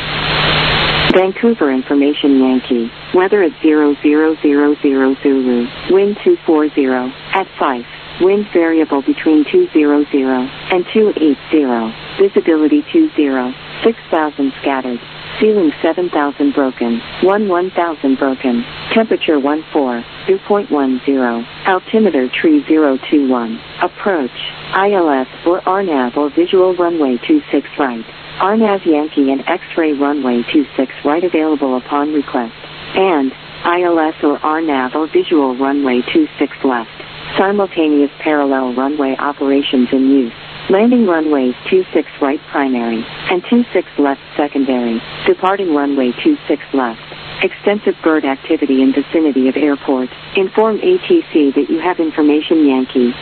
Vancouver information Yankee. Weather at 0000 Zulu. Wind 240 at 5. Wind variable between 200 and 280. Visibility 20. 6,000 scattered. Ceiling 7,000 broken. 1000 broken. Temperature 14, dew point 10. Altimeter tree 021. Approach, ILS or RNAV or visual runway 26 right. RNAV Yankee and X-ray runway 26 right available upon request. And ILS or RNAV or visual runway 26 left. Simultaneous parallel runway operations in use. Landing runways 26 right primary and 26 left secondary, departing runway 26 left. Extensive bird activity in vicinity of airport. Inform ATC that you have information Yankee.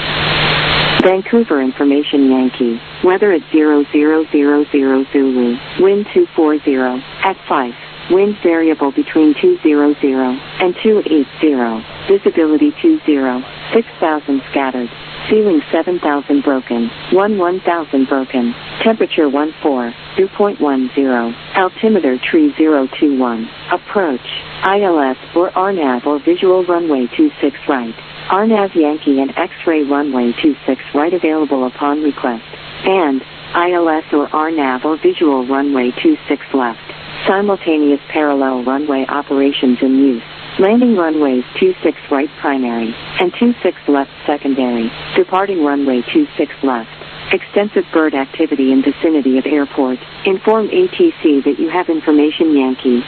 Vancouver information Yankee. Weather at 0000 Zulu. Wind 240 at 5. Wind variable between 200 and 280. Visibility 20. 6,000 scattered. Ceiling 7,000 broken. 1000 broken. Temperature 14, dew point 10. Altimeter tree 021. Approach, ILS or RNAV or visual runway 26 right. RNAV Yankee and X-ray runway 26 right available upon request. And ILS or RNAV or visual runway 26 left. Simultaneous parallel runway operations in use. Landing runways 26 right primary and 26 left secondary, departing runway 26 left. Extensive bird activity in vicinity of airport. Inform ATC that you have information Yankee.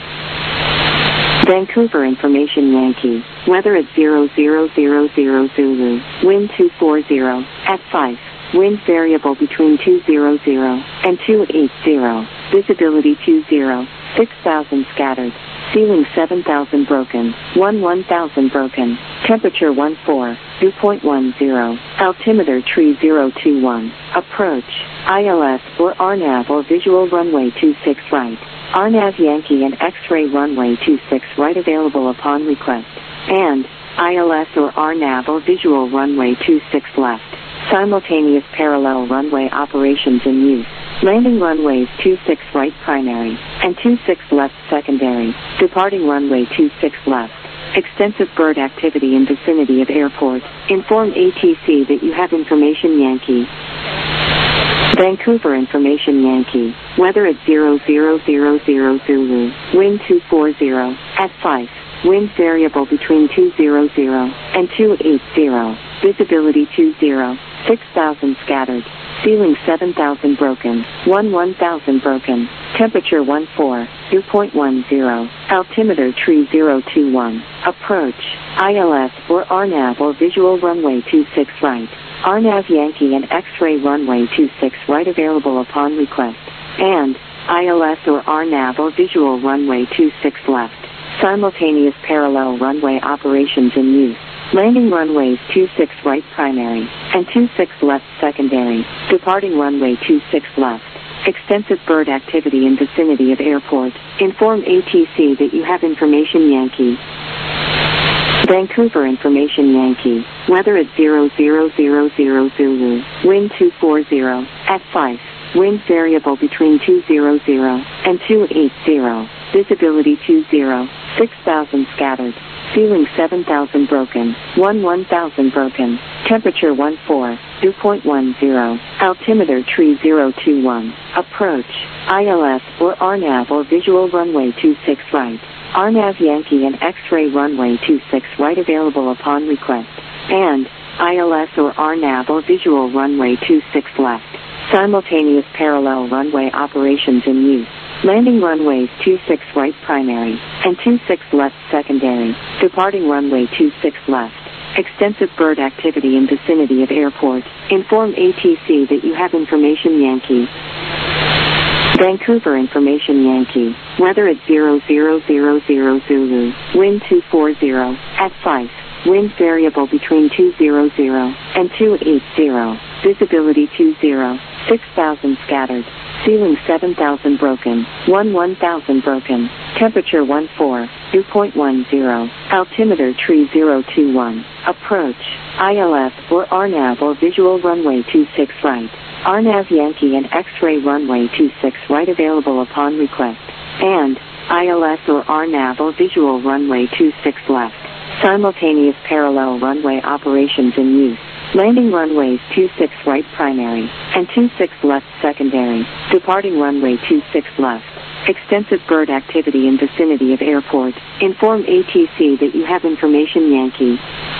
Vancouver information Yankee. Weather at 0000 Zulu. Wind 240 at 5. Wind variable between 200 and 280. Visibility 20. 6,000 scattered. Ceiling 7,000 broken. 1000 broken. Temperature 14, dew point 10. Altimeter tree 021. Approach, ILS or RNAV or visual runway 26 right. RNAV Yankee and X-ray runway 26 right available upon request. And ILS or RNAV or visual runway 26 left. Simultaneous parallel runway operations in use. Landing runways 26 right primary and 26 left secondary, departing runway 26 left. Extensive bird activity in vicinity of airport. Inform ATC that you have information Yankee. Vancouver information Yankee. Weather at 0000 Zulu. Wind 240 at 5. Wind variable between 200 and 280. Visibility 20. 6,000 scattered. Ceiling 7,000 broken. 1000 broken. Temperature 14, dew point 10. Altimeter tree 021. Approach, ILS or RNAV or visual runway 26 right. RNAV Yankee and X-ray runway 26 right available upon request. And ILS or RNAV or visual runway 26 left. Simultaneous parallel runway operations in use. Landing runways 26 right primary and 26 left secondary, departing runway 26 left. Extensive bird activity in vicinity of airport. Inform ATC that you have information Yankee. Vancouver information Yankee. Weather at 0000 Zulu. Wind 240 at 5. Wind variable between 200 and 280. Visibility 20. 6,000 scattered. Ceiling 7,000 broken. 1000 broken. Temperature 14, dew point 10. Altimeter tree 021. Approach, ILS or RNAV or visual runway 26 right. RNAV Yankee and X-ray runway 26 right available upon request. And ILS or RNAV or visual runway 26 left. Simultaneous parallel runway operations in use. Landing runways 26 right primary and 26 left secondary, departing runway 26 left. Extensive bird activity in vicinity of airport. Inform ATC that you have information Yankee. Vancouver information Yankee. Weather at 0000 Zulu. Wind 240 at Fife. Wind variable between 200 and 280. Visibility 20. 6,000 scattered. Ceiling 7,000 broken. 1,000 broken. Temperature 14. Dew point 10. Altimeter tree 021. Approach. ILS or RNAV or visual runway 26 right. RNAV Yankee and X-ray runway 26 right available upon request. And ILS or RNAV or visual runway 26 left. Simultaneous parallel runway operations in use. Landing runways 26 right primary and 26 left secondary. Departing runway 26 left. Extensive bird activity in vicinity of airport. Inform ATC that you have information Yankee.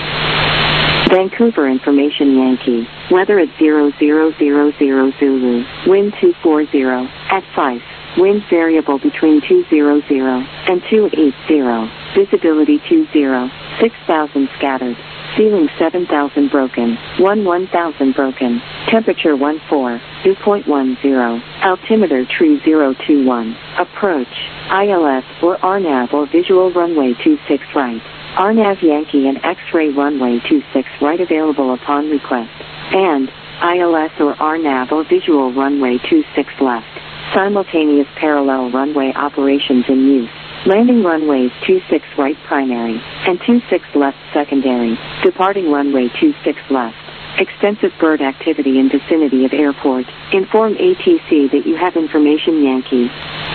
Vancouver information Yankee. Weather at 0000 Zulu. Wind 240 at Fife. Wind variable between 200 and 280. Visibility 20. 6,000 scattered. Ceiling 7,000 broken. 1,000 broken. Temperature 14. Dew point 10. Altimeter tree 021. Approach. ILS or RNAV or visual runway 26 right. RNAV Yankee and X-ray runway 26 right available upon request. And ILS or RNAV or visual runway 26 left. Simultaneous parallel runway operations in use. Landing runways 26 right primary and 26 left secondary. Departing runway 26 left. Extensive bird activity in vicinity of airport. Inform ATC that you have information Yankee.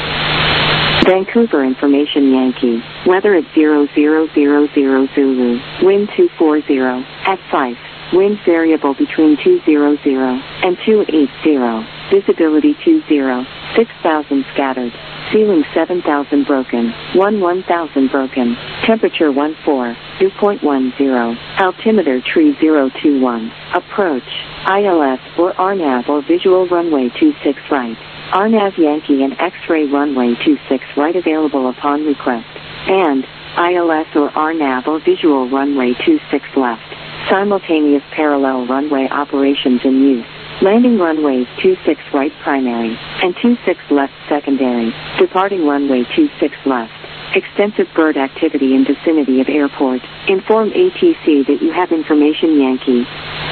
Vancouver information Yankee. Weather at 0000 Zulu. Wind 240 at Fife. Wind variable between 200 and 280. Visibility 20. 6,000 scattered. Ceiling 7,000 broken. 1,000 broken. Temperature 14. Dew point 10. Altimeter tree 021. Approach. ILS or RNAV or visual runway 26 right. RNAV Yankee and X-ray runway 26 right available upon request. And ILS or RNAV or visual runway 26 left. Simultaneous parallel runway operations in use. Landing runways 26 right primary and 26 left secondary. Departing runway 26 left. Extensive bird activity in vicinity of airport. Inform ATC that you have information Yankee.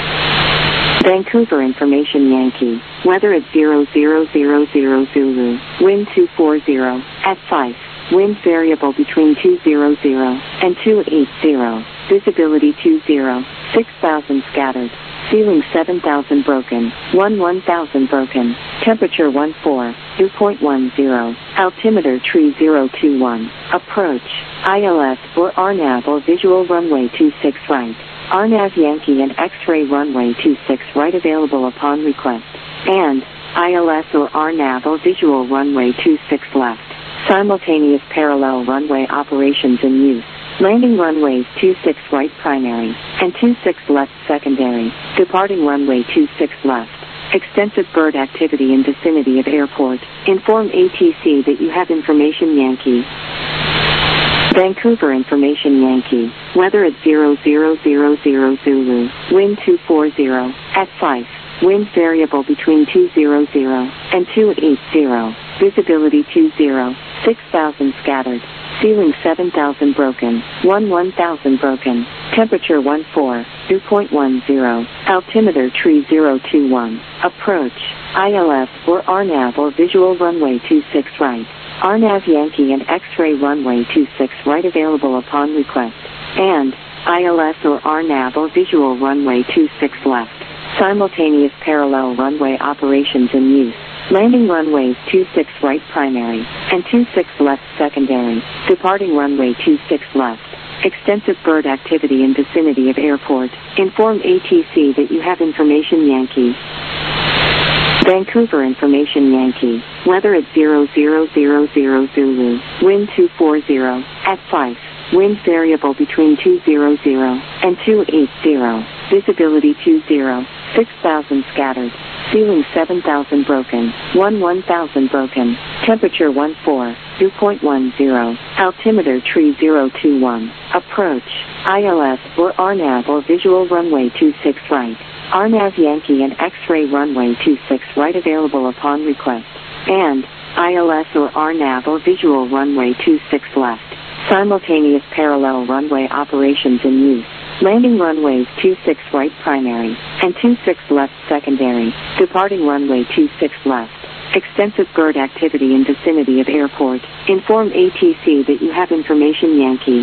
Vancouver information Yankee. Weather at 0000 Zulu. Wind 240 at Fife. Wind variable between 200 and 280. Visibility 20. 6,000 scattered. Ceiling 7,000 broken. 1,000 broken. Temperature 14. Dew point 10. Altimeter tree 021. Approach. ILS or RNAV or visual runway 26 right. RNAV Yankee and X-ray runway 26 right available upon request. And ILS or RNAV or visual runway 26 left. Simultaneous parallel runway operations in use. Landing runways 26 right primary and 26 left secondary. Departing runway 26 left. Extensive bird activity in vicinity of airport. Inform ATC that you have information Yankee. Vancouver information Yankee. Weather at 0000 Zulu. Wind 240 at Fife. Wind variable between 200 and 280. Visibility 20. 6,000 scattered. Ceiling 7,000 broken. 1,000 broken. Temperature 14. Dew point 10. Altimeter tree 021. Approach. ILS or RNAV or visual runway 26 right. RNAV Yankee and X-ray runway 26 right available upon request. And ILS or RNAV or visual runway 26 left. Simultaneous parallel runway operations in use. Landing runways 26 right primary and 26 left secondary. Departing runway 26 left. Extensive bird activity in vicinity of airport. Inform ATC that you have information Yankee. Vancouver information Yankee. Weather at 0000 Zulu. Wind 240 at Fife. Wind variable between 200 and 280. Visibility 20. 6,000 scattered. Ceiling 7,000 broken. 1,000 broken. Temperature 14, dew point 10, altimeter tree 021, approach, ILS or RNAV or visual runway 26 right, RNAV Yankee and X-ray runway 26 right available upon request, and ILS or RNAV or visual runway 26 left, simultaneous parallel runway operations in use. Landing runways 26 right primary and 26 left secondary, departing runway 26 left. Extensive bird activity in vicinity of airport. Inform ATC that you have information Yankee.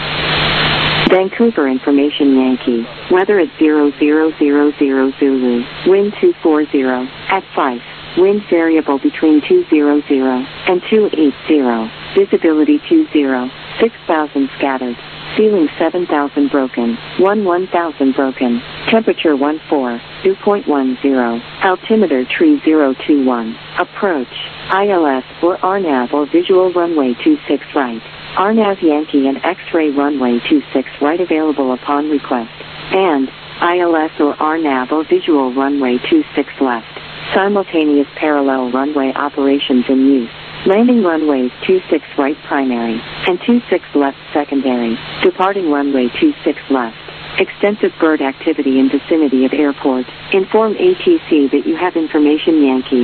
Vancouver information Yankee. Weather at 0000 Zulu. Wind 240 at 5. Wind variable between 200 and 280. Visibility 20. 6,000 scattered. Ceiling 7,000 broken. 1,000 broken. Temperature 14, dew point 10. Altimeter tree 021. Approach. ILS or RNAV or visual runway 26 right. RNAV Yankee and X-ray runway 26 right available upon request. And ILS or RNAV or visual runway 26 left. Simultaneous parallel runway operations in use. Landing runways 26 right primary and 26 left secondary, departing runway 26 left. Extensive bird activity in vicinity of airport. Inform ATC that you have information Yankee.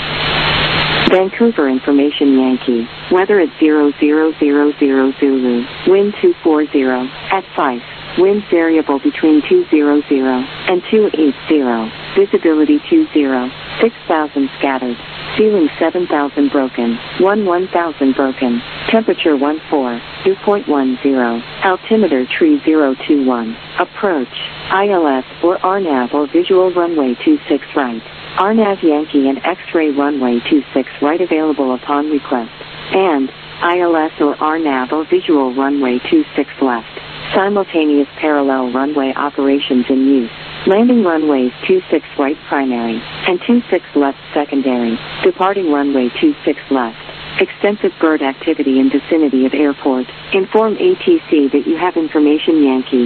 Vancouver information Yankee. Weather at 0000 Zulu. Wind 240 at 5. Wind variable between 200 and 280. Visibility 20. 6,000 scattered. Ceiling 7,000 broken. 1,000 broken. Temperature 14, dew point 10. Altimeter tree 021. Approach. ILS or RNAV or visual runway 26 right. RNAV Yankee and X-ray runway 26 right available upon request. And ILS or RNAV or visual runway 26 left. Simultaneous parallel runway operations in use. Landing runways 26 right primary and 26 left secondary, departing runway 26 left. Extensive bird activity in vicinity of airport. Inform ATC that you have information Yankee.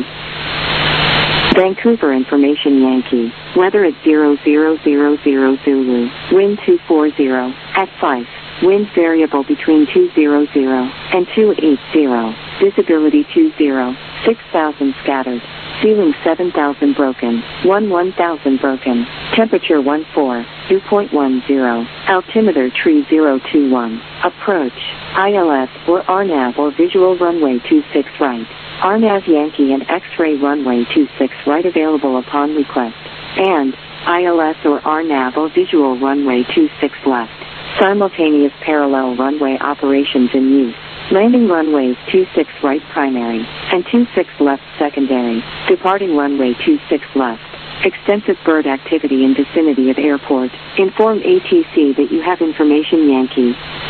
Vancouver information Yankee. Weather at 0000 Zulu. Wind 240 at 5. Wind variable between 200 and 280. Visibility 20. 6,000 scattered. Ceiling 7,000 broken. 1,000 broken. Temperature 14, dew point 10. Altimeter tree 021. Approach. ILS or RNAV or visual runway 26 right. RNAV Yankee and X-ray runway 26 right available upon request. And ILS or RNAV or visual runway 26 left. Simultaneous parallel runway operations in use. Landing runways 26 right primary and 26 left secondary, departing runway 26 left. Extensive bird activity in vicinity of airport. Inform ATC that you have information Yankee.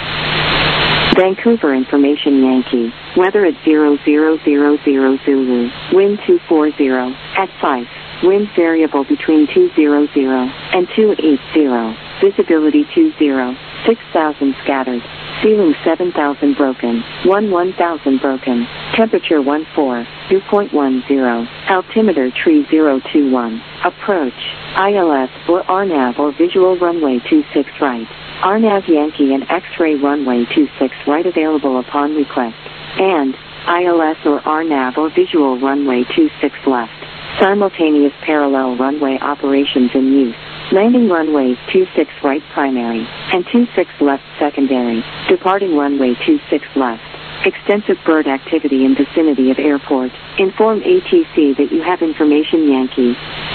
Vancouver information Yankee. Weather at 0000 Zulu. Wind 240 at 5. Wind variable between 200 and 280. Visibility 20. 6,000 scattered. Ceiling 7,000 broken. 1,000 broken. Temperature 14, dew point 10. Altimeter tree 021. Approach. ILS or RNAV or visual runway 26 right. RNAV Yankee and X-ray runway 26 right available upon request. And ILS or RNAV or visual runway 26 left. Simultaneous parallel runway operations in use. Landing runways 26 right primary and 26 left secondary, departing runway 26 left. Extensive bird activity in vicinity of airport. Inform ATC that you have information Yankee.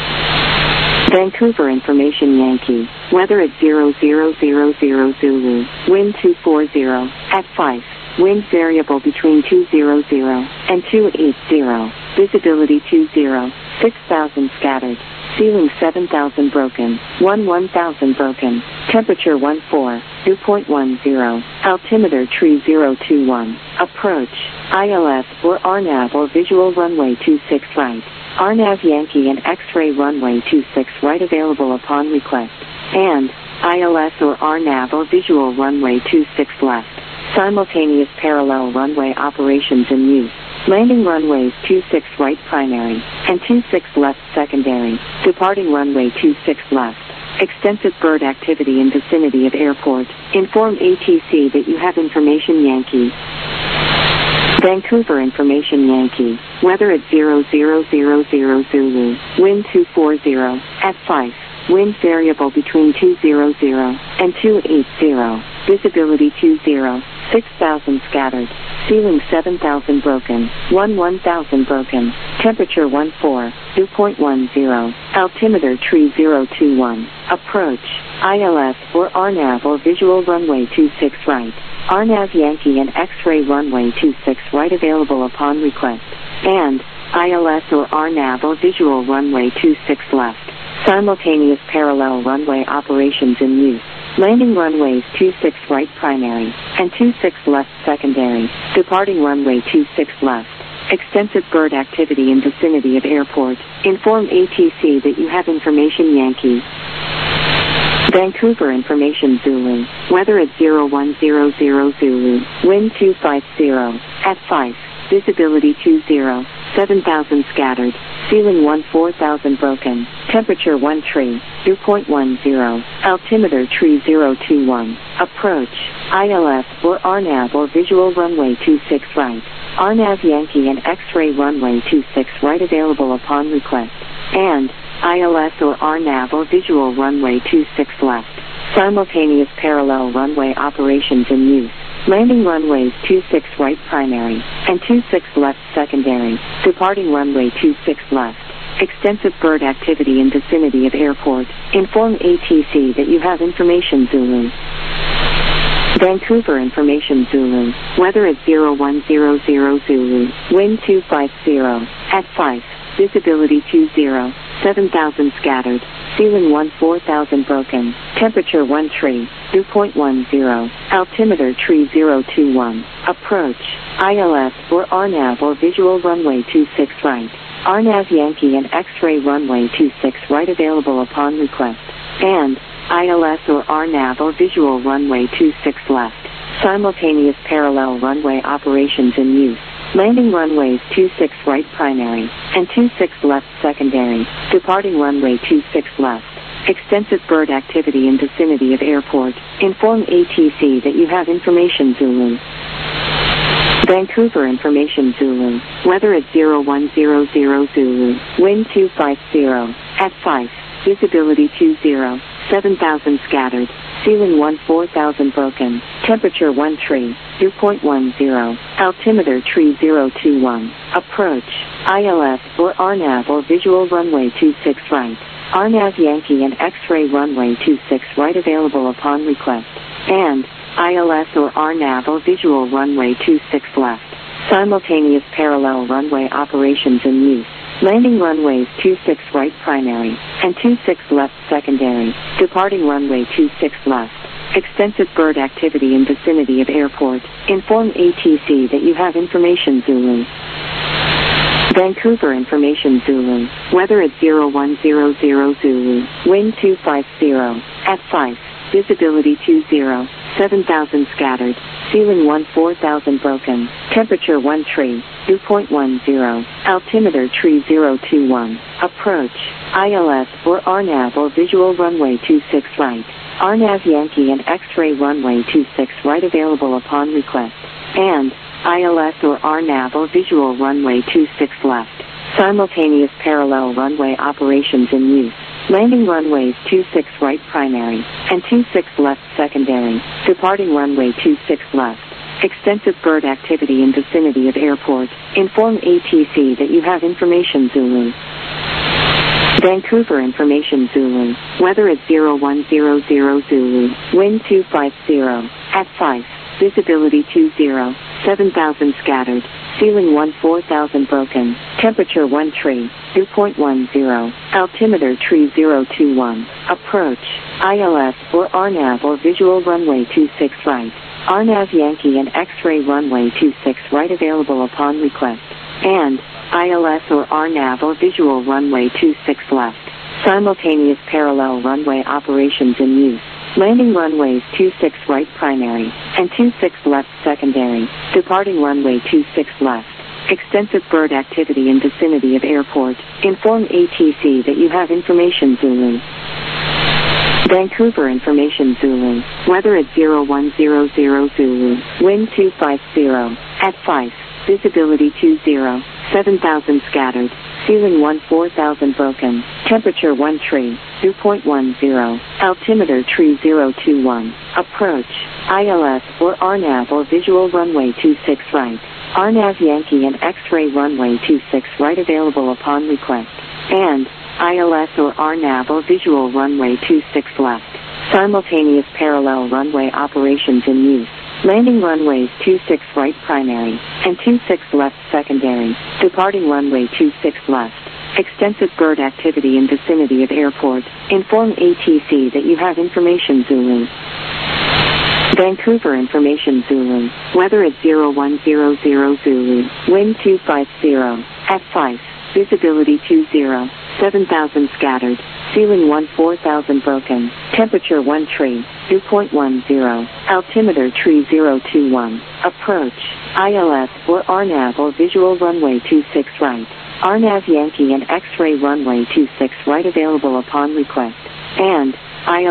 Vancouver information Yankee. Weather at 0000 Zulu. Wind 240 at 5. Wind variable between 200 and 280. Visibility 20. 6,000 scattered. Ceiling 7,000 broken. 1,000 broken. Temperature 14, dew point 10. Altimeter tree 021. Approach. ILS or RNAV or visual runway 26 right. RNAV Yankee and X-ray runway 26 right available upon request. And ILS or RNAV or visual runway 26 left. Simultaneous parallel runway operations in use. Landing runways 26 right primary and 26 left secondary, departing runway 26 left. Extensive bird activity in vicinity of airport. Inform ATC that you have information Yankee. Vancouver information Yankee. Weather at 0000 Zulu. Wind 240. At 5. Wind variable between 200 and 280. Visibility 20. 6,000 scattered. Ceiling 7,000 broken. 1,000 broken. Temperature 14. Dew point 10. Altimeter tree 021. Approach. ILS or RNAV or visual runway 26 right. RNAV Yankee and X-ray runway 26 right available upon request. And ILS or RNAV or visual runway 26 left. Simultaneous parallel runway operations in use. Landing runways 26 right primary and 26 left secondary. Departing runway 26 left. Extensive bird activity in vicinity of airport. Inform ATC that you have information Yankee. Vancouver information Zulu. Weather at 0100 Zulu. Wind 250. At 5. Visibility 20. 7,000 scattered. Ceiling 14,000 broken. Temperature 1 tree. Dew point 10. Altimeter tree 021. Approach. ILS or RNAV or visual runway 26 right. RNAV Yankee and X-ray runway 26 right available upon request. And ILS or RNAV or visual runway 26 left. Simultaneous parallel runway operations in use. Landing runways 26 right primary and 26 left secondary. Departing runway 26 left. Extensive bird activity in vicinity of airport. Inform ATC that you have information Zulu. Vancouver information Zulu. Weather at 0100 Zulu. Wind 250. At 5. Visibility 20. 7,000 scattered. Ceiling 14,000 broken. Temperature 1 tree. Dew point 10. Altimeter tree 021. Approach. ILS or RNAV or visual runway 26 right. RNAV Yankee and X-ray runway 26 right available upon request. And ILS or RNAV or visual runway 26 left. Simultaneous parallel runway operations in use. Landing runways 26 right primary and 26 left secondary. Departing runway 26 left. Extensive bird activity in vicinity of airport. Inform ATC that you have information Zulu. Vancouver information Zulu. Weather at 0100 Zulu. Wind 250. At 5. Visibility 20. 7,000 scattered. Ceiling 14,000 broken. Temperature 1 tree. Dew point 10. Altimeter tree 021. Approach. ILS or RNAV or visual runway 26 right. RNAV Yankee and X-ray runway 26 right available upon request. And ILS or RNAV or visual runway 26 left. Simultaneous parallel runway operations in use. Landing runways 26 right primary and 26 left secondary. Departing runway 26 left. Extensive bird activity in vicinity of airport. Inform ATC that you have information Zulu. Vancouver information Zulu. Weather at 0100 Zulu. Wind 250. At 5. Visibility 20. 7,000 scattered. Ceiling 14,000 broken. Temperature 1 tree. Dew point 10. Altimeter tree 021. Approach. ILS or RNAV or visual runway 26 right. RNAV Yankee and X-ray runway 26 right available upon request. And ILS or RNAV or visual runway 26 left. Simultaneous parallel runway operations in use. Landing runways 26 right primary and 26 left secondary. Departing runway 26 left. Extensive bird activity in vicinity of airport. Inform ATC that you have information Zulu. Vancouver information Zulu. Weather at 0100 Zulu. Wind 250. At 5. Visibility 20. 7,000 scattered. Ceiling 14,000 broken. Temperature 1 tree. Dew point 10. Altimeter tree 021. Approach. ILS or RNAV or visual runway 26 right. RNAV Yankee and X-ray runway 26 right available upon request. And ILS or RNAV or visual runway 26 left. Simultaneous parallel runway operations in use. Landing runways 26 right primary and 26 left secondary. Departing runway 26 left. Extensive bird activity in vicinity of airport. Inform ATC that you have information Zulu. Vancouver Information Zulu. Weather at 0100 Zulu. Wind 250. At 5. Visibility 20. 7,000 scattered. Ceiling 4,000 broken. Temperature 1 tree. 2.10. Altimeter tree 021. Approach. ILS or RNAV or visual runway 26 right. RNAV Yankee and X-ray runway 26 right available upon request. And ILS or RNAV or visual runway 26 left. Simultaneous parallel runway operations in use. Landing runways 26 right primary and 26 left secondary. Departing runway 26 left. Extensive bird activity in vicinity of airport. Inform ATC that you have information Zulu. Vancouver Information Zulu. Weather at 0100 Zulu. Wind 250. At 5. Visibility 20. 7,000 scattered. Ceiling 4,000 broken. Temperature 1 tree. 2.10. Altimeter tree 021. Approach. ILS or RNAV or visual runway 26 right. RNAV Yankee and X-ray runway 26 right available upon request. And ILS